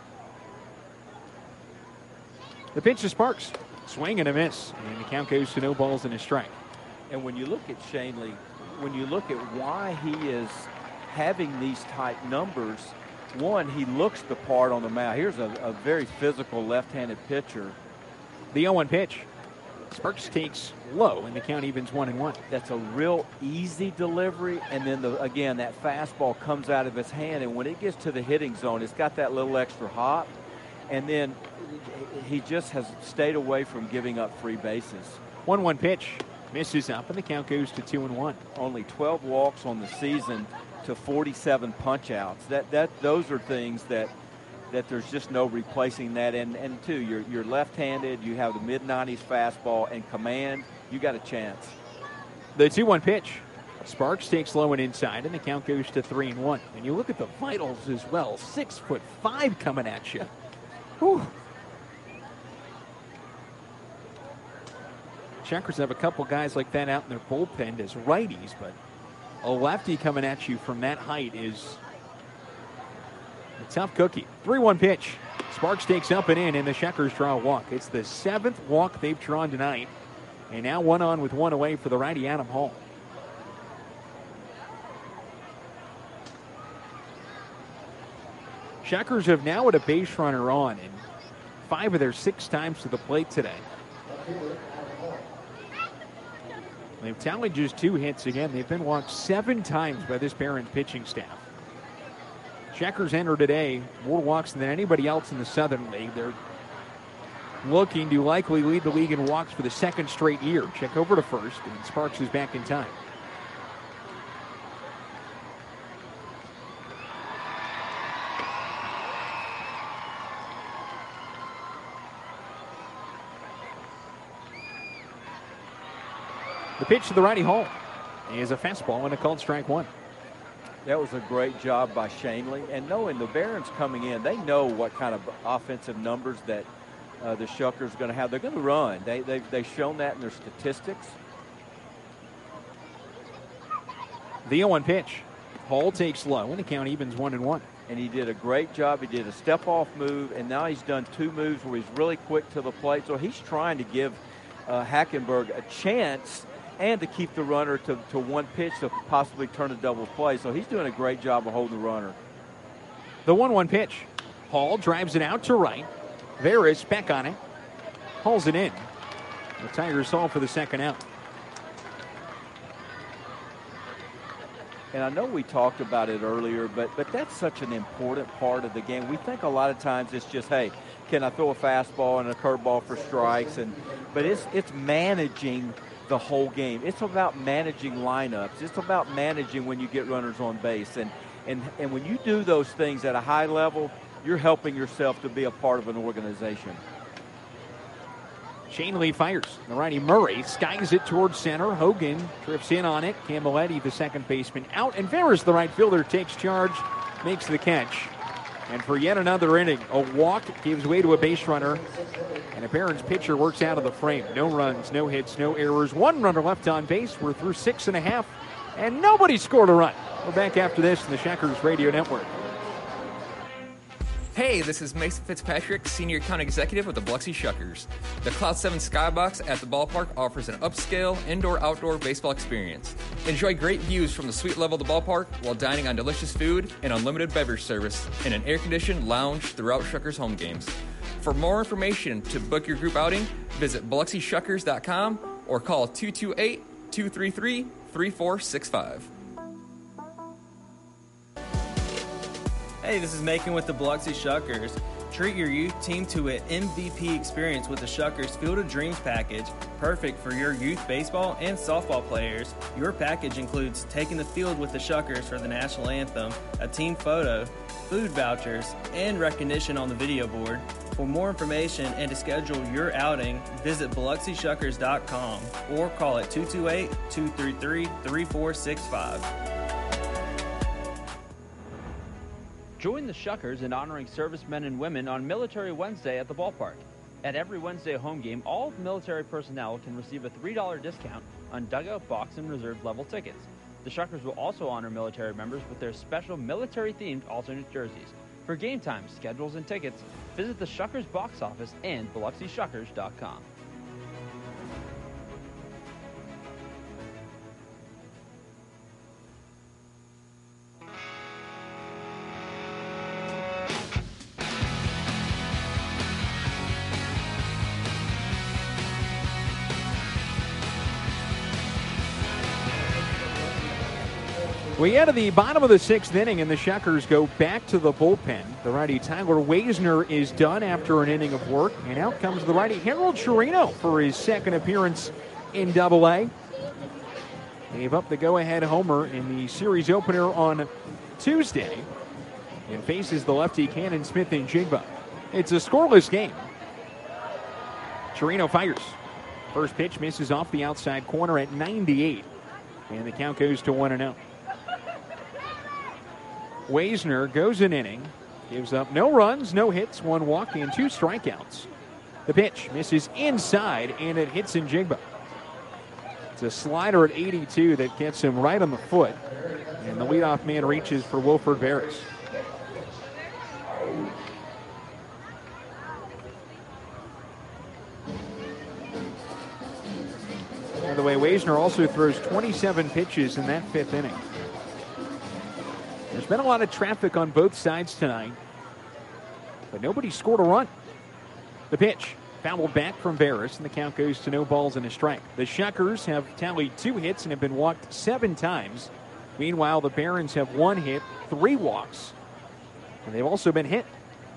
The pitch to Sparks. Swing and a miss. And the count goes to no balls and a strike.
And when you look at Shanley, when you look at why he is having these type numbers, one, he looks the part on the mound. Here's a very physical left-handed pitcher.
The 0-1 pitch. Sparks takes low, and the count evens 1-1.
That's a real easy delivery, and then, again, that fastball comes out of his hand, and when it gets to the hitting zone, it's got that little extra hop, and then he just has stayed away from giving up free bases.
1-1 pitch. Misses up, and the count goes to 2-1.
Only 12 walks on the season to 47 punch-outs. Those are things that there's just no replacing that. And two, you're left-handed, you have the mid-90s fastball, and command, you got a chance.
The 2-1 pitch. Sparks takes low and inside, and the count goes to 3-1. And you look at the vitals as well. 6'5" coming at you. Whew. Checkers have a couple guys like that out in their bullpen as righties, but a lefty coming at you from that height is a tough cookie. 3-1 pitch. Sparks takes up and in, and the Checkers draw a walk. It's the 7th walk they've drawn tonight, and now 1 on with 1 away for the righty Adam Hall. Checkers have now had a base runner on in 5 of their 6 times to the plate today. They've tallied just 2 hits again. They've been walked 7 times by this Barons pitching staff. Checkers enter today more walks than anybody else in the Southern League. They're looking to likely lead the league in walks for the 2nd straight year. Check over to first, and Sparks is back in time. The pitch to the righty Hall is a fastball and a called strike 1.
That was a great job by Shanley. And knowing the Barons coming in, they know what kind of offensive numbers that the Shuckers are going to have. They're going to run. They've shown that in their statistics.
The 0-1 pitch. Hall takes low, and the count evens 1-1.
And he did a great job. He did a step-off move, and now he's done 2 moves where he's really quick to the plate. So he's trying to give Hackenberg a chance. and to keep the runner to one pitch to possibly turn a double play. So he's doing a great job of holding the runner.
The 1-1 pitch. Hall drives it out to right. Veras back on it. Hauls it in. The Tigers haul for the second out.
And I know we talked about it earlier, but that's such an important part of the game. We think a lot of times it's just, hey, can I throw a fastball and a curveball for strikes? But it's managing the whole game. It's about managing lineups. It's about managing when you get runners on base. And when you do those things at a high level, you're helping yourself to be a part of an organization.
Shane Lee fires. The righty Murray skies it towards center. Hogan drifts in on it. Camilletti, the second baseman, out. And Veras, the right fielder, takes charge, makes the catch. And for yet another inning, a walk gives way to a base runner. And a Barons pitcher works out of the frame. No runs, no hits, no errors. One runner left on base. We're through 6.5. And nobody scored a run. We're back after this in the Shuckers Radio Network.
Hey, this is Mason Fitzpatrick, Senior Account Executive with the Biloxi Shuckers. The Cloud 7 Skybox at the ballpark offers an upscale indoor-outdoor baseball experience. Enjoy great views from the suite level of the ballpark while dining on delicious food and unlimited beverage service in an air-conditioned lounge throughout Shuckers home games. For more information to book your group outing, visit BiloxiShuckers.com or call 228-233-3465.
Hey, this is Macon with the Biloxi Shuckers. Treat your youth team to an MVP experience with the Shuckers Field of Dreams package, perfect for your youth baseball and softball players. Your package includes taking the field with the Shuckers for the national anthem, a team photo, food vouchers, and recognition on the video board. For more information and to schedule your outing, visit BiloxiShuckers.com or call at 228-233-3465.
Join the Shuckers in honoring servicemen and women on Military Wednesday at the ballpark. At every Wednesday home game, all military personnel can receive a $3 discount on dugout, box, and reserve level tickets. The Shuckers will also honor military members with their special military-themed alternate jerseys. For game times, schedules, and tickets, visit the Shuckers box office and BiloxiShuckers.com.
We get to the bottom of the sixth inning, and the Shuckers go back to the bullpen. The righty Tyler Waisner is done after an inning of work, and out comes the righty Harold Chirino for his second appearance in Double-A. Gave up the go-ahead homer in the series opener on Tuesday and faces the lefty Cannon Smith in Jigba. It's a scoreless game. Chirino fires. First pitch misses off the outside corner at 98, and the count goes to 1-0. Waisner goes an inning, gives up no runs, no hits, one walk, and 2 strikeouts. The pitch misses inside, and it hits in Jigba. It's a slider at 82 that gets him right on the foot, and the leadoff man reaches for Wilfred Veras. By the way, Waisner also throws 27 pitches in that 5th inning. There's been a lot of traffic on both sides tonight, but nobody scored a run. The pitch fouled back from Veras, and the count goes to no balls and a strike. The Shuckers have tallied 2 hits and have been walked 7 times. Meanwhile, the Barons have 1 hit, 3 walks, and they've also been hit.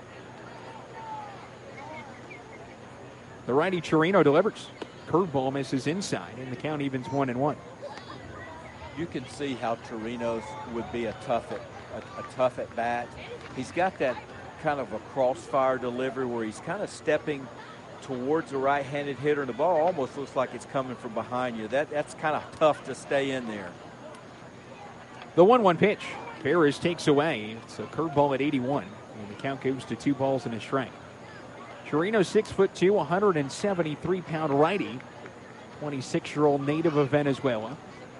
The righty Chirino delivers. Curveball misses inside, and the count evens 1-1.
You can see how Chirinos would be a tough at bat. He's got that kind of a crossfire delivery where he's kind of stepping towards the right-handed hitter, and the ball almost looks like it's coming from behind you. That's kind of tough to stay in there.
The 1-1 pitch. Veras takes away. It's a curveball at 81, and the count goes to 2 balls and a strike. Chirino, 6'2", 173-pound righty, 26-year-old native of Venezuela.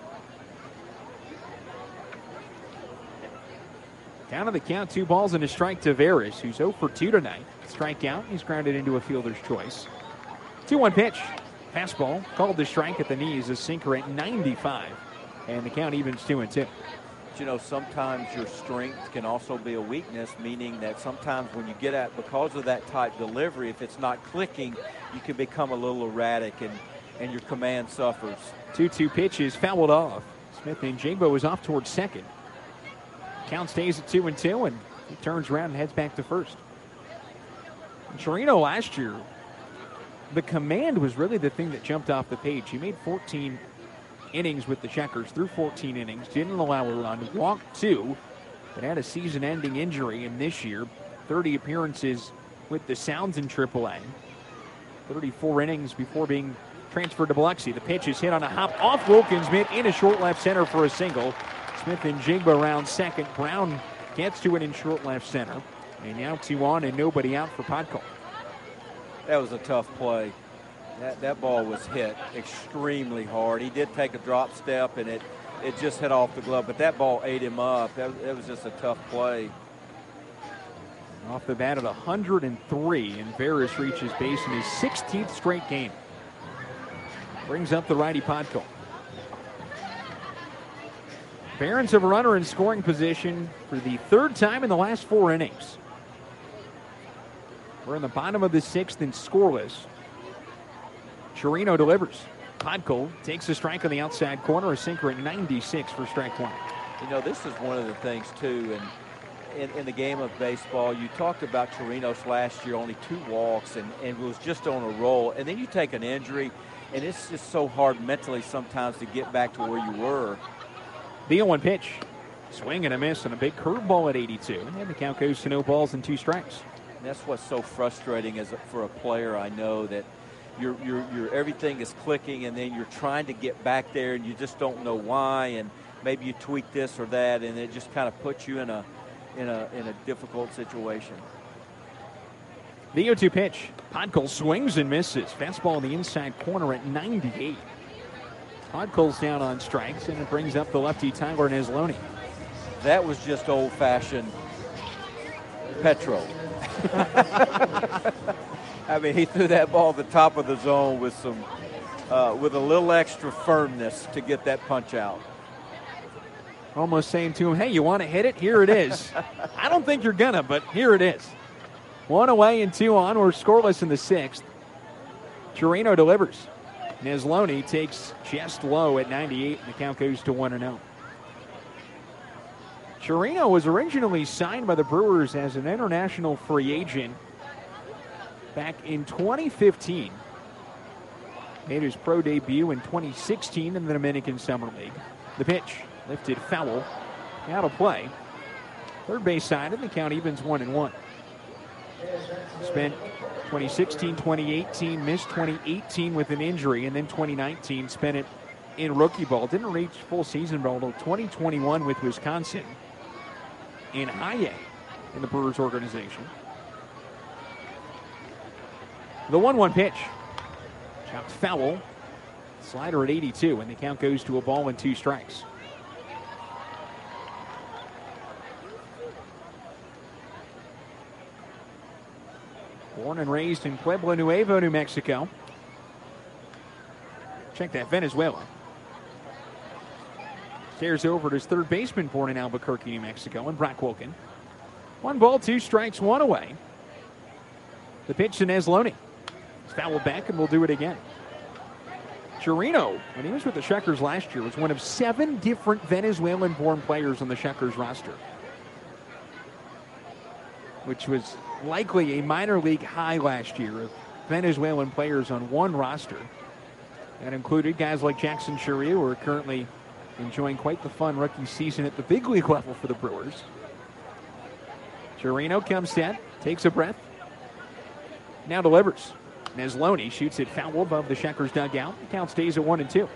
Down to the count, 2 balls and a strike to Veras, who's 0 for 2 tonight. Strikeout, he's grounded into a fielder's choice. 2-1 pitch. Fastball called the strike at the knees, a sinker at 95. And the count evens 2-2.
You know, sometimes your strength can also be a weakness, meaning that sometimes when you get at, because of that type delivery, if it's not clicking, you can become a little erratic and your command suffers.
2-2 pitch is fouled off. Smith-Njigba is off towards second. Count stays at 2-2, and he turns around and heads back to first. Chirino last year, the command was really the thing that jumped off the page. He made 14 innings with the Checkers, through 14 innings, didn't allow a run, walked 2, but had a season-ending injury. And this year, 30 appearances with the Sounds in AAA, 34 innings before being transferred to Biloxi. The pitch is hit on a hop off Wilkins mid in a short left center for a single. Smith-Njigba around second. Brown gets to it in short left center. And now 2 on and nobody out for Podkul.
That was a tough play. That ball was hit extremely hard. He did take a drop step, and it just hit off the glove, but that ball ate him up. That was just a tough play.
Off the bat at 103, and Veras reaches base in his 16th straight game. Brings up the righty Podkul. Barons have a runner in scoring position for the 3rd time in the last 4 innings. We're in the bottom of the 6th and scoreless. Chirino delivers. Podkul takes a strike on the outside corner, a sinker at 96 for strike 1.
You know, this is one of the things, too, and in the game of baseball, you talked about Chirinos last year, only 2 walks, and was just on a roll. And then you take an injury, and it's just so hard mentally sometimes to get back to where you were.
The 0-1 pitch. Swing and a miss, and a big curveball at 82. And the count goes to no balls and 2 strikes.
And that's what's so frustrating for a player. I know that your everything is clicking, and then you're trying to get back there, and you just don't know why, and maybe you tweak this or that, and it just kind of puts you in a difficult situation.
The 0-2 pitch. Podkul swings and misses. Fastball in the inside corner at 98. Podkul's down on strikes, and it brings up the lefty Tyler Neslony.
That was just old-fashioned Petro. I mean, he threw that ball at the top of the zone with with a little extra firmness to get that punch out.
Almost saying to him, hey, you want to hit it? Here it is. I don't think you're gonna, but here it is. 1 away and 2 on. We're scoreless in the 6th. Chirino delivers. Neslony takes chest low at 98, and the count goes to 1-0. Chirino was originally signed by the Brewers as an international free agent back in 2015. Made his pro debut in 2016 in the Dominican Summer League. The pitch lifted foul. Out of play. Third base side, and the count evens 1-1. Spent 2016, 2018, missed 2018 with an injury, and then 2019 spent it in rookie ball. Didn't reach full season ball until 2021 with Wisconsin in high A in the Brewers organization. The 1-1 pitch. Chopped foul. Slider at 82, and the count goes to a ball and 2 strikes. Born and raised in Pueblo Nuevo, New Mexico. Check that, Venezuela. Stares over at his third baseman, born in Albuquerque, New Mexico, and Brock Wilken. 1 ball, 2 strikes, 1 away. The pitch to Neslony. It's fouled back, and we'll do it again. Chirino, when he was with the Checkers last year, was one of 7 different Venezuelan-born players on the Checkers roster, which was likely a minor league high last year of Venezuelan players on one roster. That included guys like Jackson Chourio, who are currently enjoying quite the fun rookie season at the big league level for the Brewers. Chirino comes set, takes a breath, now delivers. Neslony shoots it foul above the Checkers dugout. The count stays at 1-2.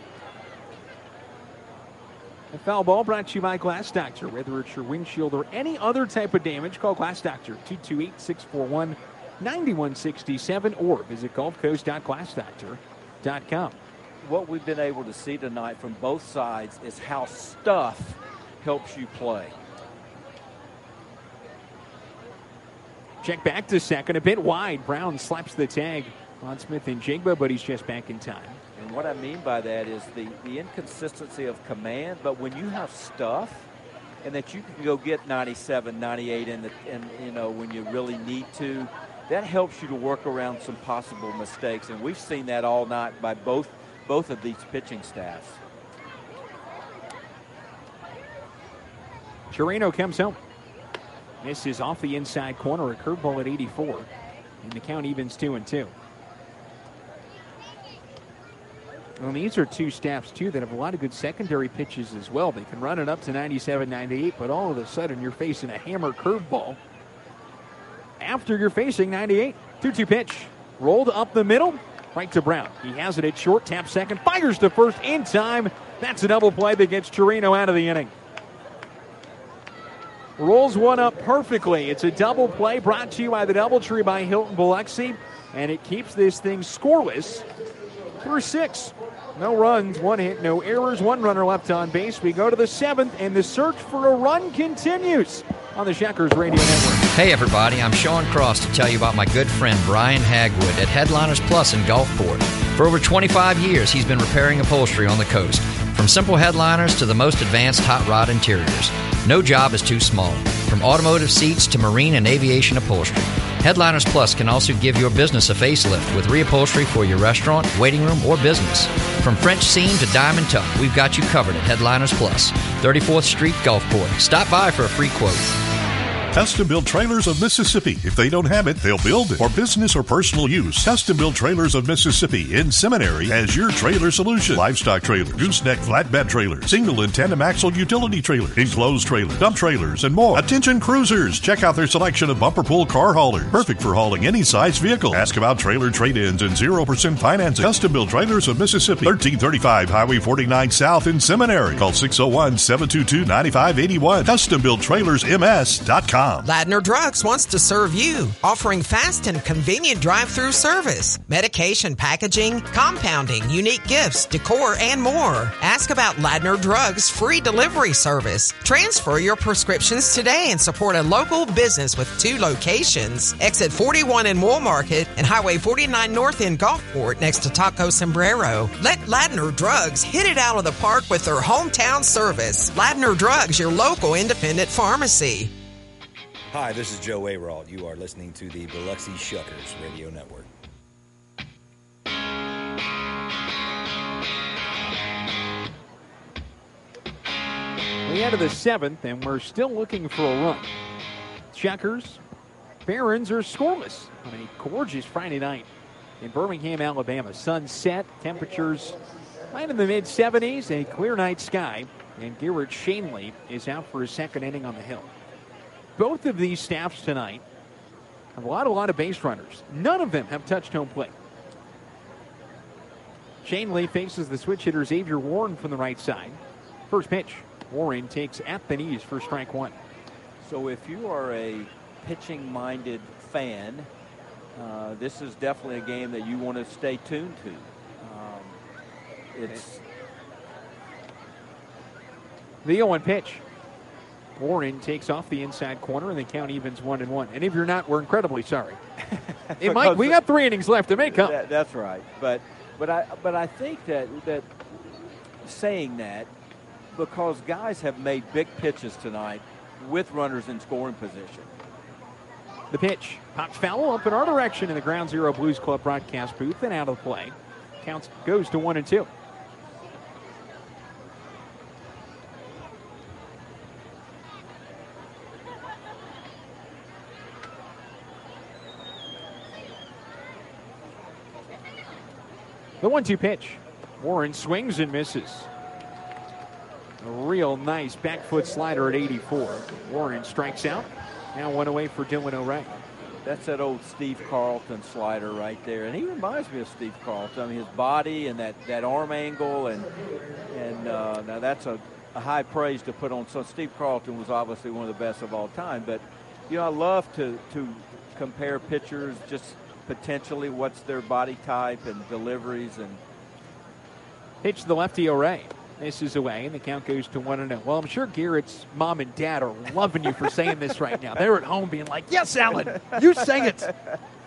A foul ball brought to you by Glass Doctor. Whether it's your windshield or any other type of damage, call Glass Doctor 228-641-9167 or visit GulfCoast.glassdoctor.com.
What we've been able to see tonight from both sides is how stuff helps you play.
Check back to second, a bit wide. Brown slaps the tag on Smith and Jigba, but he's just back in time.
And what I mean by that is the inconsistency of command, but when you have stuff and that you can go get 97, 98 and when you really need to, that helps you to work around some possible mistakes. And we've seen that all night by both of these pitching staffs.
Chirino comes home. Misses off the inside corner, a curveball at 84. And the count evens 2-2. Well, these are two staffs, too, that have a lot of good secondary pitches as well. They can run it up to 97, 98, but all of a sudden you're facing a hammer curveball after you're facing 98. 2-2 pitch. Rolled up the middle, right to Brown. He has it at short, tap second, fires to first in time. That's a double play that gets Chirino out of the inning. Rolls one up perfectly. It's a double play brought to you by the Doubletree by Hilton Biloxi, and it keeps this thing scoreless through 6. No runs, 1 hit, no errors, 1 runner left on base. We go to the 7th, and the search for a run continues on the Shuckers Radio Network.
Hey everybody, I'm Sean Cross to tell you about my good friend Brian Hagwood at Headliners Plus in Gulfport. For over 25 years, he's been repairing upholstery on the coast, from simple headliners to the most advanced hot rod interiors. No job is too small, from automotive seats to marine and aviation upholstery. Headliners Plus can also give your business a facelift with reupholstery for your restaurant, waiting room, or business. From French seam to diamond tuck, we've got you covered at Headliners Plus, 34th Street, Gulfport. Stop by for a free quote.
Custom Built Trailers of Mississippi. If they don't have it, they'll build it. For business or personal use, Custom Built Trailers of Mississippi in Seminary has your trailer solution. Livestock trailer, gooseneck flatbed trailer, single and tandem axle utility trailer, enclosed trailer, dump trailers, and more. Attention cruisers, check out their selection of bumper pull car haulers. Perfect for hauling any size vehicle. Ask about trailer trade-ins and 0% financing. Custom Built Trailers of Mississippi, 1335 Highway 49 South in Seminary. Call 601-722-9581. CustomBuiltTrailersMS.com.
Ladner Drugs wants to serve you, offering fast and convenient drive-through service, medication packaging, compounding, unique gifts, decor, and more. Ask about Ladner Drugs' free delivery service. Transfer your prescriptions today and support a local business with 2 locations. Exit 41 in Wool Market and Highway 49 North in Gulfport next to Taco Sombrero. Let Ladner Drugs hit it out of the park with their hometown service. Ladner Drugs, your local independent pharmacy.
Hi, this is Joe Ayrault. You are listening to the Biloxi Shuckers Radio Network.
We head to the 7th, and we're still looking for a run. Shuckers, Barons are scoreless on a gorgeous Friday night in Birmingham, Alabama. Sun set, temperatures right in the mid-70s, a clear night sky, and Garrett Shanley is out for his second inning on the hill. Both of these staffs tonight have a lot of base runners. None of them have touched home plate. Shanley faces the switch hitter Xavier Warren from the right side. First pitch, Warren takes at the knees for strike 1.
So if you are a pitching-minded fan, this is definitely a game that you want to stay tuned to. It's
the 0-1 pitch. Warren takes off the inside corner, and the count evens 1-1. And if you're not, we're incredibly sorry. We got 3 innings left. It may come.
That's right. But I think that saying that, because guys have made big pitches tonight with runners in scoring position.
The pitch pops foul up in our direction in the Ground Zero Blues Club broadcast booth and out of play. Counts goes to 1-2. The 1-2 pitch. Warren swings and misses. A real nice back foot slider at 84. Warren strikes out. Now 1 away for Dylan O'Ray.
That's that old Steve Carlton slider right there. And he reminds me of Steve Carlton. I mean, his body and that arm angle. And now that's a high praise to put on. So Steve Carlton was obviously one of the best of all time. But, you know, I love to compare pitchers, just potentially what's their body type and deliveries. And
pitch to the lefty O'Ray. This is away, and the count goes to 1-0. Well, I'm sure Garrett's mom and dad are loving you for saying this right now. They're at home being like, yes, Alan, you say it.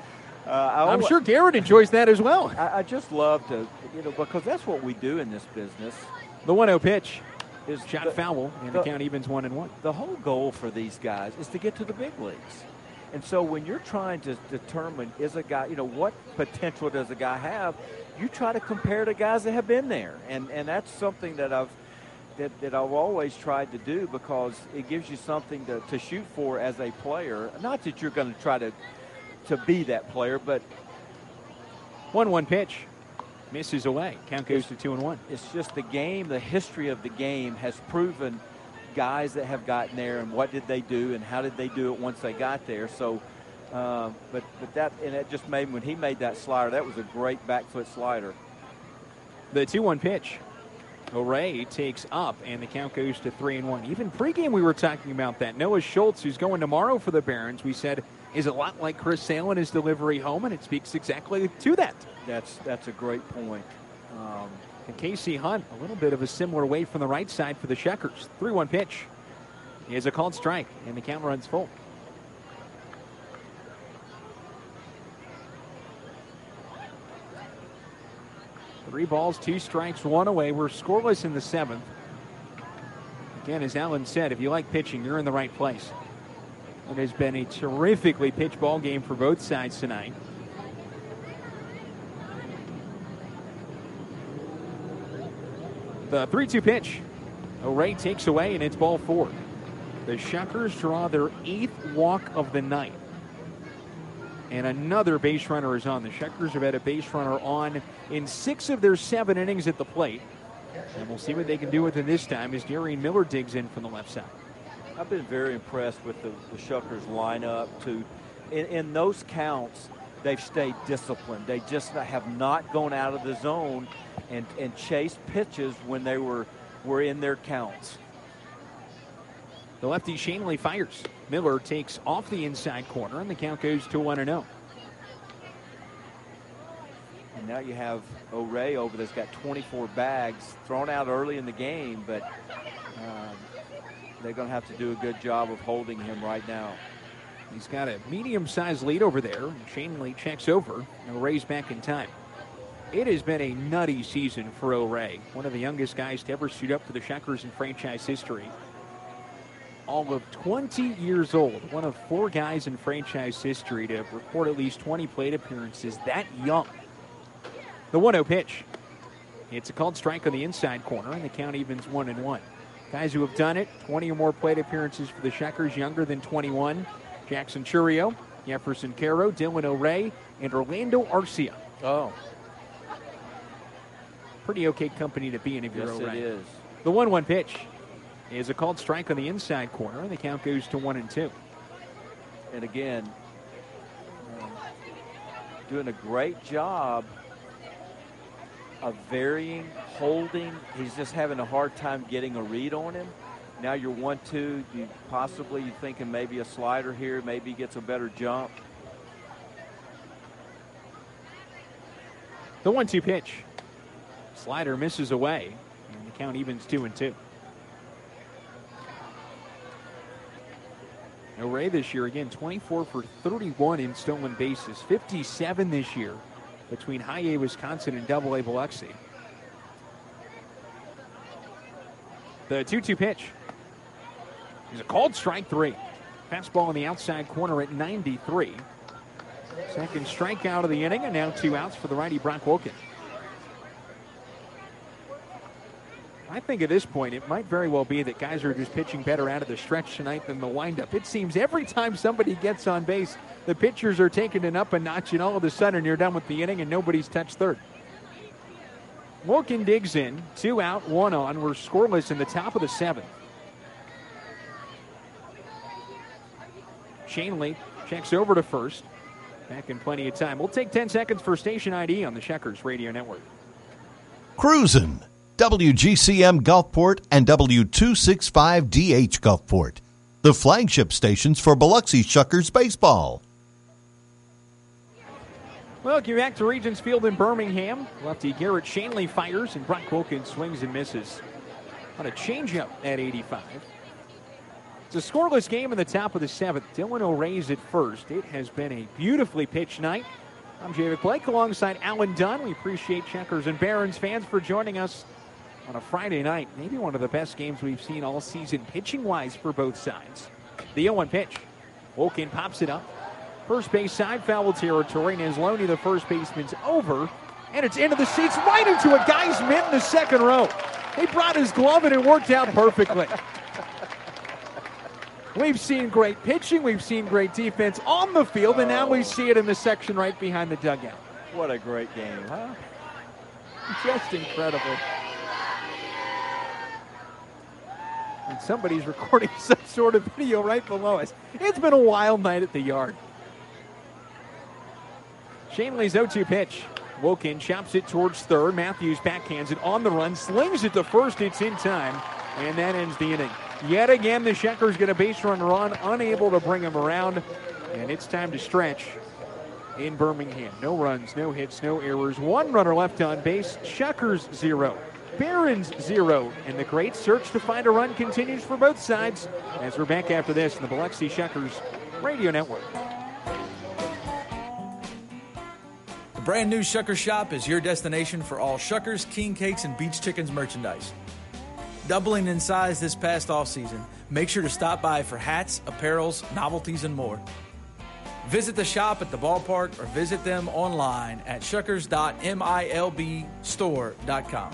I'm sure Garrett enjoys that as well.
I just love to, because that's what we do in this business.
The 1-0 pitch is shot foul, and the count evens 1-1.
The whole goal for these guys is to get to the big leagues. And so when you're trying to determine is a guy, what potential does a guy have, you try to compare to guys that have been there. And that's something that I've always tried to do, because it gives you something to shoot for as a player. Not that you're going to try to be that player, but
1-1 pitch. Misses away. Count goes to 2-1.
It's just the game, the history of the game has proven guys that have gotten there and what did they do and how did they do it once they got there. So, but that, and it just made, when he made that slider, that was a great back foot slider.
The 2-1 pitch. O'Ray takes up, and the count goes to 3-1. Even pregame we were talking about that. Noah Schultz, who's going tomorrow for the Barons, we said is a lot like Chris Sale in his delivery home, and it speaks exactly to that.
That's a great point.
And Casey Hunt, a little bit of a similar way from the right side for the Shuckers. 3-1 pitch is a called strike, and the count runs full. Three balls, 2 strikes, 1 away. We're scoreless in the 7th. Again, as Alan said, if you like pitching, you're in the right place. It has been a terrifically pitched ball game for both sides tonight. The 3-2 pitch. O'Ray takes away, and it's ball 4. The Shuckers draw their 8th walk of the night. And another base runner is on. The Shuckers have had a base runner on in 6 of their 7 innings at the plate. And we'll see what they can do with it this time as Darian Miller digs in from the left side.
I've been very impressed with the Shuckers lineup. In those counts, they've stayed disciplined. They just have not gone out of the zone and chased pitches when they were in their counts.
The lefty Shanley fires. Miller takes off the inside corner, and the count goes to 1-0.
And now you have O'Ray over there's got 24 bags thrown out early in the game, but they're going to have to do a good job of holding him right now.
He's got a medium-sized lead over there. Shanley checks over, and O'Ray's back in time. It has been a nutty season for O'Ray, one of the youngest guys to ever suit up for the Shuckers in franchise history. All of 20 years old, one of 4 guys in franchise history to record at least 20 plate appearances that young. The 1-0 pitch. It's a called strike on the inside corner, and the count evens 1-1. Guys who have done it, 20 or more plate appearances for the Shuckers, younger than 21. Jackson Churio, Jefferson Caro, Dylan O'Ray, and Orlando Arcia.
Oh.
Pretty okay company to be in if you're O'Ray.
Yes, it is.
The 1-1 pitch is a called strike on the inside corner, and the count goes to 1-2.
And again, doing a great job of varying, holding. He's just having a hard time getting a read on him. Now you're 1-2. You're thinking maybe a slider here. Maybe he gets a better jump.
The 1-2 pitch. Slider misses away, and the count evens 2-2. O'Ray this year, again, 24 for 31 in stolen bases, 57 this year between High A Wisconsin and Double A Biloxi. The 2-2 pitch is a called strike 3. Fastball on the outside corner at 93. Second strikeout of the inning, and now 2 outs for the righty Brock Wilken. I think at this point it might very well be that guys are just pitching better out of the stretch tonight than the windup. It seems every time somebody gets on base, the pitchers are taking it up a notch, and all of a sudden you're done with the inning and nobody's touched third. Wilken digs in, 2 out, 1 on. We're scoreless in the top of the 7th. Shanley checks over to first. Back in plenty of time. We'll take 10 seconds for station ID on the Shuckers Radio Network.
Cruisin'. WGCM Gulfport and W265DH Gulfport, the flagship stations for Biloxi Shuckers baseball.
Welcome back to Regents Field in Birmingham. Lefty Garrett Shanley fires, and Brock Wilken swings and misses on a changeup at 85. It's a scoreless game in the top of the 7th. Dylan O'Ray's at first. It has been a beautifully pitched night. I'm Javid Blake alongside Alan Dunn. We appreciate Checkers and Barons fans for joining us on a Friday night. Maybe one of the best games we've seen all season pitching-wise for both sides. The 0-1 pitch. Woken pops it up. First base side, foul territory. Neslony, the first baseman's over. And it's into the seats, right into a guy's mitt in the second row. He brought his glove and it worked out perfectly. We've seen great pitching, we've seen great defense on the field, and now we see it in the section right behind the dugout.
What a great game, huh?
Just incredible. And somebody's recording some sort of video right below us. It's been a wild night at the Yard. Shanley's 0-2 pitch. Woken chops it towards third. Matthews backhands it on the run, slings it to first. It's in time, and that ends the inning. Yet again, the Checkers get a base run, unable to bring him around, and it's time to stretch in Birmingham. No runs, no hits, no errors. One runner left on base. Checkers 0, Barons 0, and the great search to find a run continues for both sides as we're back after this in the Biloxi Checkers Radio Network.
The brand new Shuckers Shop is your destination for all Shuckers, King Cakes, and Beach Chickens merchandise. Doubling in size this past off-season, make sure to stop by for hats, apparels, novelties, and more. Visit the shop at the ballpark or visit them online at shuckers.milbstore.com.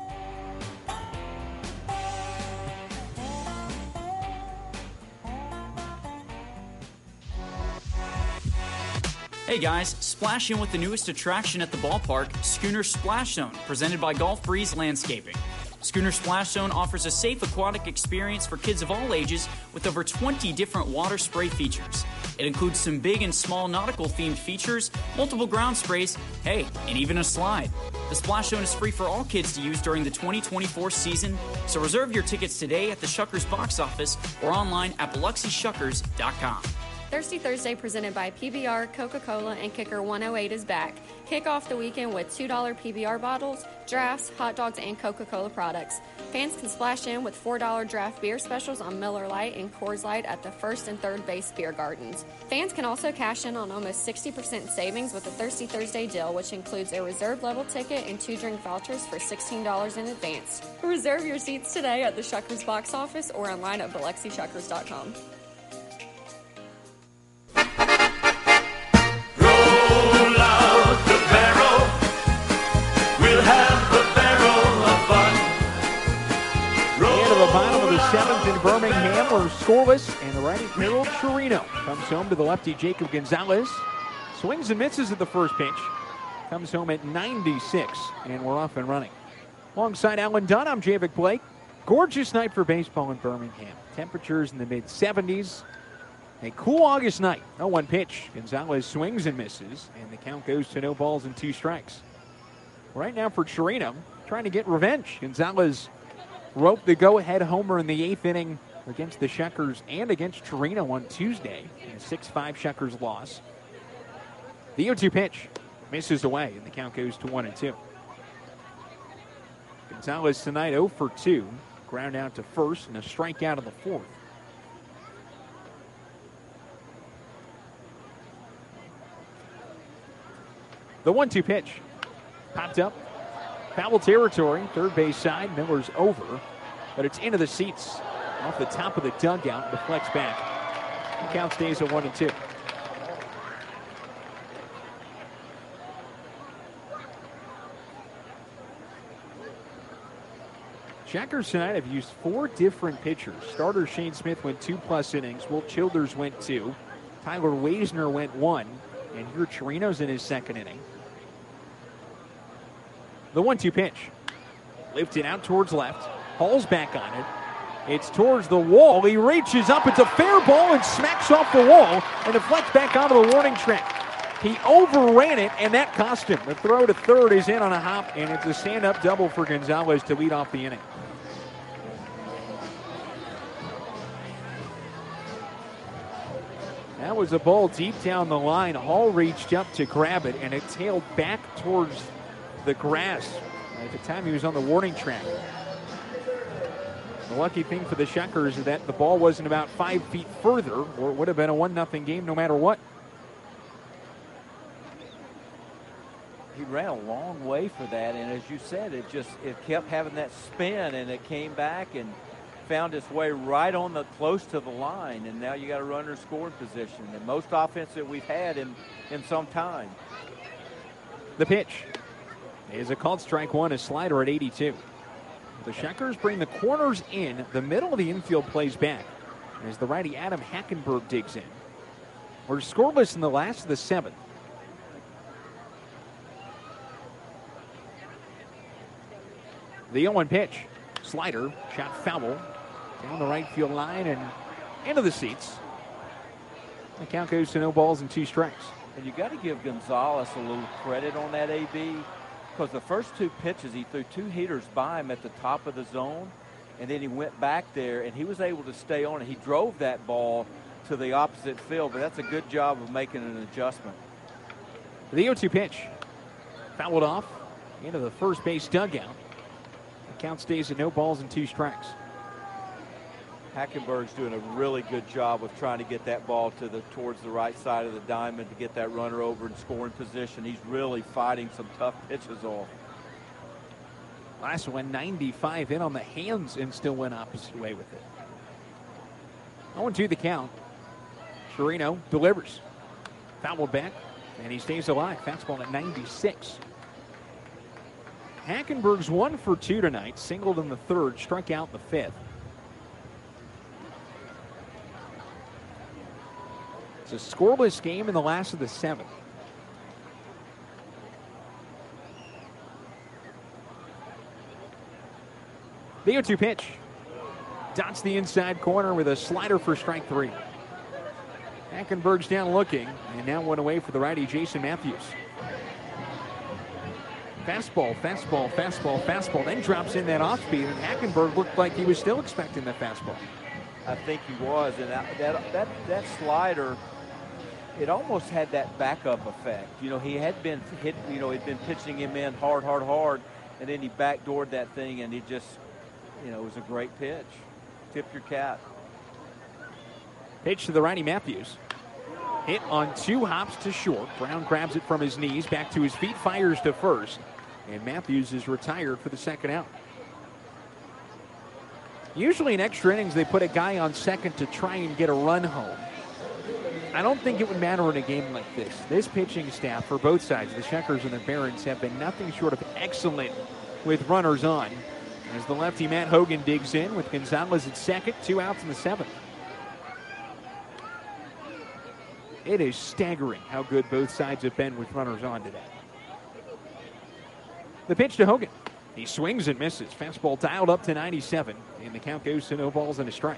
Hey guys, splash in with the newest attraction at the ballpark, Schooner Splash Zone, presented by Golf Breeze Landscaping. Schooner Splash Zone offers a safe aquatic experience for kids of all ages with over 20 different water spray features. It includes some big and small nautical-themed features, multiple ground sprays, hey, and even a slide. The Splash Zone is free for all kids to use during the 2024 season, so reserve your tickets today at the Shuckers box office or online at BiloxiShuckers.com.
Thirsty Thursday presented by PBR, Coca-Cola, and Kicker 108 is back. Kick off the weekend with $2 PBR bottles, drafts, hot dogs, and Coca-Cola products. Fans can splash in with $4 draft beer specials on Miller Lite and Coors Light at the first and third base beer gardens. Fans can also cash in on almost 60% savings with the Thirsty Thursday deal, which includes a reserve level ticket and 2 drink vouchers for $16 in advance. Reserve your seats today at the Shuckers box office or online at BiloxiShuckers.com.
Seventh in Birmingham, we're scoreless, and the righty Harold Chirino comes home to the lefty Jacob Gonzalez. Swings and misses at the first pitch. Comes home at 96, and we're off and running. Alongside Alan Dunn, I'm Javid Blake. Gorgeous night for baseball in Birmingham. Temperatures in the mid-70s. A cool August night. 0-1 pitch. Gonzalez swings and misses, and the count goes to no balls and 2 strikes. Right now for Chirino, trying to get revenge. Gonzalez roped the go-ahead homer in the 8th inning against the Checkers and against Chirino on Tuesday in a 6-5 Checkers loss. The 0-2 pitch misses away, and the count goes to 1-2. Gonzalez tonight 0 for 2. Ground out to first and a strikeout in the 4th. The 1-2 pitch popped up. Foul territory, third base side. Miller's over, but it's into the seats off the top of the dugout. Deflects back. The count stays at 1-2. Checkers tonight have used 4 different pitchers. Starter Shane Smith went 2+ innings. Wilt Childers went 2. Tyler Waisner went 1. And here Chirino's in his 2nd inning. The 1-2 pitch. Lifted out towards left. Hall's back on it. It's towards the wall. He reaches up. It's a fair ball and smacks off the wall and deflects back onto the warning track. He overran it, and that cost him. The throw to third is in on a hop, and it's a stand-up double for Gonzalez to lead off the inning. That was a ball deep down the line. Hall reached up to grab it, and it tailed back towards the grass. At the time he was on the warning track. The lucky thing for the Checkers is that the ball wasn't about 5 feet further, or it would have been a 1-0 game no matter what.
he ran a long way for that, and as you said, it kept having that spin, and it came back and found its way right on the close to the line, and now you got a runner scoring position, and most offense that we've had in some time.
The pitch is a called strike one, a slider at 82. The Shuckers bring the corners in. The middle of the infield plays back as the righty Adam Hackenberg digs in. We're scoreless in the last of the 7th. The 0-1 pitch. Slider, shot foul down the right field line and into the seats. The count goes to no balls and 2 strikes.
And you got to give Gonzalez a little credit on that, AB, because the first 2 pitches, he threw 2 heaters by him at the top of the zone, and then he went back there, and he was able to stay on it. He drove that ball to the opposite field, but that's a good job of making an adjustment.
The 0-2 pitch. Fouled off into the first base dugout. The count stays at no balls and 2 strikes.
Hackenberg's doing a really good job of trying to get that ball towards the right side of the diamond to get that runner over in scoring position. He's really fighting some tough pitches off.
Last one, 95 in on the hands and still went opposite way with it. 0-2 the count. Chirino delivers. Fouled back, and he stays alive. Fastball at 96. Hackenberg's 1 for 2 tonight. Singled in the 3rd, struck out in the 5th. It's a scoreless game in the last of the 7th. The 0-2 pitch. Dots the inside corner with a slider for strike 3. Hackenberg's down looking, and now one away for the righty, Jason Matthews. Fastball, fastball, fastball, fastball, then drops in that off speed, and Hackenberg looked like he was still expecting that fastball.
I think he was, and that slider, it almost had that backup effect. You know, he had been hit, you know, he'd been pitching him in hard, and then he backdoored that thing, and he just, you know, it was a great pitch. Tip your cap.
Pitch to the righty, Matthews. Hit on 2 hops to short. Brown grabs it from his knees, back to his feet, fires to first. And Matthews is retired for the 2nd out. Usually in extra innings, they put a guy on second to try and get a run home. I don't think it would matter in a game like this. This pitching staff for both sides, the Shuckers and the Barons, have been nothing short of excellent with runners on. As the lefty Matt Hogan digs in with Gonzalez at second, 2 outs in the 7th. It is staggering how good both sides have been with runners on today. The pitch to Hogan. He swings and misses. Fastball dialed up to 97, and the count goes to no balls and a strike.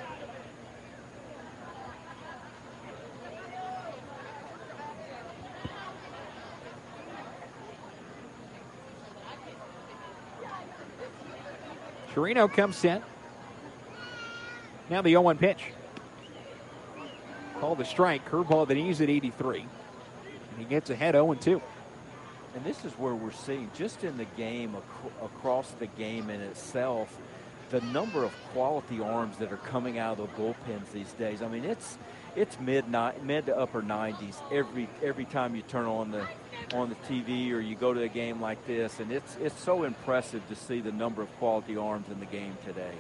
Chirino comes set. Now the 0-1 pitch. Called the strike. Curveball that knees at 83. And he gets ahead 0-2.
And this is where we're seeing, just in the game, across the game in itself, the number of quality arms that are coming out of the bullpens these days. I mean, it's mid to upper 90s every time you turn on the TV or you go to a game like this, and it's so impressive to see the number of quality arms in the game today.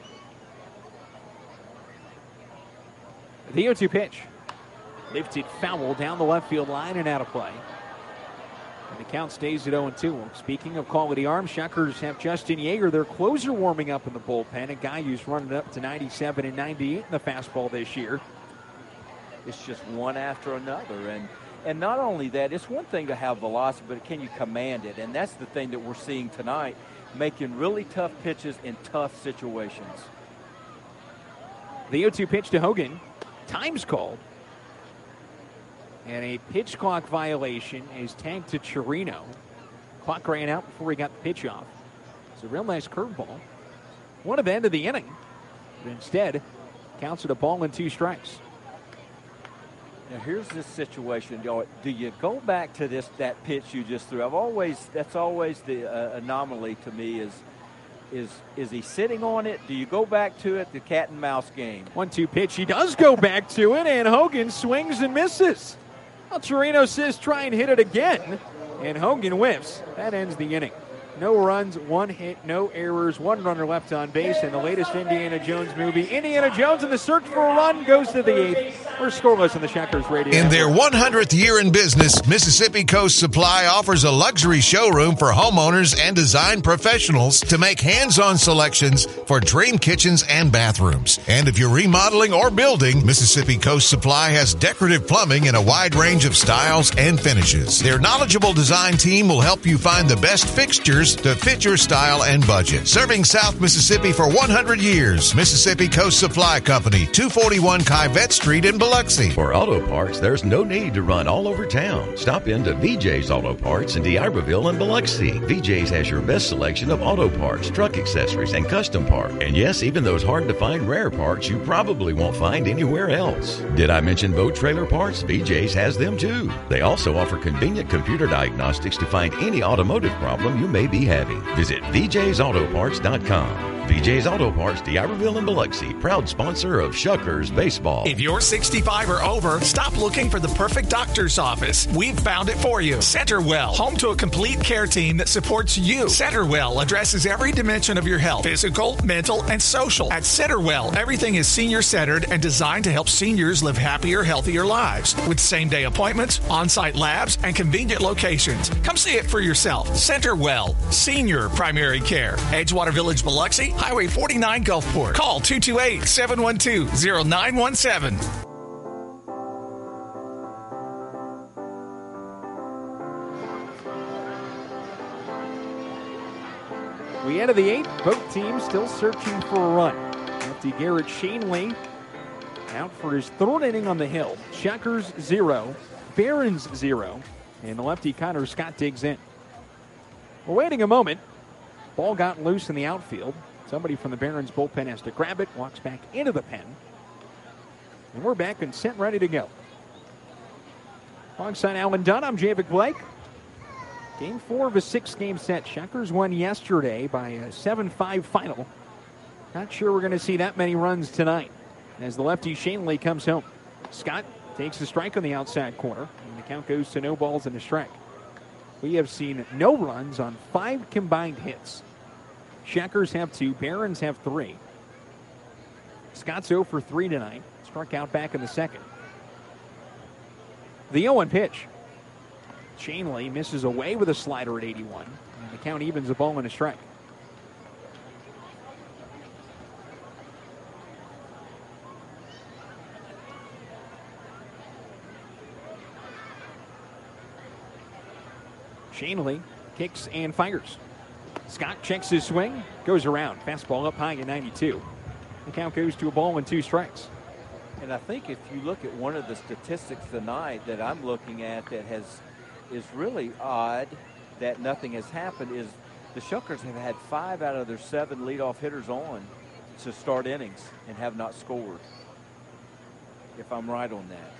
The 0-2 pitch. Lifted foul down the left field line and out of play. And the count stays at 0-2. Speaking of quality arms, Shuckers have Justin Yeager, their closer, warming up in the bullpen. A guy who's running up to 97 and 98 in the fastball this year.
It's just one after another. And not only that, it's one thing to have velocity, but can you command it? And that's the thing that we're seeing tonight, making really tough pitches in tough situations.
The 0-2 pitch to Hogan. Time's called. And a pitch clock violation is tagged to Chirino. Clock ran out before he got the pitch off. It's a real nice curveball. One at the end of the inning. But instead, counts it a ball and 2 strikes.
Now here's this situation. Do you go back to that pitch you just threw? That's always the anomaly to me is he sitting on it? Do you go back to it? The cat and mouse game.
1-2 pitch. He does go back to it, and Hogan swings and misses. Well, Chirino says try and hit it again, And Hogan whiffs. That ends the inning. No runs, 1 hit, no errors, 1 runner left on base. And the latest Indiana Jones movie, Indiana Jones in the search for a run, goes to the 8th. We're scoreless on the Checkers Radio
In
Network.
their 100th year in business, Mississippi Coast Supply offers a luxury showroom for homeowners and design professionals to make hands-on selections for dream kitchens and bathrooms. And if you're remodeling or building, Mississippi Coast Supply has decorative plumbing in a wide range of styles and finishes. Their knowledgeable design team will help you find the best fixtures to fit your style and budget. Serving South Mississippi for 100 years, Mississippi Coast Supply Company, 241 Kyvette Street in Biloxi.
For auto parts, there's no need to run all over town. Stop into VJ's Auto Parts in D'Iberville and Biloxi. VJ's has your best selection of auto parts, truck accessories, and custom parts. And yes, even those hard-to-find rare parts you probably won't find anywhere else. Did I mention boat trailer parts? VJ's has them too. They also offer convenient computer diagnostics to find any automotive problem you may be having. Visit VJ'sAutoparts.com. VJ's Auto Parts, D'Iberville and Biloxi, proud sponsor of Shuckers Baseball.
If you're 65 or over, stop looking for the perfect doctor's office. We've found it for you. Centerwell, home to a complete care team that supports you. Centerwell addresses every dimension of your health, physical, mental, and social. At Centerwell, everything is senior-centered and designed to help seniors live happier, healthier lives. With same-day appointments, on-site labs, and convenient locations. Come see it for yourself. Centerwell, senior primary care. Edgewater Village, Biloxi, Highway 49 Gulfport. Call 228-712-0917.
We enter the 8th. Both teams still searching for a run. Lefty Garrett Shanley out for his 3rd inning on the hill. Checkers 0, Barons 0, and the lefty Connor Scott digs in. We're waiting a moment. Ball got loose in the outfield. Somebody from the Barons bullpen has to grab it, walks back into the pen. And we're back and set ready to go. Alongside Alan Dunn, I'm Javik Blake. Game 4 of a 6-game set. Checkers won yesterday by a 7-5 final. Not sure we're going to see that many runs tonight as the lefty Shanley comes home. Scott takes a strike on the outside corner, and the count goes to no balls and a strike. We have seen no runs on 5 combined hits. Checkers have 2, Barons have 3. Scott's 0 for 3 tonight. Struck out back in the second. The 0-1 pitch. Shanley misses away with a slider at 81. And the count evens a ball and a strike. Shanley kicks and fires. Scott checks his swing, goes around. Fastball up high at 92. The count goes to a ball and 2 strikes.
And I think if you look at one of the statistics tonight that I'm looking at that is really odd that nothing has happened is the Shuckers have had 5 out of their 7 leadoff hitters on to start innings and have not scored, if I'm right on that.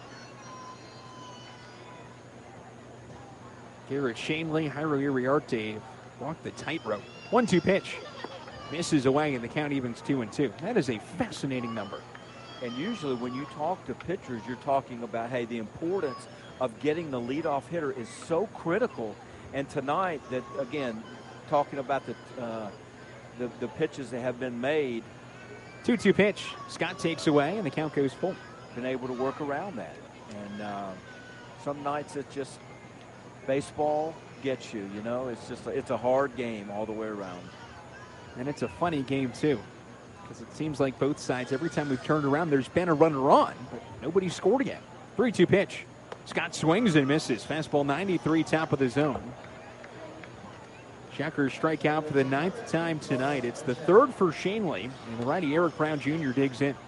Garrett Shanley, Jairo Iriarte walk the tightrope. 1-2 pitch. Misses away, and the count evens 2-2. That is a fascinating number.
And usually when you talk to pitchers, you're talking about, hey, the importance of getting the leadoff hitter is so critical. And tonight, that again, talking about the pitches that have been made.
2-2 pitch. Scott takes away, and the count goes full.
Been able to work around that. And some nights it's just baseball gets you, you know. It's a hard game all the way around.
And it's a funny game, too, because it seems like both sides, every time we've turned around, there's been a runner on, but nobody's scored yet. 3-2 pitch. Scott swings and misses. Fastball 93, top of the zone. Checkers strike out for the 9th time tonight. It's the 3rd for Shanley, and the righty Eric Brown Jr. digs in.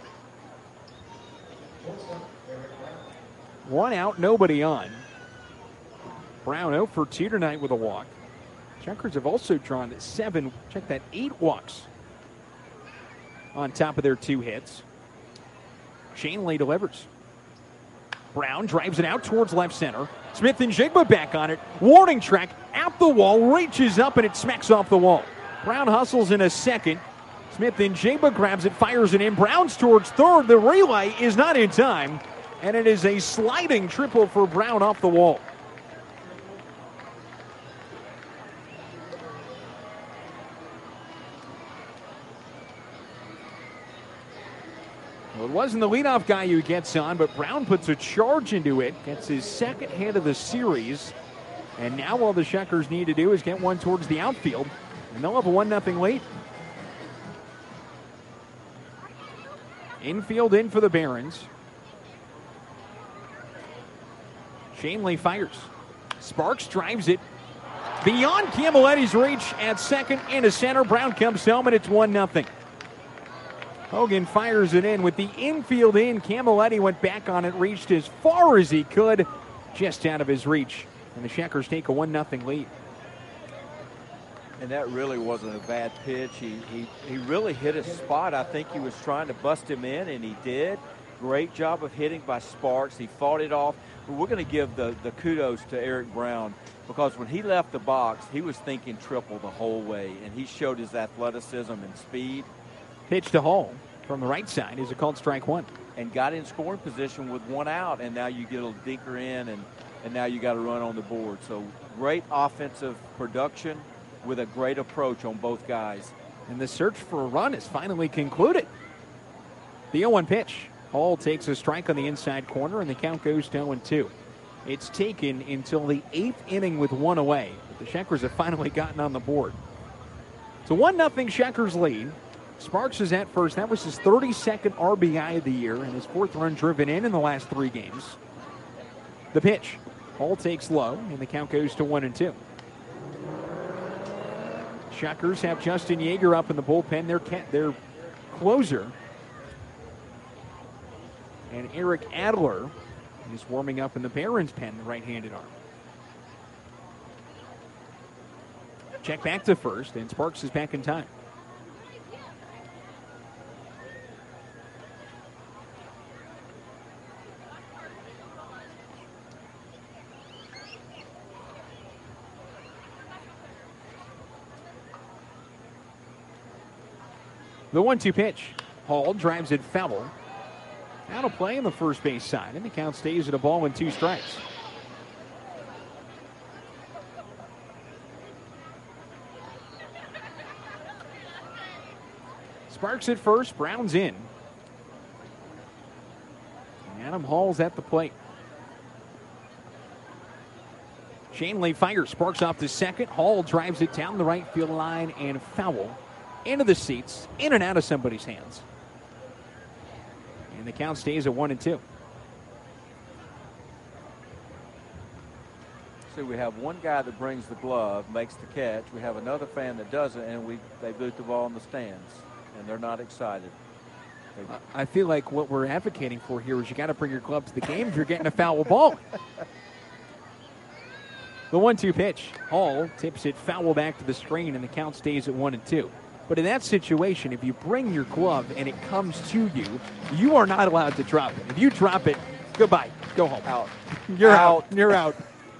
1 out, nobody on. Brown 0 for 2 tonight with a walk. Checkers have also drawn 8 walks on top of their 2 hits. Shanley delivers. Brown drives it out towards left center. Smith-Njigba back on it. Warning track at the wall, reaches up, and it smacks off the wall. Brown hustles in a second. Smith-Njigba grabs it, fires it in. Brown's towards third. The relay is not in time, and it is a sliding triple for Brown off the wall. Well, it wasn't the leadoff guy who gets on, but Brown puts a charge into it, gets his second hit of the series, and now all the Shuckers need to do is get one towards the outfield, and they'll have a 1-0 lead. Infield in for the Barons. Shanley fires. Sparks drives it beyond Camilletta's reach at second into center. Brown comes home, and it's 1-0. Hogan fires it in with the infield in. Camilletti went back on it, reached as far as he could, just out of his reach. And the Shuckers take a 1-0 lead.
And that really wasn't a bad pitch. He really hit his spot. I think he was trying to bust him in, and he did. Great job of hitting by Sparks. He fought it off. But we're going to give the kudos to Eric Brown, because when he left the box, he was thinking triple the whole way, and he showed his athleticism and speed.
Pitch to Hall from the right side. Is it called strike one?
And got in scoring position with one out, and now you get a dinker in, and now you got to run on the board. So great offensive production with a great approach on both guys.
And the search for a run is finally concluded. The 0-1 pitch. Hall takes a strike on the inside corner, and the count goes to 0-2. It's taken until the 8th inning with one away, but the Shuckers have finally gotten on the board. It's a 1-0 Shuckers lead. Sparks is at first. That was his 32nd RBI of the year and his 4th run driven in the last 3 games. The pitch. Hall takes low, and the count goes to 1-2. Shuckers have Justin Yeager up in the bullpen. Their closer. And Eric Adler is warming up in the Barons pen, the right-handed arm. Check back to first, and Sparks is back in time. The 1-2 pitch. Hall drives it foul. Out of play on the first base side, and the count stays at a ball and 2 strikes. Sparks at first, Brown's in. And Adam Hall's at the plate. Shanley fires, Sparks off to second. Hall drives it down the right field line and foul. Into the seats, in and out of somebody's hands. And the count stays at 1-2.
So we have one guy that brings the glove, makes the catch. We have another fan that doesn't, and they boot the ball in the stands, and they're not excited.
I feel like what we're advocating for here is you got to bring your glove to the game if you're getting a foul ball. The 1-2 pitch. Hall tips it foul back to the screen, and the count stays at 1-2. But in that situation, if you bring your glove and it comes to you, you are not allowed to drop it. If you drop it, goodbye. Go home.
Out.
You're out. You're out.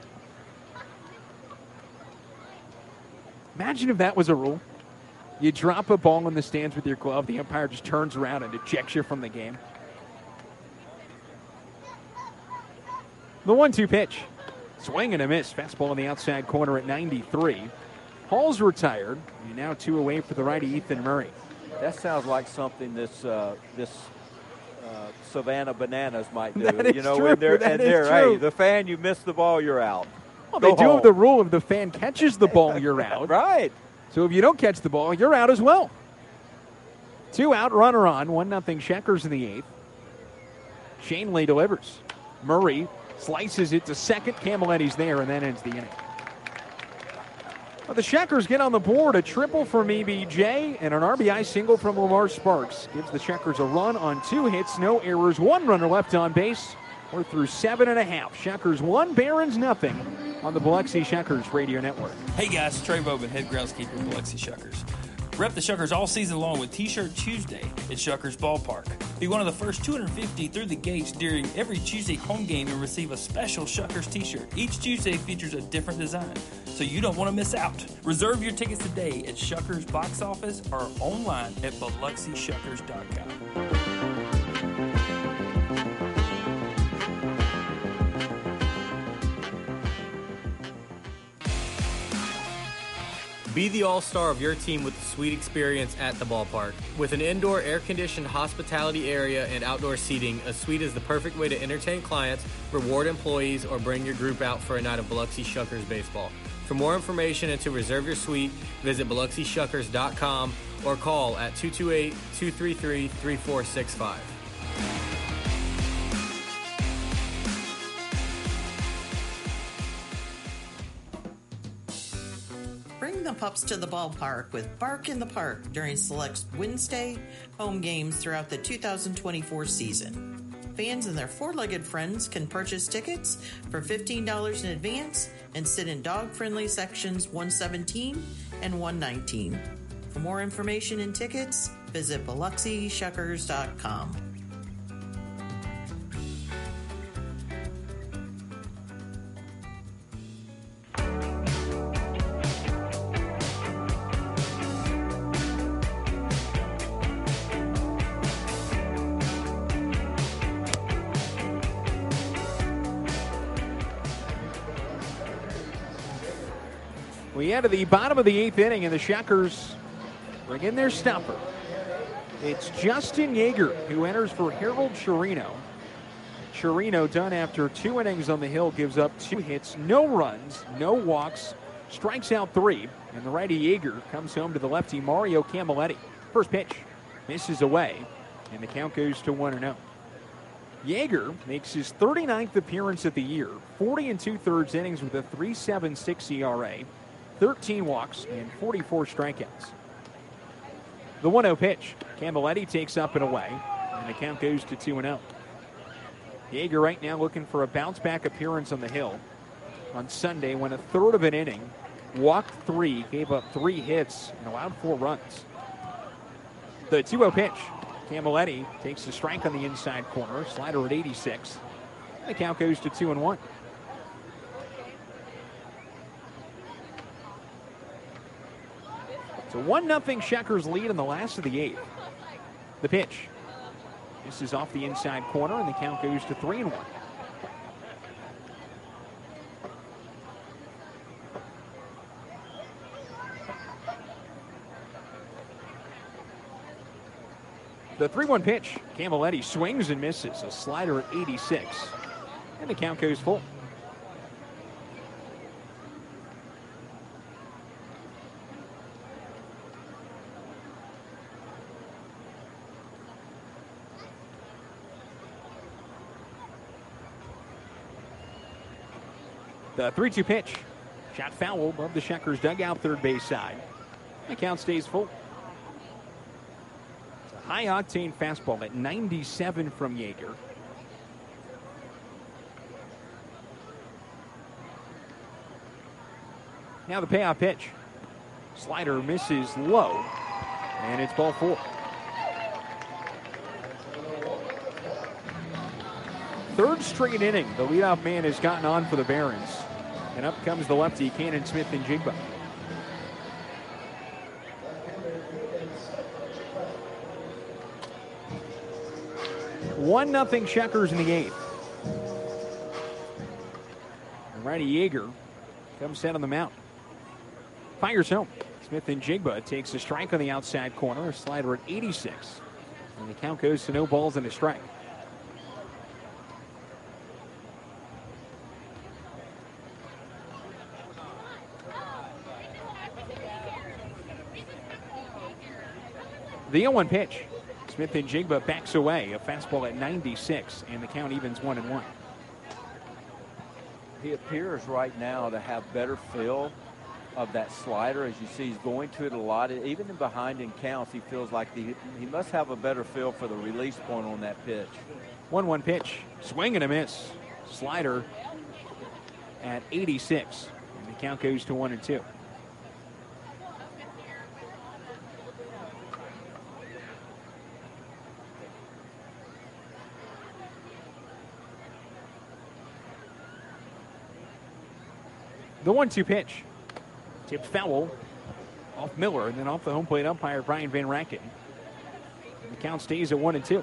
Imagine if that was a rule. You drop a ball in the stands with your glove, the umpire just turns around and ejects you from the game. The 1-2 pitch. Swing and a miss. Fastball on the outside corner at 93. Hall's retired, and now 2 away for the righty Ethan Murray.
That sounds like something this Savannah Bananas might do.
That is true.
Hey, the fan, you missed the ball, you're out.
Well, they do have the rule: if the fan catches the ball, you're out.
Right.
So if you don't catch the ball, you're out as well. 2 out, runner on, 1-0 Shuckers in the 8th. Shanley delivers. Murray slices it to second. Camilletti's there, and that ends the inning. Well, the Shuckers get on the board. A triple from EBJ and an RBI single from Lamar Sparks. Gives the Shuckers a run on 2 hits, no errors, 1 runner left on base. We're through 7.5. Shuckers 1, Barons nothing on the Biloxi Shuckers Radio Network.
Hey guys, Trey Bobin, head groundskeeper of Biloxi Shuckers. Rep the Shuckers all season long with T-Shirt Tuesday at Shuckers Ballpark. Be one of the first 250 through the gates during every Tuesday home game and receive a special Shuckers T-shirt. Each Tuesday features a different design, so you don't want to miss out. Reserve your tickets today at Shuckers box office or online at BiloxiShuckers.com.
Be the all-star of your team with a suite experience at the ballpark. With an indoor air-conditioned hospitality area and outdoor seating, a suite is the perfect way to entertain clients, reward employees, or bring your group out for a night of Biloxi Shuckers baseball. For more information and to reserve your suite, visit BiloxiShuckers.com or call at 228-233-3465.
Bring the pups to the ballpark with Bark in the Park during select Wednesday home games throughout the 2024 season. Fans and their four-legged friends can purchase tickets for $15 in advance and sit in dog-friendly sections 117 and 119. For more information and tickets, visit BiloxiShuckers.com.
We head to the bottom of the 8th inning, and the Shuckers bring in their stopper. It's Justin Yeager who enters for Harold Chirino. Chirino, done after 2 innings on the hill, gives up 2 hits, no runs, no walks, strikes out 3, and the righty Yeager comes home to the lefty Mario Camilletti. First pitch misses away, and the count goes to 1-0. Yeager makes his 39th appearance of the year, 40 2/3 innings with a 3.76 ERA. 13 walks and 44 strikeouts. The 1-0 pitch. Camilletti takes up and away, and the count goes to 2-0. Yeager right now looking for a bounce-back appearance on the hill. On Sunday, went a third of an inning, walked 3, gave up 3 hits, and allowed 4 runs. The 2-0 pitch. Camilletti takes the strike on the inside corner, slider at 86. The count goes to 2-1. It's a 1-0 Shuckers lead in the last of the 8th. The pitch. This is off the inside corner, and the count goes to 3-1. The 3-1 pitch. Camilletti swings and misses. A slider at 86. And the count goes full. The 3-2 pitch. Shot foul above the Shuckers dugout, third base side. The count stays full. It's a high-octane fastball at 97 from Yeager. Now the payoff pitch. Slider misses low, and it's ball 4. Third straight inning, the leadoff man has gotten on for the Barons. And up comes the lefty, Cannon Smith-Njigba. One nothing Shuckers in the 8th. And righty Yeager comes set on the mound. Fires home. Smith-Njigba takes a strike on the outside corner, a slider at 86. And the count goes to no balls and a strike. The 0-1 pitch. Smith-Njigba backs away. A fastball at 96, and the count evens 1-1.
He appears right now to have better feel of that slider. As you see, he's going to it a lot. Even in behind in counts, he feels like he must have a better feel for the release point on that pitch.
1-1 pitch. Swing and a miss. Slider at 86, and the count goes to 1-2. The 1-2 pitch. Tipped foul off Miller and then off the home plate umpire, Brian Van Racken. The count stays at 1-2.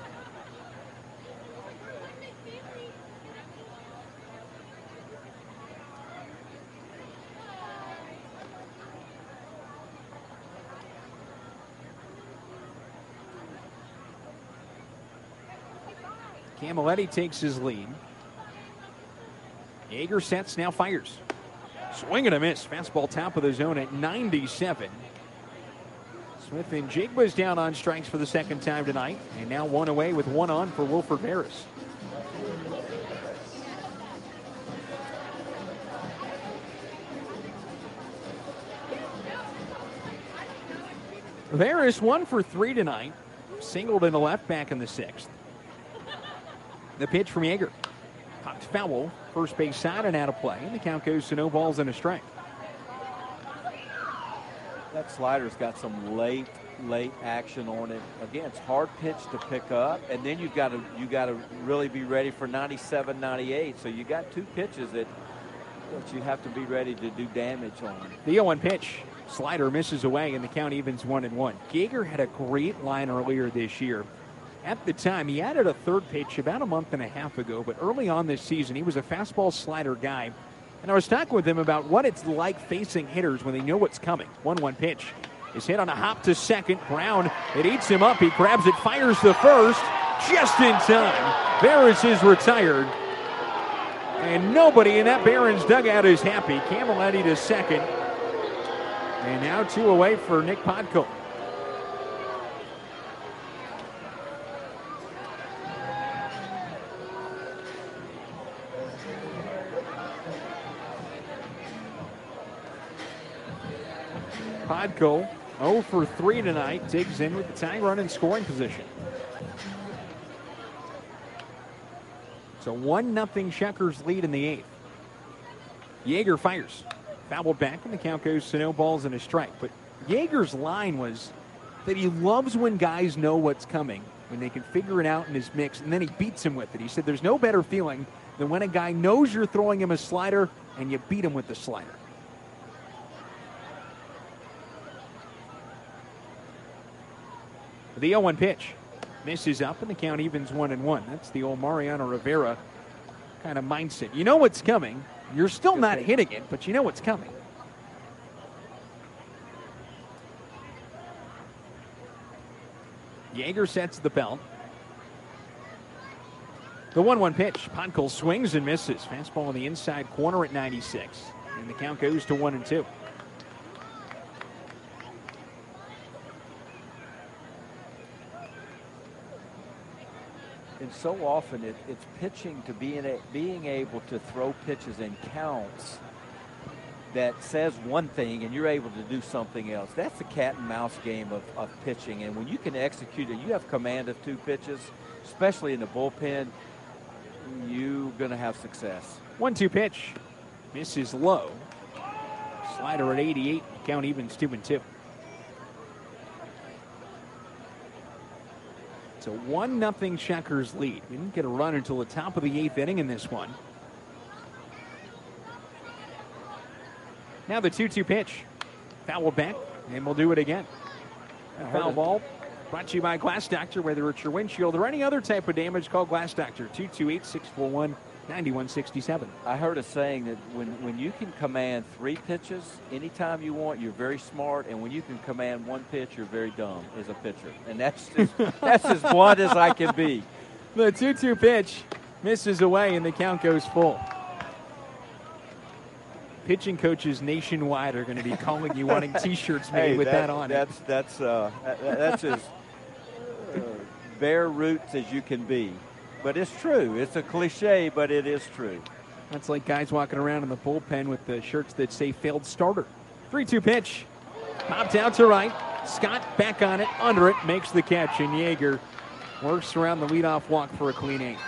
Camilletti takes his lead. Yeager sets, now fires. Swing and a miss. Fastball top of the zone at 97. Smith and Jigba's down on strikes for the second time tonight. And now one away with one on for Wilfred Veras. Veras 1 for 3 tonight. Singled in the left, back in the 6th. The pitch from Yeager. Popped foul. First base side and out of play. And the count goes to no balls and a strike.
That slider's got some late action on it. Again, it's hard pitch to pick up, and then you got to really be ready for 97, 98. So you got 2 pitches that you have to be ready to do damage on.
The 0-1 pitch. Slider misses away, and the count evens 1-1. Yeager had a great line earlier this year. At the time, he added a third pitch about a month and a half ago, but early on this season, he was a fastball slider guy. And I was talking with him about what it's like facing hitters when they know what's coming. 1-1 pitch is hit on a hop to second. Brown, it eats him up. He grabs it, fires the first, just in time. Veras is retired. And nobody in that Barons dugout is happy. Camilletti to second. And now 2 away for Nick Podkul. Podkul 0 for 3 tonight. Digs in with the tying run in scoring position. So 1-0 Checkers lead in the 8th. Yeager fires. Fouled back, and the count goes to no balls and a strike. But Yeager's line was that he loves when guys know what's coming, when they can figure it out in his mix, and then he beats him with it. He said there's no better feeling than when a guy knows you're throwing him a slider and you beat him with the slider. The 0-1 pitch misses up, and the count evens 1-1. That's the old Mariano Rivera kind of mindset. You know what's coming. You're still not hitting it, but you know what's coming. Yeager sets the belt. The 1-1 pitch. Podkul swings and misses. Fastball in the inside corner at 96. And the count goes to 1-2.
And so often it's pitching to being able to throw pitches in counts that says one thing and you're able to do something else. That's the cat and mouse game of pitching. And when you can execute it, you have command of 2 pitches, especially in the bullpen, you're going to have success.
1-2 pitch. Misses low. Slider at 88. Count evens 2-2. So 1-0 Checkers lead. We didn't get a run until the top of the 8th inning in this one. Now the 2-2 pitch. Foul back, and we'll do it again. Foul ball brought to you by Glass Doctor. Whether it's your windshield or any other type of damage, call Glass Doctor. 228-641-9167.
I heard a saying that when you can command 3 pitches anytime you want, you're very smart, and when you can command 1 pitch, you're very dumb as a pitcher. And that's as blunt as I can be.
The 2-2 pitch misses away, and the count goes full. Pitching coaches nationwide are going to be calling you wanting T-shirts made with that on it.
That's as bare roots as you can be. But it's true. It's a cliche, but it is true.
That's like guys walking around in the bullpen with the shirts that say failed starter. 3-2 pitch. Popped out to right. Scott back on it, under it, makes the catch, and Yeager works around the leadoff walk for a clean 8.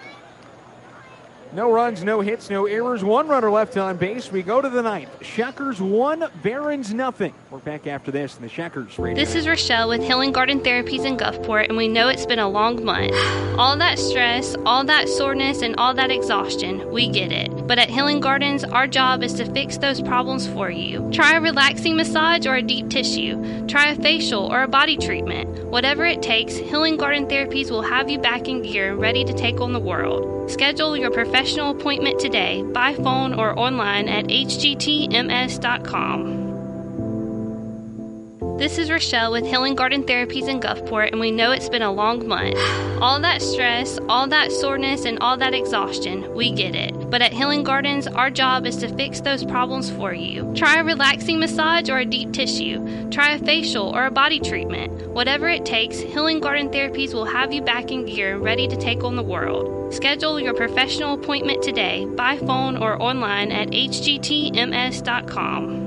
No runs, no hits, no errors. 1 runner left on base. We go to the 9th. Checkers 1, Barons 0. We're back after this in the Checkers Radio.
This is Rochelle with Healing Garden Therapies in Gulfport, and we know it's been a long month. All that stress, all that soreness, and all that exhaustion, we get it. But at Healing Gardens, our job is to fix those problems for you. Try a relaxing massage or a deep tissue. Try a facial or a body treatment. Whatever it takes, Healing Garden Therapies will have you back in gear and ready to take on the world. Schedule your professional appointment today by phone or online at hgtms.com. This is Rochelle with Healing Garden Therapies in Gulfport, and we know it's been a long month. All that stress, all that soreness, and all that exhaustion, we get it. But at Healing Gardens, our job is to fix those problems for you. Try a relaxing massage or a deep tissue. Try a facial or a body treatment. Whatever it takes, Healing Garden Therapies will have you back in gear and ready to take on the world. Schedule your professional appointment today by phone or online at hgtms.com.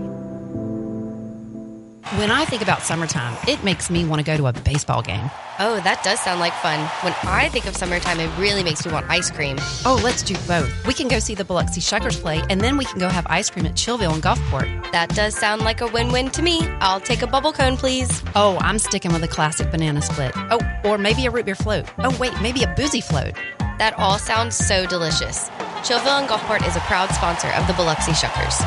When I think about summertime, it makes me want to go to a baseball game.
Oh, that does sound like fun. When I think of summertime, it really makes me want ice cream.
Oh, let's do both. We can go see the Biloxi Shuckers play, and then we can go have ice cream at Chillville and Gulfport.
That does sound like a win-win to me. I'll take a bubble cone, please.
Oh, I'm sticking with a classic banana split. Oh, or maybe a root beer float. Oh, wait, maybe a boozy float.
That all sounds so delicious. Chillville and Gulfport is a proud sponsor of the Biloxi Shuckers.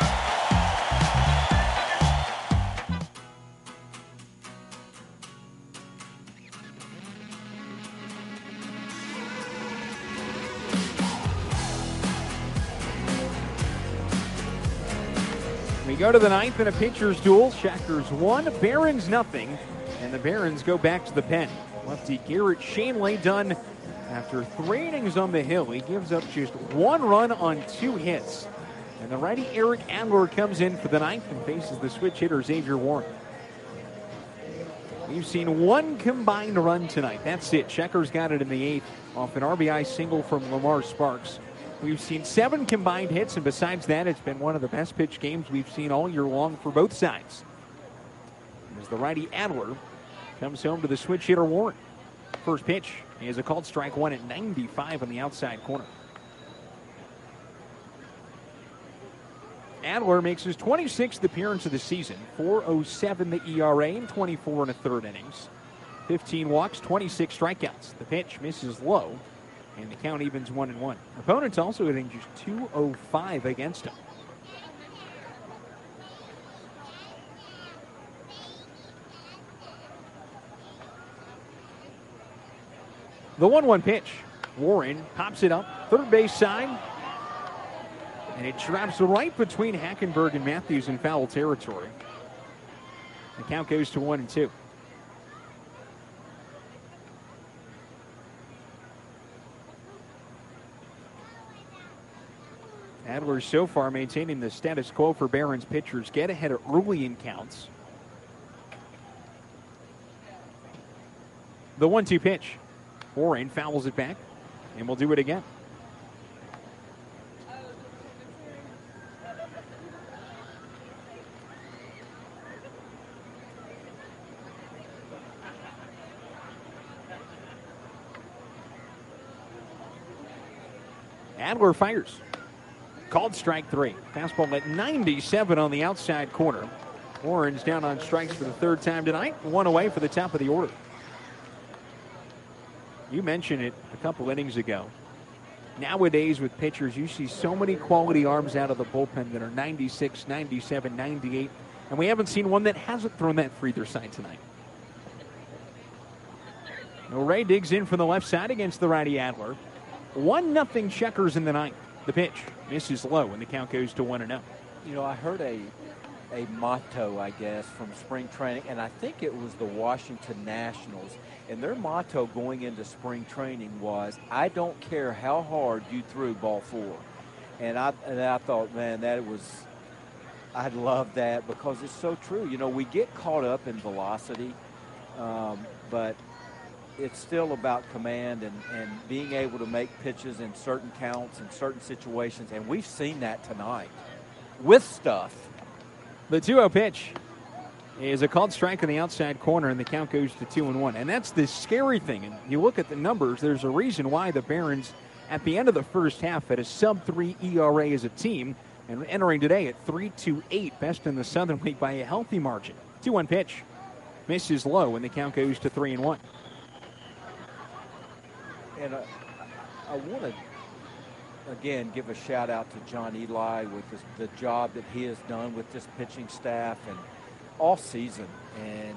We go to the ninth in a pitcher's duel. Shuckers 1, Barons nothing, and the Barons go back to the pen. Lefty Garrett Shanley done after 3 innings on the hill. He gives up just 1 run on 2 hits. And the righty Eric Adler comes in for the ninth and faces the switch hitter Xavier Warren. We've seen 1 combined run tonight. That's it. Shuckers got it in the 8th off an RBI single from Lamar Sparks. We've seen 7 combined hits, and besides that, it's been one of the best pitch games we've seen all year long for both sides. As the righty Adler comes home to the switch hitter Warren. First pitch is a called strike 1 at 95 on the outside corner. Adler makes his 26th appearance of the season. 4.07 the ERA in 24 1/3 innings. 15 walks, 26 strikeouts. The pitch misses low, and the count evens 1-1. Opponents also hitting just .205 against him. The 1-1 pitch. Warren pops it up, third base side, and it drops right between Hackenberg and Matthews in foul territory. The count goes to 1-2. Adler so far maintaining the status quo for Barons pitchers. Get ahead early in counts. The 1-2 pitch. Warren fouls it back, and we'll do it again. Adler fires. Called strike 3. Fastball at 97 on the outside corner. Warren's down on strikes for the 3rd time tonight. 1 away for the top of the order. You mentioned it a couple innings ago. Nowadays with pitchers, you see so many quality arms out of the bullpen that are 96, 97, 98. And we haven't seen one that hasn't thrown that for either side tonight. Ray digs in from the left side against the righty Adler. 1-0 Shuckers in the ninth. The pitch misses low, and the count goes to 1-0.
You know, I heard a motto, I guess, from spring training, and I think it was the Washington Nationals. And their motto going into spring training was, I don't care how hard you threw ball 4. And I thought, man, I love that because it's so true. You know, we get caught up in velocity, but it's still about command and being able to make pitches in certain counts and certain situations. And we've seen that tonight with stuff.
The 2-0 pitch is a called strike on the outside corner, and the count goes to 2-1. And that's the scary thing. And you look at the numbers, there's a reason why the Barons, at the end of the first half, had a sub-3 ERA as a team, and entering today at 3.28, best in the Southern League by a healthy margin. 2-1 pitch misses low, and the count goes to 3-1.
And I want to, again, give a shout-out to John Eli with the job that he has done with this pitching staff and all season. And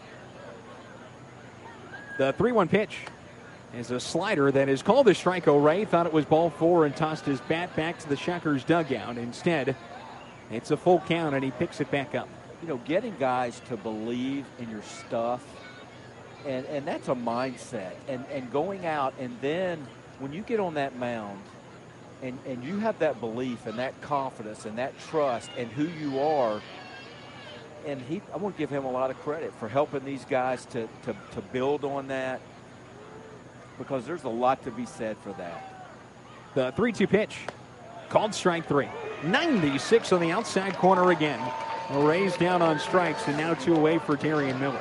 the 3-1 pitch is a slider that is called a strike. O'Ray thought it was ball 4 and tossed his bat back to the Shuckers dugout. Instead, it's a full count, and he picks it back up.
getting guys to believe in your stuff, and that's a mindset. And going out, and then when you get on that mound, and you have that belief and that confidence and that trust and who you are, and I want to give him a lot of credit for helping these guys to build on that, because there's a lot to be said for that.
The 3-2 pitch, called strike 3. 96 on the outside corner again. Raised down on strikes, and now 2 away for Darian Miller.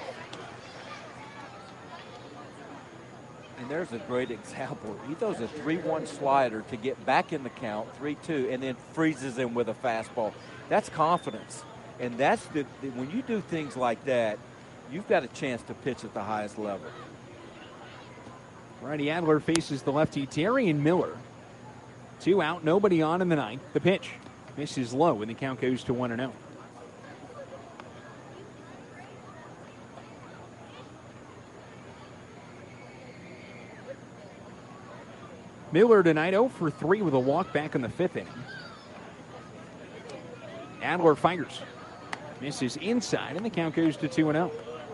And there's a great example. He throws a 3-1 slider to get back in the count, 3-2, and then freezes him with a fastball. That's confidence. And that's when you do things like that, you've got a chance to pitch at the highest level.
Righty Adler faces the lefty Darian Miller. 2 out, nobody on in the ninth. The pitch misses low, and the count goes to 1-0. Miller tonight 0 for 3 with a walk back in the 5th inning. Adler fires. Misses inside, and the count goes to 2-0.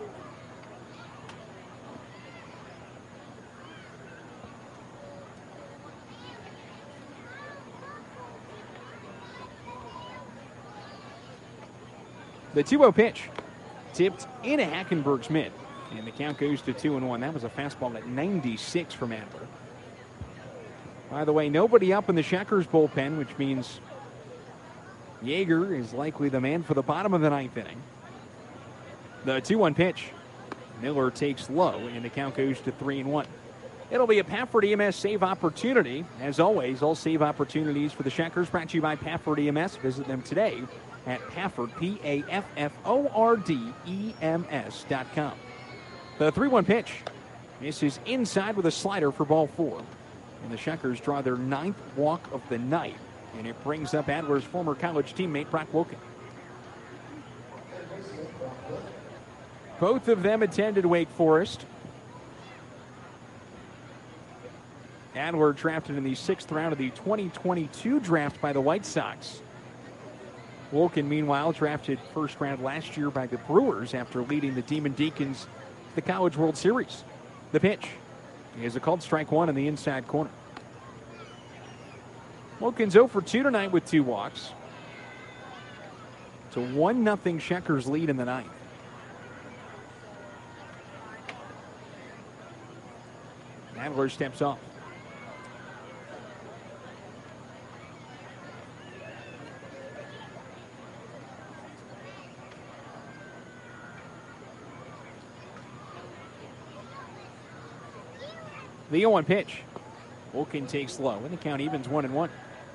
The 2-0 pitch tipped into Hackenberg's mid, and the count goes to 2-1. That was a fastball at 96 from Adler. By the way, nobody up in the Checkers bullpen, which means Yeager is likely the man for the bottom of the 9th inning. The 2-1 pitch. Miller takes low, and the count goes to 3-1. It'll be a Pafford EMS save opportunity. As always, all save opportunities for the Checkers brought to you by Pafford EMS. Visit them today at Pafford, PAFFORDEMS.com. The 3-1 pitch. This is inside with a slider for ball 4. And the Checkers draw their 9th walk of the night. And it brings up Adler's former college teammate, Brock Wilken. Both of them attended Wake Forest. Adler drafted in the 6th round of the 2022 draft by the White Sox. Wilken, meanwhile, drafted 1st round last year by the Brewers after leading the Demon Deacons to the College World Series. The pitch is a called strike 1 in the inside corner. Wilkins 0 for 2 tonight with 2 walks. It's a 1-0 Checkers lead in the 9th. Adler steps off. The 0-1 pitch. Wilken takes low, and the count evens 1-1.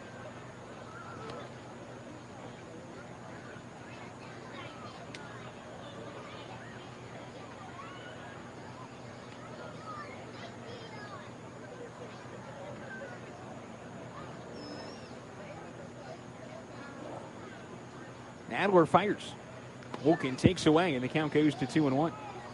Adler fires. Wilken takes away, and the count goes to 2-1.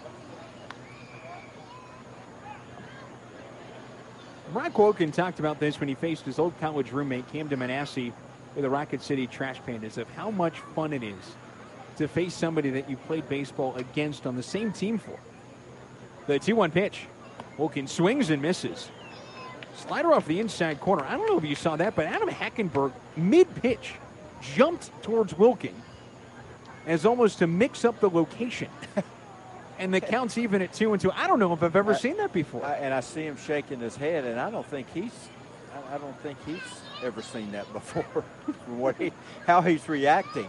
Brock Wilken talked about this when he faced his old college roommate, Camden Manassi, with the Rocket City Trash Pandas, of how much fun it is to face somebody that you played baseball against on the same team for. The 2-1 pitch. Wilken swings and misses. Slider off the inside corner. I don't know if you saw that, but Adam Hackenberg, mid-pitch, jumped towards Wilken as almost to mix up the location. And the count's even at 2-2. I don't know if I've ever seen that before.
And I see him shaking his head, and I don't think he's ever seen that before. How he's reacting.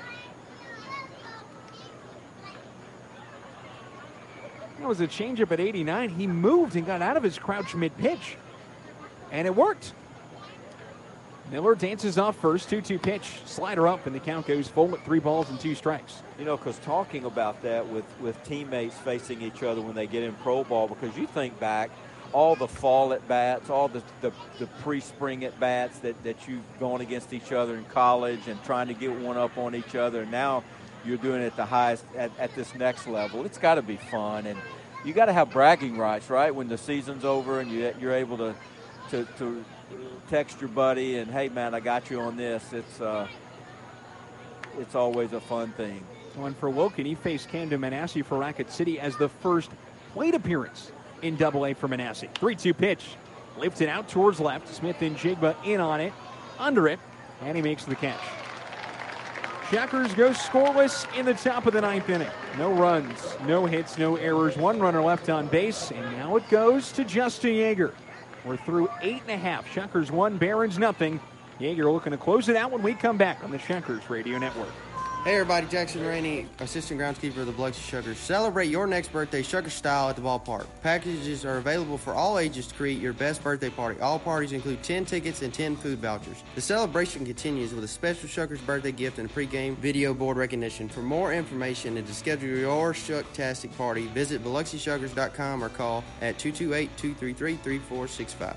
It was a changeup at 89. He moved and got out of his crouch mid-pitch, and it worked. Miller dances off first, 2-2 pitch, slider up, and the count goes full at 3 balls and 2 strikes.
You know, because talking about that with teammates facing each other when they get in pro ball, because you think back, all the fall at bats, all the pre-spring at bats that you've gone against each other in college and trying to get one up on each other, and now you're doing it at the highest, at this next level. It's got to be fun, and you got to have bragging rights, right? When the season's over and you're able to text your buddy and, hey man, I got you on this. it's always a fun thing.
One for Wilkin. He faced Camden Manasseh for Racket City as the first plate appearance in Double-A for Manasseh. 3-2 pitch. Lifted out towards left. Smith and Jigba in on it. Under it. And he makes the catch. Checkers go scoreless in the top of the 9th inning. No runs, no hits, no errors. One runner left on base. And now it goes to Justin Yeager. We're through 8.5. Checkers 1, Barons nothing. Yeager looking to close it out when we come back on the Checkers Radio Network.
Hey everybody, Jackson Rainey, assistant groundskeeper of the Biloxi Shuckers. Celebrate your next birthday Shucker style at the ballpark. Packages are available for all ages to create your best birthday party. All parties include 10 tickets and 10 food vouchers. The celebration continues with a special Shuckers birthday gift and a pregame video board recognition. For more information and to schedule your Shucktastic party, visit BiloxiShuckers.com or call at 228-233-3465.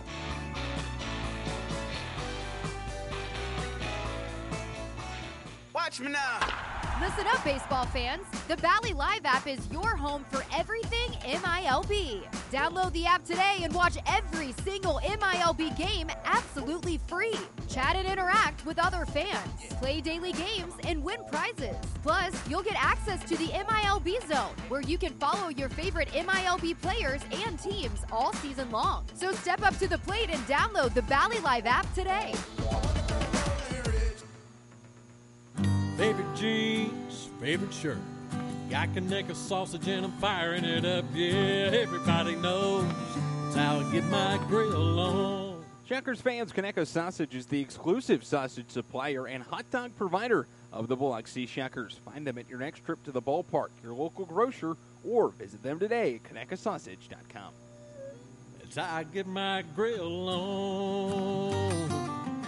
Watch me now.
Listen up, baseball fans. The Bally Live app is your home for everything MILB. Download the app today and watch every single MILB game absolutely free. Chat and interact with other fans. Play daily games and win prizes. Plus, you'll get access to the MILB Zone, where you can follow your favorite MILB players and teams all season long. So step up to the plate and download the Bally Live app today.
Favorite jeans, favorite shirt. Got Conecuh sausage and I'm firing it up. Yeah, everybody knows it's how I get my grill on.
Checkers fans, Conecuh Sausage is the exclusive sausage supplier and hot dog provider of the Biloxi Checkers. Find them at your next trip to the ballpark, your local grocer, or visit them today at ConecuhSausage.com.
It's how I get my grill on.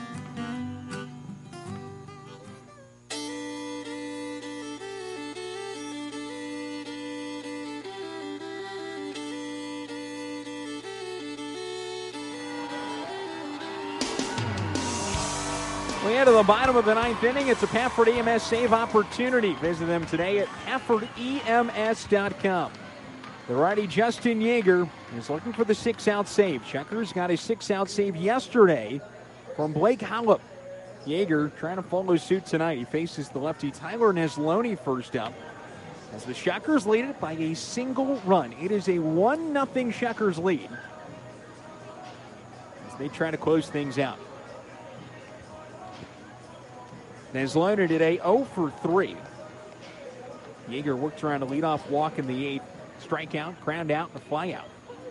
We head to the bottom of the 9th inning. It's a Pafford EMS save opportunity. Visit them today at PaffordEMS.com. The righty Justin Yeager is looking for the 6-out save. Checkers got a 6-out save yesterday from Blake Hollop. Yeager trying to follow suit tonight. He faces the lefty Tyler Neslony first up, as the Checkers lead it by a single run. It is a 1-0 Checkers lead as they try to close things out. Neslony today 0 for 3. Yeager worked around a leadoff walk in the 8th. Strikeout, ground out, and a fly out.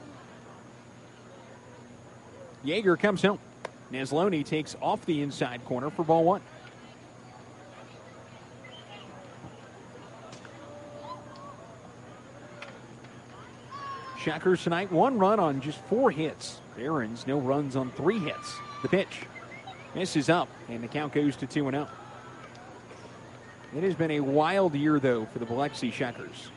Yeager comes home. Neslony takes off the inside corner for ball 1. Checkers tonight, 1 run on just 4 hits. Barons, no runs on 3 hits. The pitch misses up, and the count goes to 2-0. It has been a wild year, though, for the Biloxi Checkers.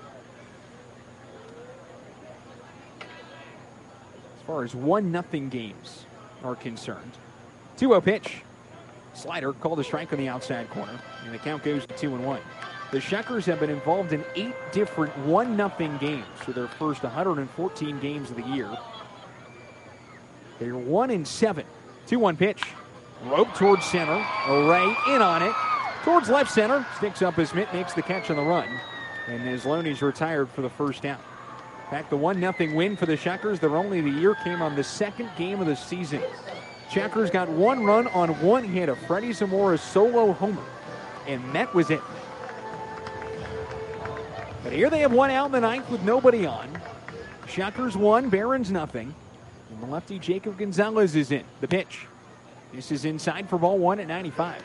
As far as 1-0 games are concerned. 2-0 pitch. Slider called a strike on the outside corner, and the count goes to 2-1. The Checkers have been involved in 8 different 1-0 games for their first 114 games of the year. They're 1-7. 2-1 pitch. Rope towards center. Array in on it. Towards left center. Sticks up his mitt, makes the catch on the run. And Neslony's retired for the first out. In fact, the 1-0 win for the Checkers, their only the year, came on the 2nd game of the season. Checkers got 1 run on 1 hit, a Freddie Zamora solo homer. And that was it. But here they have 1 out in the 9th with nobody on. Checkers 1, Barons nothing. And the lefty Jacob Gonzalez is in. The pitch. This is inside for ball 1 at 95.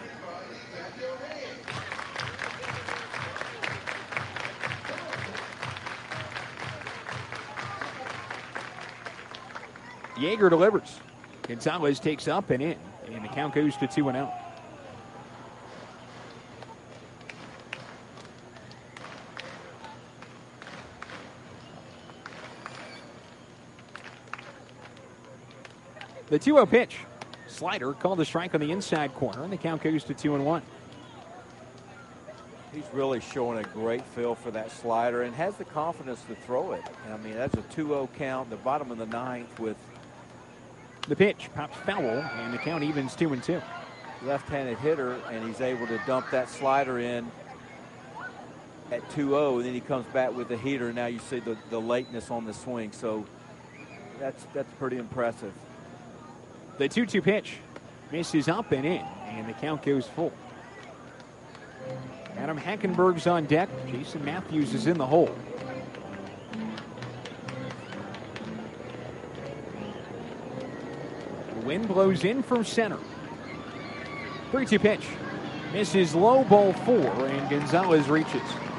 Yeager delivers. Gonzalez takes up and in, and the count goes to 2-0. The 2-0 pitch. Slider called a strike on the inside corner, and the count goes to 2-1.
He's really showing a great feel for that slider and has the confidence to throw it. I mean, that's a 2-0 count, the bottom of the 9th with.
The pitch pops foul, and the count evens 2-2.
left-handed hitter, and he's able to dump that slider in at 2-0, and then he comes back with the heater. Now you see the lateness on the swing, so that's pretty impressive.
The 2-2 pitch misses up and in, and the count goes full. Adam Hackenberg's on deck. Jason Matthews is in the hole. The wind blows in from center. 3-2 pitch. Misses low, ball 4, and Gonzalez reaches.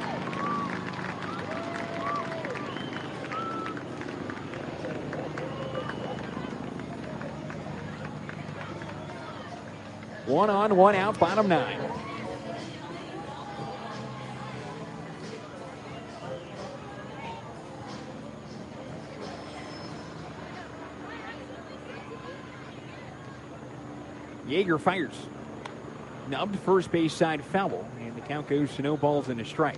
One on, one out, bottom 9. Yeager fires. Nubbed first base side foul, and the count goes to no balls and a strike.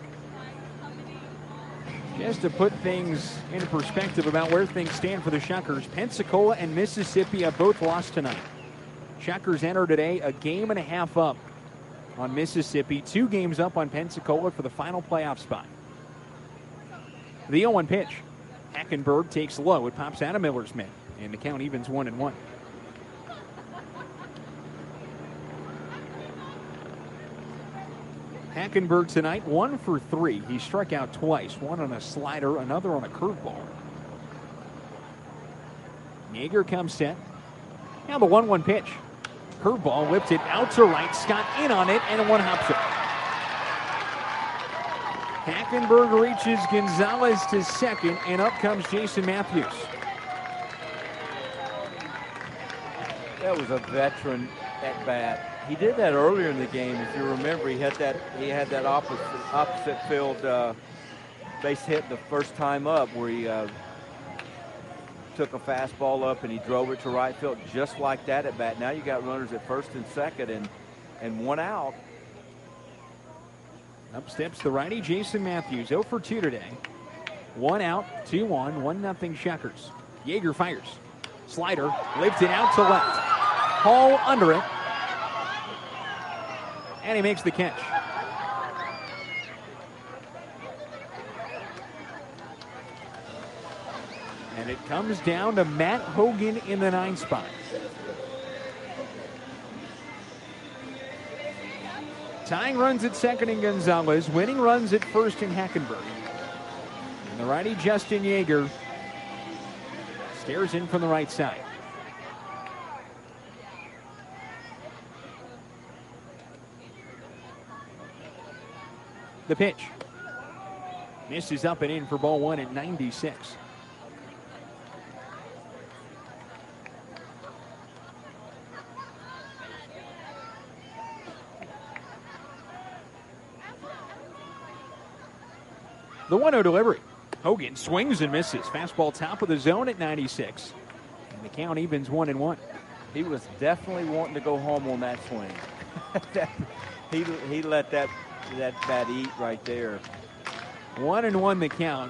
Just to put things into perspective about where things stand for the Shuckers, Pensacola and Mississippi have both lost tonight. Shuckers enter today a game and a half up on Mississippi, 2 games up on Pensacola for the final playoff spot. The 0-1 pitch. Hackenberg takes low. It pops out of Miller's mitt, and the count evens 1-1. Hackenberg tonight, 1 for 3. He struck out twice, one on a slider, another on a curveball. Yeager comes set. Now the 1-1 pitch. Curveball lifted out to right. Scott in on it, and one hops it. Hackenberg reaches Gonzalez to second, and up comes Jason Matthews.
That was a veteran at bat. He did that earlier in the game. If you remember, he had that opposite field base hit the first time up, where he took a fastball up and he drove it to right field, just like that at bat. Now you got runners at first and second, and one out.
Up steps the righty, Jason Matthews, 0 for 2 today. 1 out, 2 on, 1-0 Shuckers. Yeager fires. Slider lifted out to left. Hall under it. And he makes the catch. And it comes down to Matt Hogan in the 9 spot. Tying runs at second in Gonzalez, winning runs at first in Hackenberg. And the righty Justin Yeager stares in from the right side. The pitch. Misses up and in for ball 1 at 96. The 1-0 delivery. Hogan swings and misses. Fastball top of the zone at 96. And the count evens 1-1.
He was definitely wanting to go home on that swing. he let that bat eat right there.
1-1 the count.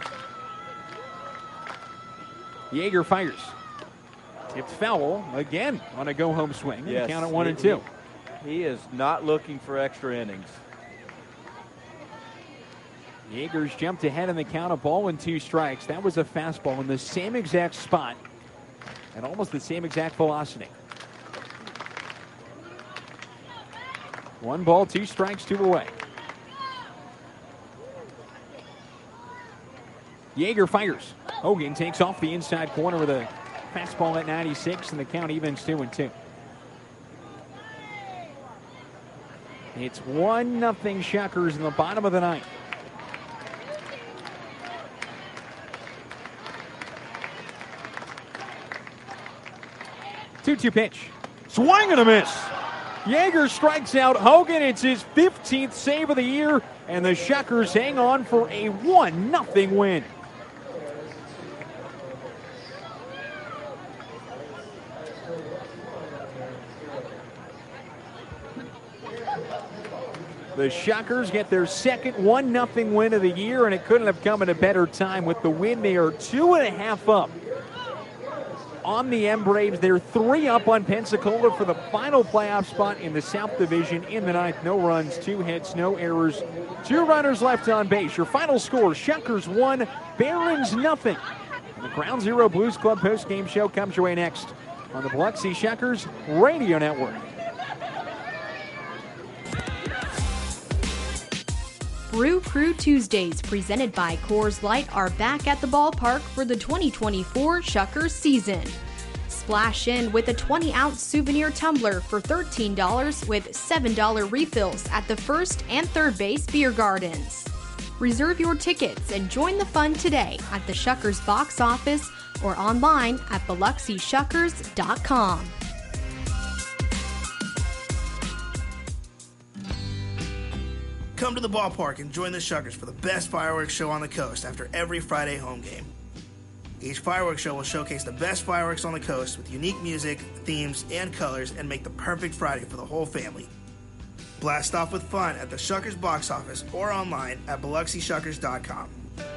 Yeager fires. Tipped foul again on a go-home swing. Yes, the count at 1-2.
He is not looking for extra innings.
Yeager's jumped ahead in the count, a ball and 2 strikes. That was a fastball in the same exact spot and almost the same exact velocity. 1 ball, 2 strikes, 2 away. Yeager fires. Hogan takes off the inside corner with a fastball at 96, and the count evens 2-2. It's 1-0 Shuckers in the bottom of the 9th. Two-two pitch. Swing and a miss. Yeager strikes out Hogan. It's his 15th save of the year, and the Shuckers hang on for a 1-0 win. The Shuckers get their second 1-0 win of the year, and it couldn't have come at a better time. With the win, they are 2.5 up on the M Braves. They're 3 up on Pensacola for the final playoff spot in the South Division in the 9th. No runs, 2 hits, no errors, 2 runners left on base. Your final score, Shuckers 1, Barons nothing. The Ground Zero Blues Club post-game show comes your way next on the Biloxi Shuckers Radio Network.
Brew Crew Tuesdays, presented by Coors Light, are back at the ballpark for the 2024 Shuckers season. Splash in with a 20-ounce souvenir tumbler for $13 with $7 refills at the first and third base beer gardens. Reserve your tickets and join the fun today at the Shuckers box office or online at BiloxiShuckers.com.
Come to the ballpark and join the Shuckers for the best fireworks show on the coast after every Friday home game. Each fireworks show will showcase the best fireworks on the coast with unique music, themes, and colors and make the perfect Friday for the whole family. Blast off with fun at the Shuckers box office or online at BiloxiShuckers.com.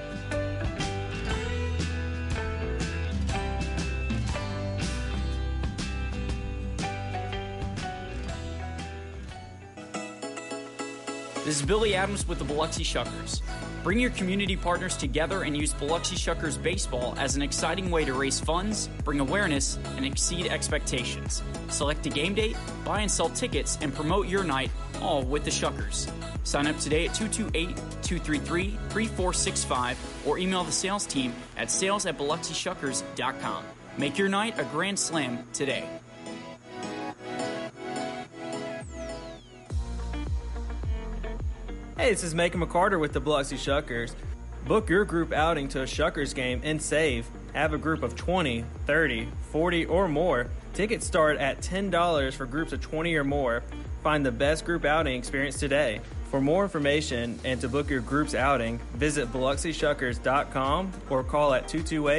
This is Billy Adams with the Biloxi Shuckers. Bring your community partners together and use Biloxi Shuckers Baseball as an exciting way to raise funds, bring awareness, and exceed expectations. Select a game date, buy and sell tickets, and promote your night, all with the Shuckers. Sign up today at 228-233-3465 or email the sales team at sales@BiloxiShuckers.com. Make your night a grand slam today.
Hey, this is Macon McCarter with the Biloxi Shuckers. Book your group outing to a Shuckers game and save. Have a group of 20, 30, 40, or more. Tickets start at $10 for groups of 20 or more. Find the best group outing experience today. For more information and to book your group's outing, visit BiloxiShuckers.com or call at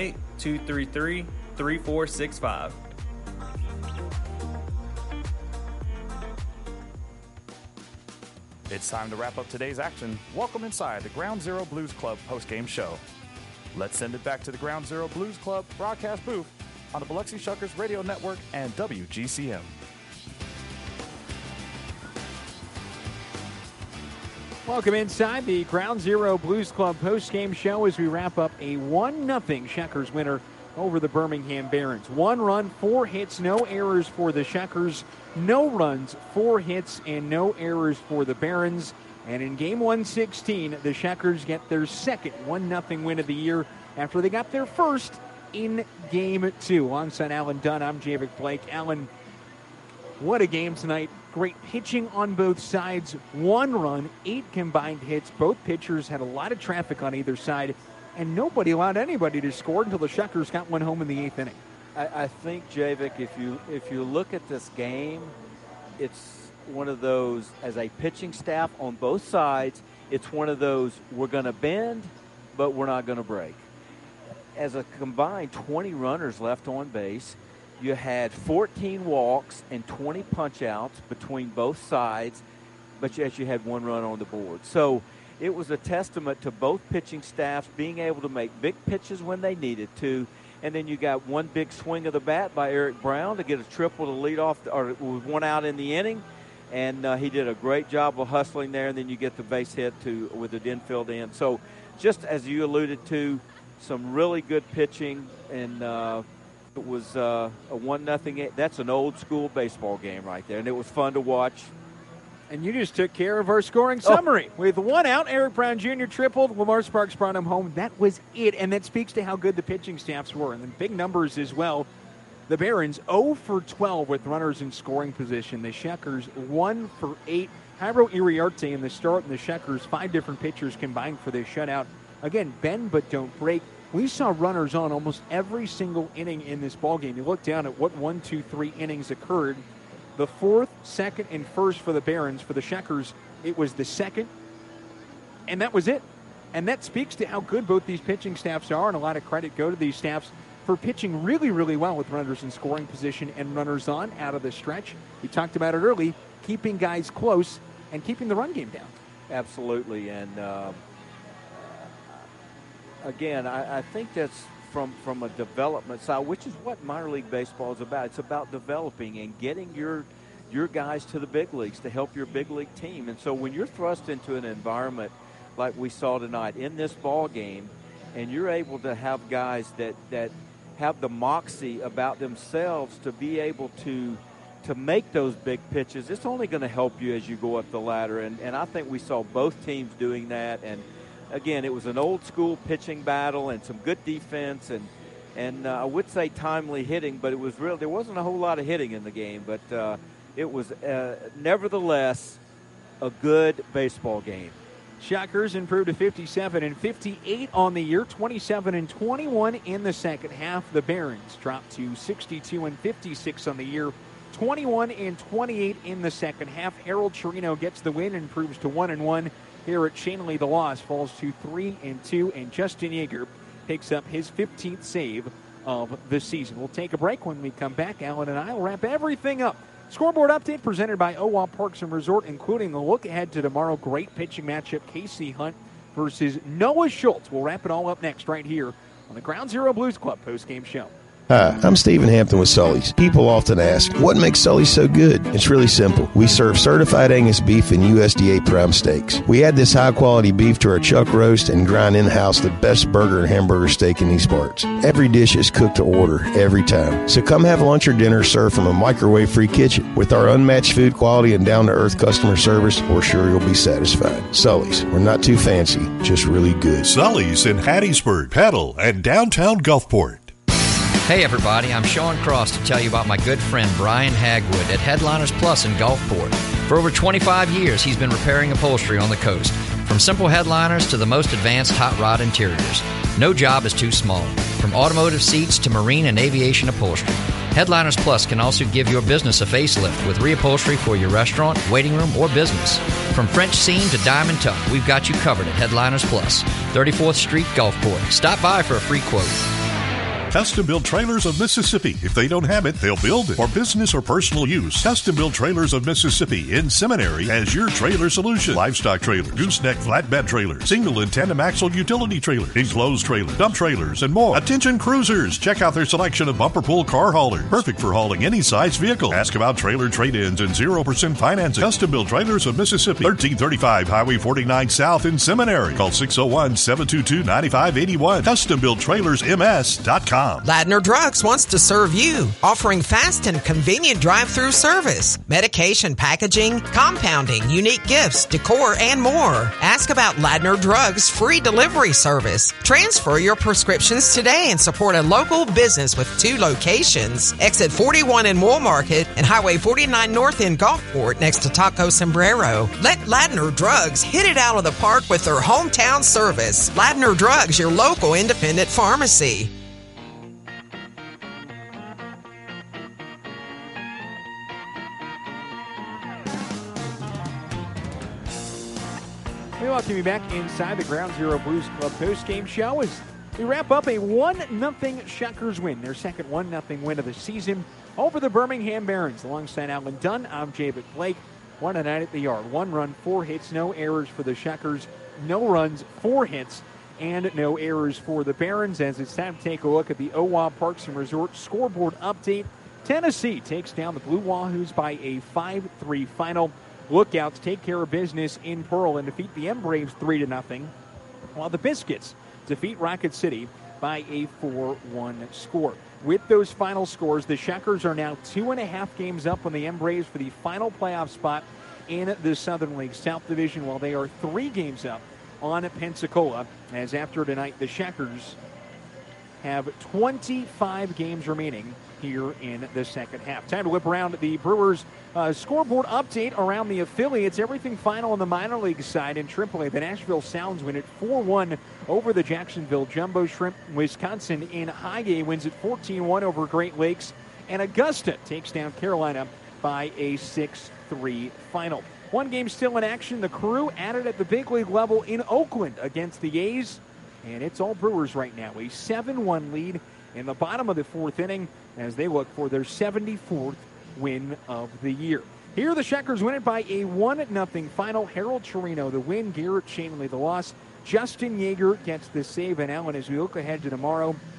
228-233-3465.
It's time to wrap up today's action. Welcome inside the Ground Zero Blues Club postgame show. Let's send it back to the Ground Zero Blues Club broadcast booth on the Biloxi Shuckers Radio Network and WGCM.
Welcome inside the Ground Zero Blues Club postgame show as we wrap up a 1-0 Shuckers winner over the Birmingham Barons. 1 run, 4 hits, no errors for the Shuckers. No runs, 4 hits, and no errors for the Barons. And in Game 116, the Shuckers get their second 1-0 win of the year after they got their first in Game 2. Alongside Alan Dunn, I'm Javic Blake. Alan, what a game tonight. Great pitching on both sides. 1 run, 8 combined hits. Both pitchers had a lot of traffic on either side, and nobody allowed anybody to score until the Shuckers got one home in the 8th inning.
I think, Javic, if you look at this game, it's one of those, as a pitching staff on both sides, it's one of those, we're going to bend, but we're not going to break. As a combined 20 runners left on base, you had 14 walks and 20 punch-outs between both sides, but yet you had 1 run on the board. So it was a testament to both pitching staffs being able to make big pitches when they needed to. And then you got 1 big swing of the bat by Eric Brown to get a triple to lead off, or with 1 out in the inning. And he did a great job of hustling there. And then you get the base hit with the infield in. So just as you alluded to, some really good pitching. And it was a 1-0 game. That's an old school baseball game right there. And it was fun to watch.
And you just took care of our scoring summary. With 1 out, Eric Brown Jr. tripled. Lamar Sparks brought him home. That was it, and that speaks to how good the pitching staffs were. And then big numbers as well. The Barons 0 for 12 with runners in scoring position. The Shuckers 1 for 8. Jairo Iriarte in the start, and the Shuckers 5 different pitchers combined for this shutout. Again, bend but don't break. We saw runners on almost every single inning in this ballgame. You look down at what 1, 2, 3 innings occurred. The 4th, 2nd, and 1st for the Barons. For the Shuckers, it was the 2nd, and that was it. And that speaks to how good both these pitching staffs are, and a lot of credit go to these staffs for pitching really, really well with runners in scoring position and runners on out of the stretch. We talked about it early, keeping guys close and keeping the run game down.
Absolutely, and again, I think that's from a development side, which is what minor league baseball is about. It's about developing and getting your guys to the big leagues to help your big league team. And so when you're thrust into an environment like we saw tonight in this ball game, and you're able to have guys that have the moxie about themselves to be able to make those big pitches, it's only going to help you as you go up the ladder. And I think we saw both teams doing that. And again, it was an old school pitching battle and some good defense and I would say timely hitting, but it was there wasn't a whole lot of hitting in the game, but it was nevertheless a good baseball game.
Shockers improved to 57-58 on the year, 27-21 in the second half. The Barons dropped to 62-56 on the year, 21-28 in the second half. Harold Chirino gets the win and improves to 1-1. Here at Shanley, the loss falls to 3-2, and Justin Yeager picks up his 15th save of the season. We'll take a break. When we come back, Alan and I will wrap everything up. Scoreboard update presented by OWA Parks and Resort, including the look ahead to tomorrow. Great pitching matchup, Casey Hunt versus Noah Schultz. We'll wrap it all up next right here on the Ground Zero Blues Club postgame show.
Hi, I'm Stephen Hampton with Sully's. People often ask, what makes Sully's so good? It's really simple. We serve certified Angus beef and USDA prime steaks. We add this high-quality beef to our chuck roast and grind in-house the best burger and hamburger steak in these parts. Every dish is cooked to order, every time. So come have lunch or dinner served from a microwave-free kitchen. With our unmatched food quality and down-to-earth customer service, we're sure you'll be satisfied. Sully's. We're not too fancy, just really good.
Sully's in Hattiesburg, Petal, and downtown Gulfport.
Hey everybody, I'm Sean Cross to tell you about my good friend Brian Hagwood at Headliners Plus in Gulfport. For over 25 years, he's been repairing upholstery on the coast, from simple headliners to the most advanced hot rod interiors. No job is too small, from automotive seats to marine and aviation upholstery. Headliners Plus can also give your business a facelift with reupholstery for your restaurant, waiting room, or business. From French seam to diamond tuck, we've got you covered at Headliners Plus, 34th Street, Gulfport. Stop by for a free quote.
Custom Built Trailers of Mississippi. If they don't have it, they'll build it. For business or personal use, Custom Built Trailers of Mississippi in Seminary has your trailer solution. Livestock trailer, gooseneck flatbed trailer, single and tandem axle utility trailer, enclosed trailer, dump trailers, and more. Attention cruisers, check out their selection of bumper pull car haulers. Perfect for hauling any size vehicle. Ask about trailer trade-ins and 0% financing. Custom Built Trailers of Mississippi, 1335 Highway 49 South in Seminary. Call 601-722-9581. CustomBuiltTrailersMS.com.
Ladner Drugs wants to serve you, offering fast and convenient drive-through service, medication packaging, compounding, unique gifts, decor, and more. Ask about Ladner Drugs' free delivery service. Transfer your prescriptions today and support a local business with 2 locations. Exit 41 in Wool Market and Highway 49 North in Gulfport next to Taco Sombrero. Let Ladner Drugs hit it out of the park with their hometown service. Ladner Drugs, your local independent pharmacy.
We welcome you back inside the Ground Zero Blues Club postgame show as we wrap up a 1-0 Shockers win, their second 1-0 win of the season over the Birmingham Barons. Alongside Alan Dunn, I'm Javid Blake. 1 tonight at the Yard. 1 run, 4 hits, no errors for the Shockers. No runs, 4 hits, and no errors for the Barons. As it's time to take a look at the OWA Parks and Resort scoreboard update. Tennessee takes down the Blue Wahoos by a 5-3 final. Lookouts take care of business in Pearl and defeat the M-Braves 3-0, while the Biscuits defeat Rocket City by a 4-1 score. With those final scores, the Shockers are now 2.5 games up on the M-Braves for the final playoff spot in the Southern League South Division, while they are 3 games up on Pensacola, as after tonight, the Shockers have 25 games remaining here in the second half. Time to whip around the Brewers scoreboard update around the affiliates. Everything final on the minor league side in AAA. The Nashville Sounds win at 4-1 over the Jacksonville Jumbo Shrimp. Wisconsin in high A wins at 14-1 over Great Lakes. And Augusta takes down Carolina by a 6-3 final. 1 game still in action. The Crew added at the big league level in Oakland against the A's. And it's all Brewers right now. A 7-1 lead in the bottom of the 4th inning as they look for their 74th win of the year. Here the Shockers win it by a 1-0 final. Harold Chirino the win, Garrett Shanley the loss. Justin Yeager gets the save. And Allen, as we look ahead to tomorrow,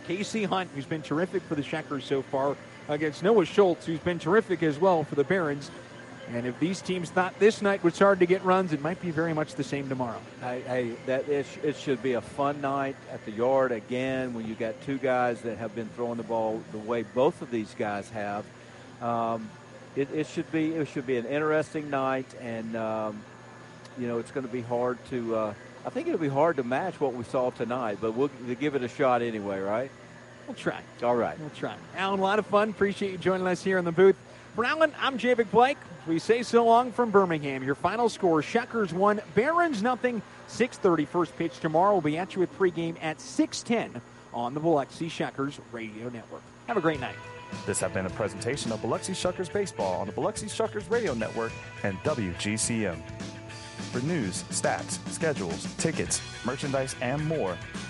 Casey Hunt, who's been terrific for the Checkers so far, against Noah Schultz, who's been terrific as well for the Barons. And if these teams thought this night was hard to get runs, it might be very much the same tomorrow.
It should be a fun night at the Yard again when you got two guys that have been throwing the ball the way both of these guys have. It should be an interesting night, and it's going to be hard to. I think it'll be hard to match what we saw tonight, but we'll give it a shot anyway, right?
We'll try.
All right.
We'll try. Alan, a lot of fun. Appreciate you joining us here in the booth. For Alan, I'm Javic Blake. We say so long from Birmingham. Your final score, Checkers 1, Barons nothing. 6:30 first pitch tomorrow. We'll be at you with pregame at 6:10 on the Biloxi Checkers Radio Network. Have a great night.
This has been a presentation of Biloxi Shuckers Baseball on the Biloxi Shuckers Radio Network and WGCM. For news, stats, schedules, tickets, merchandise, and more,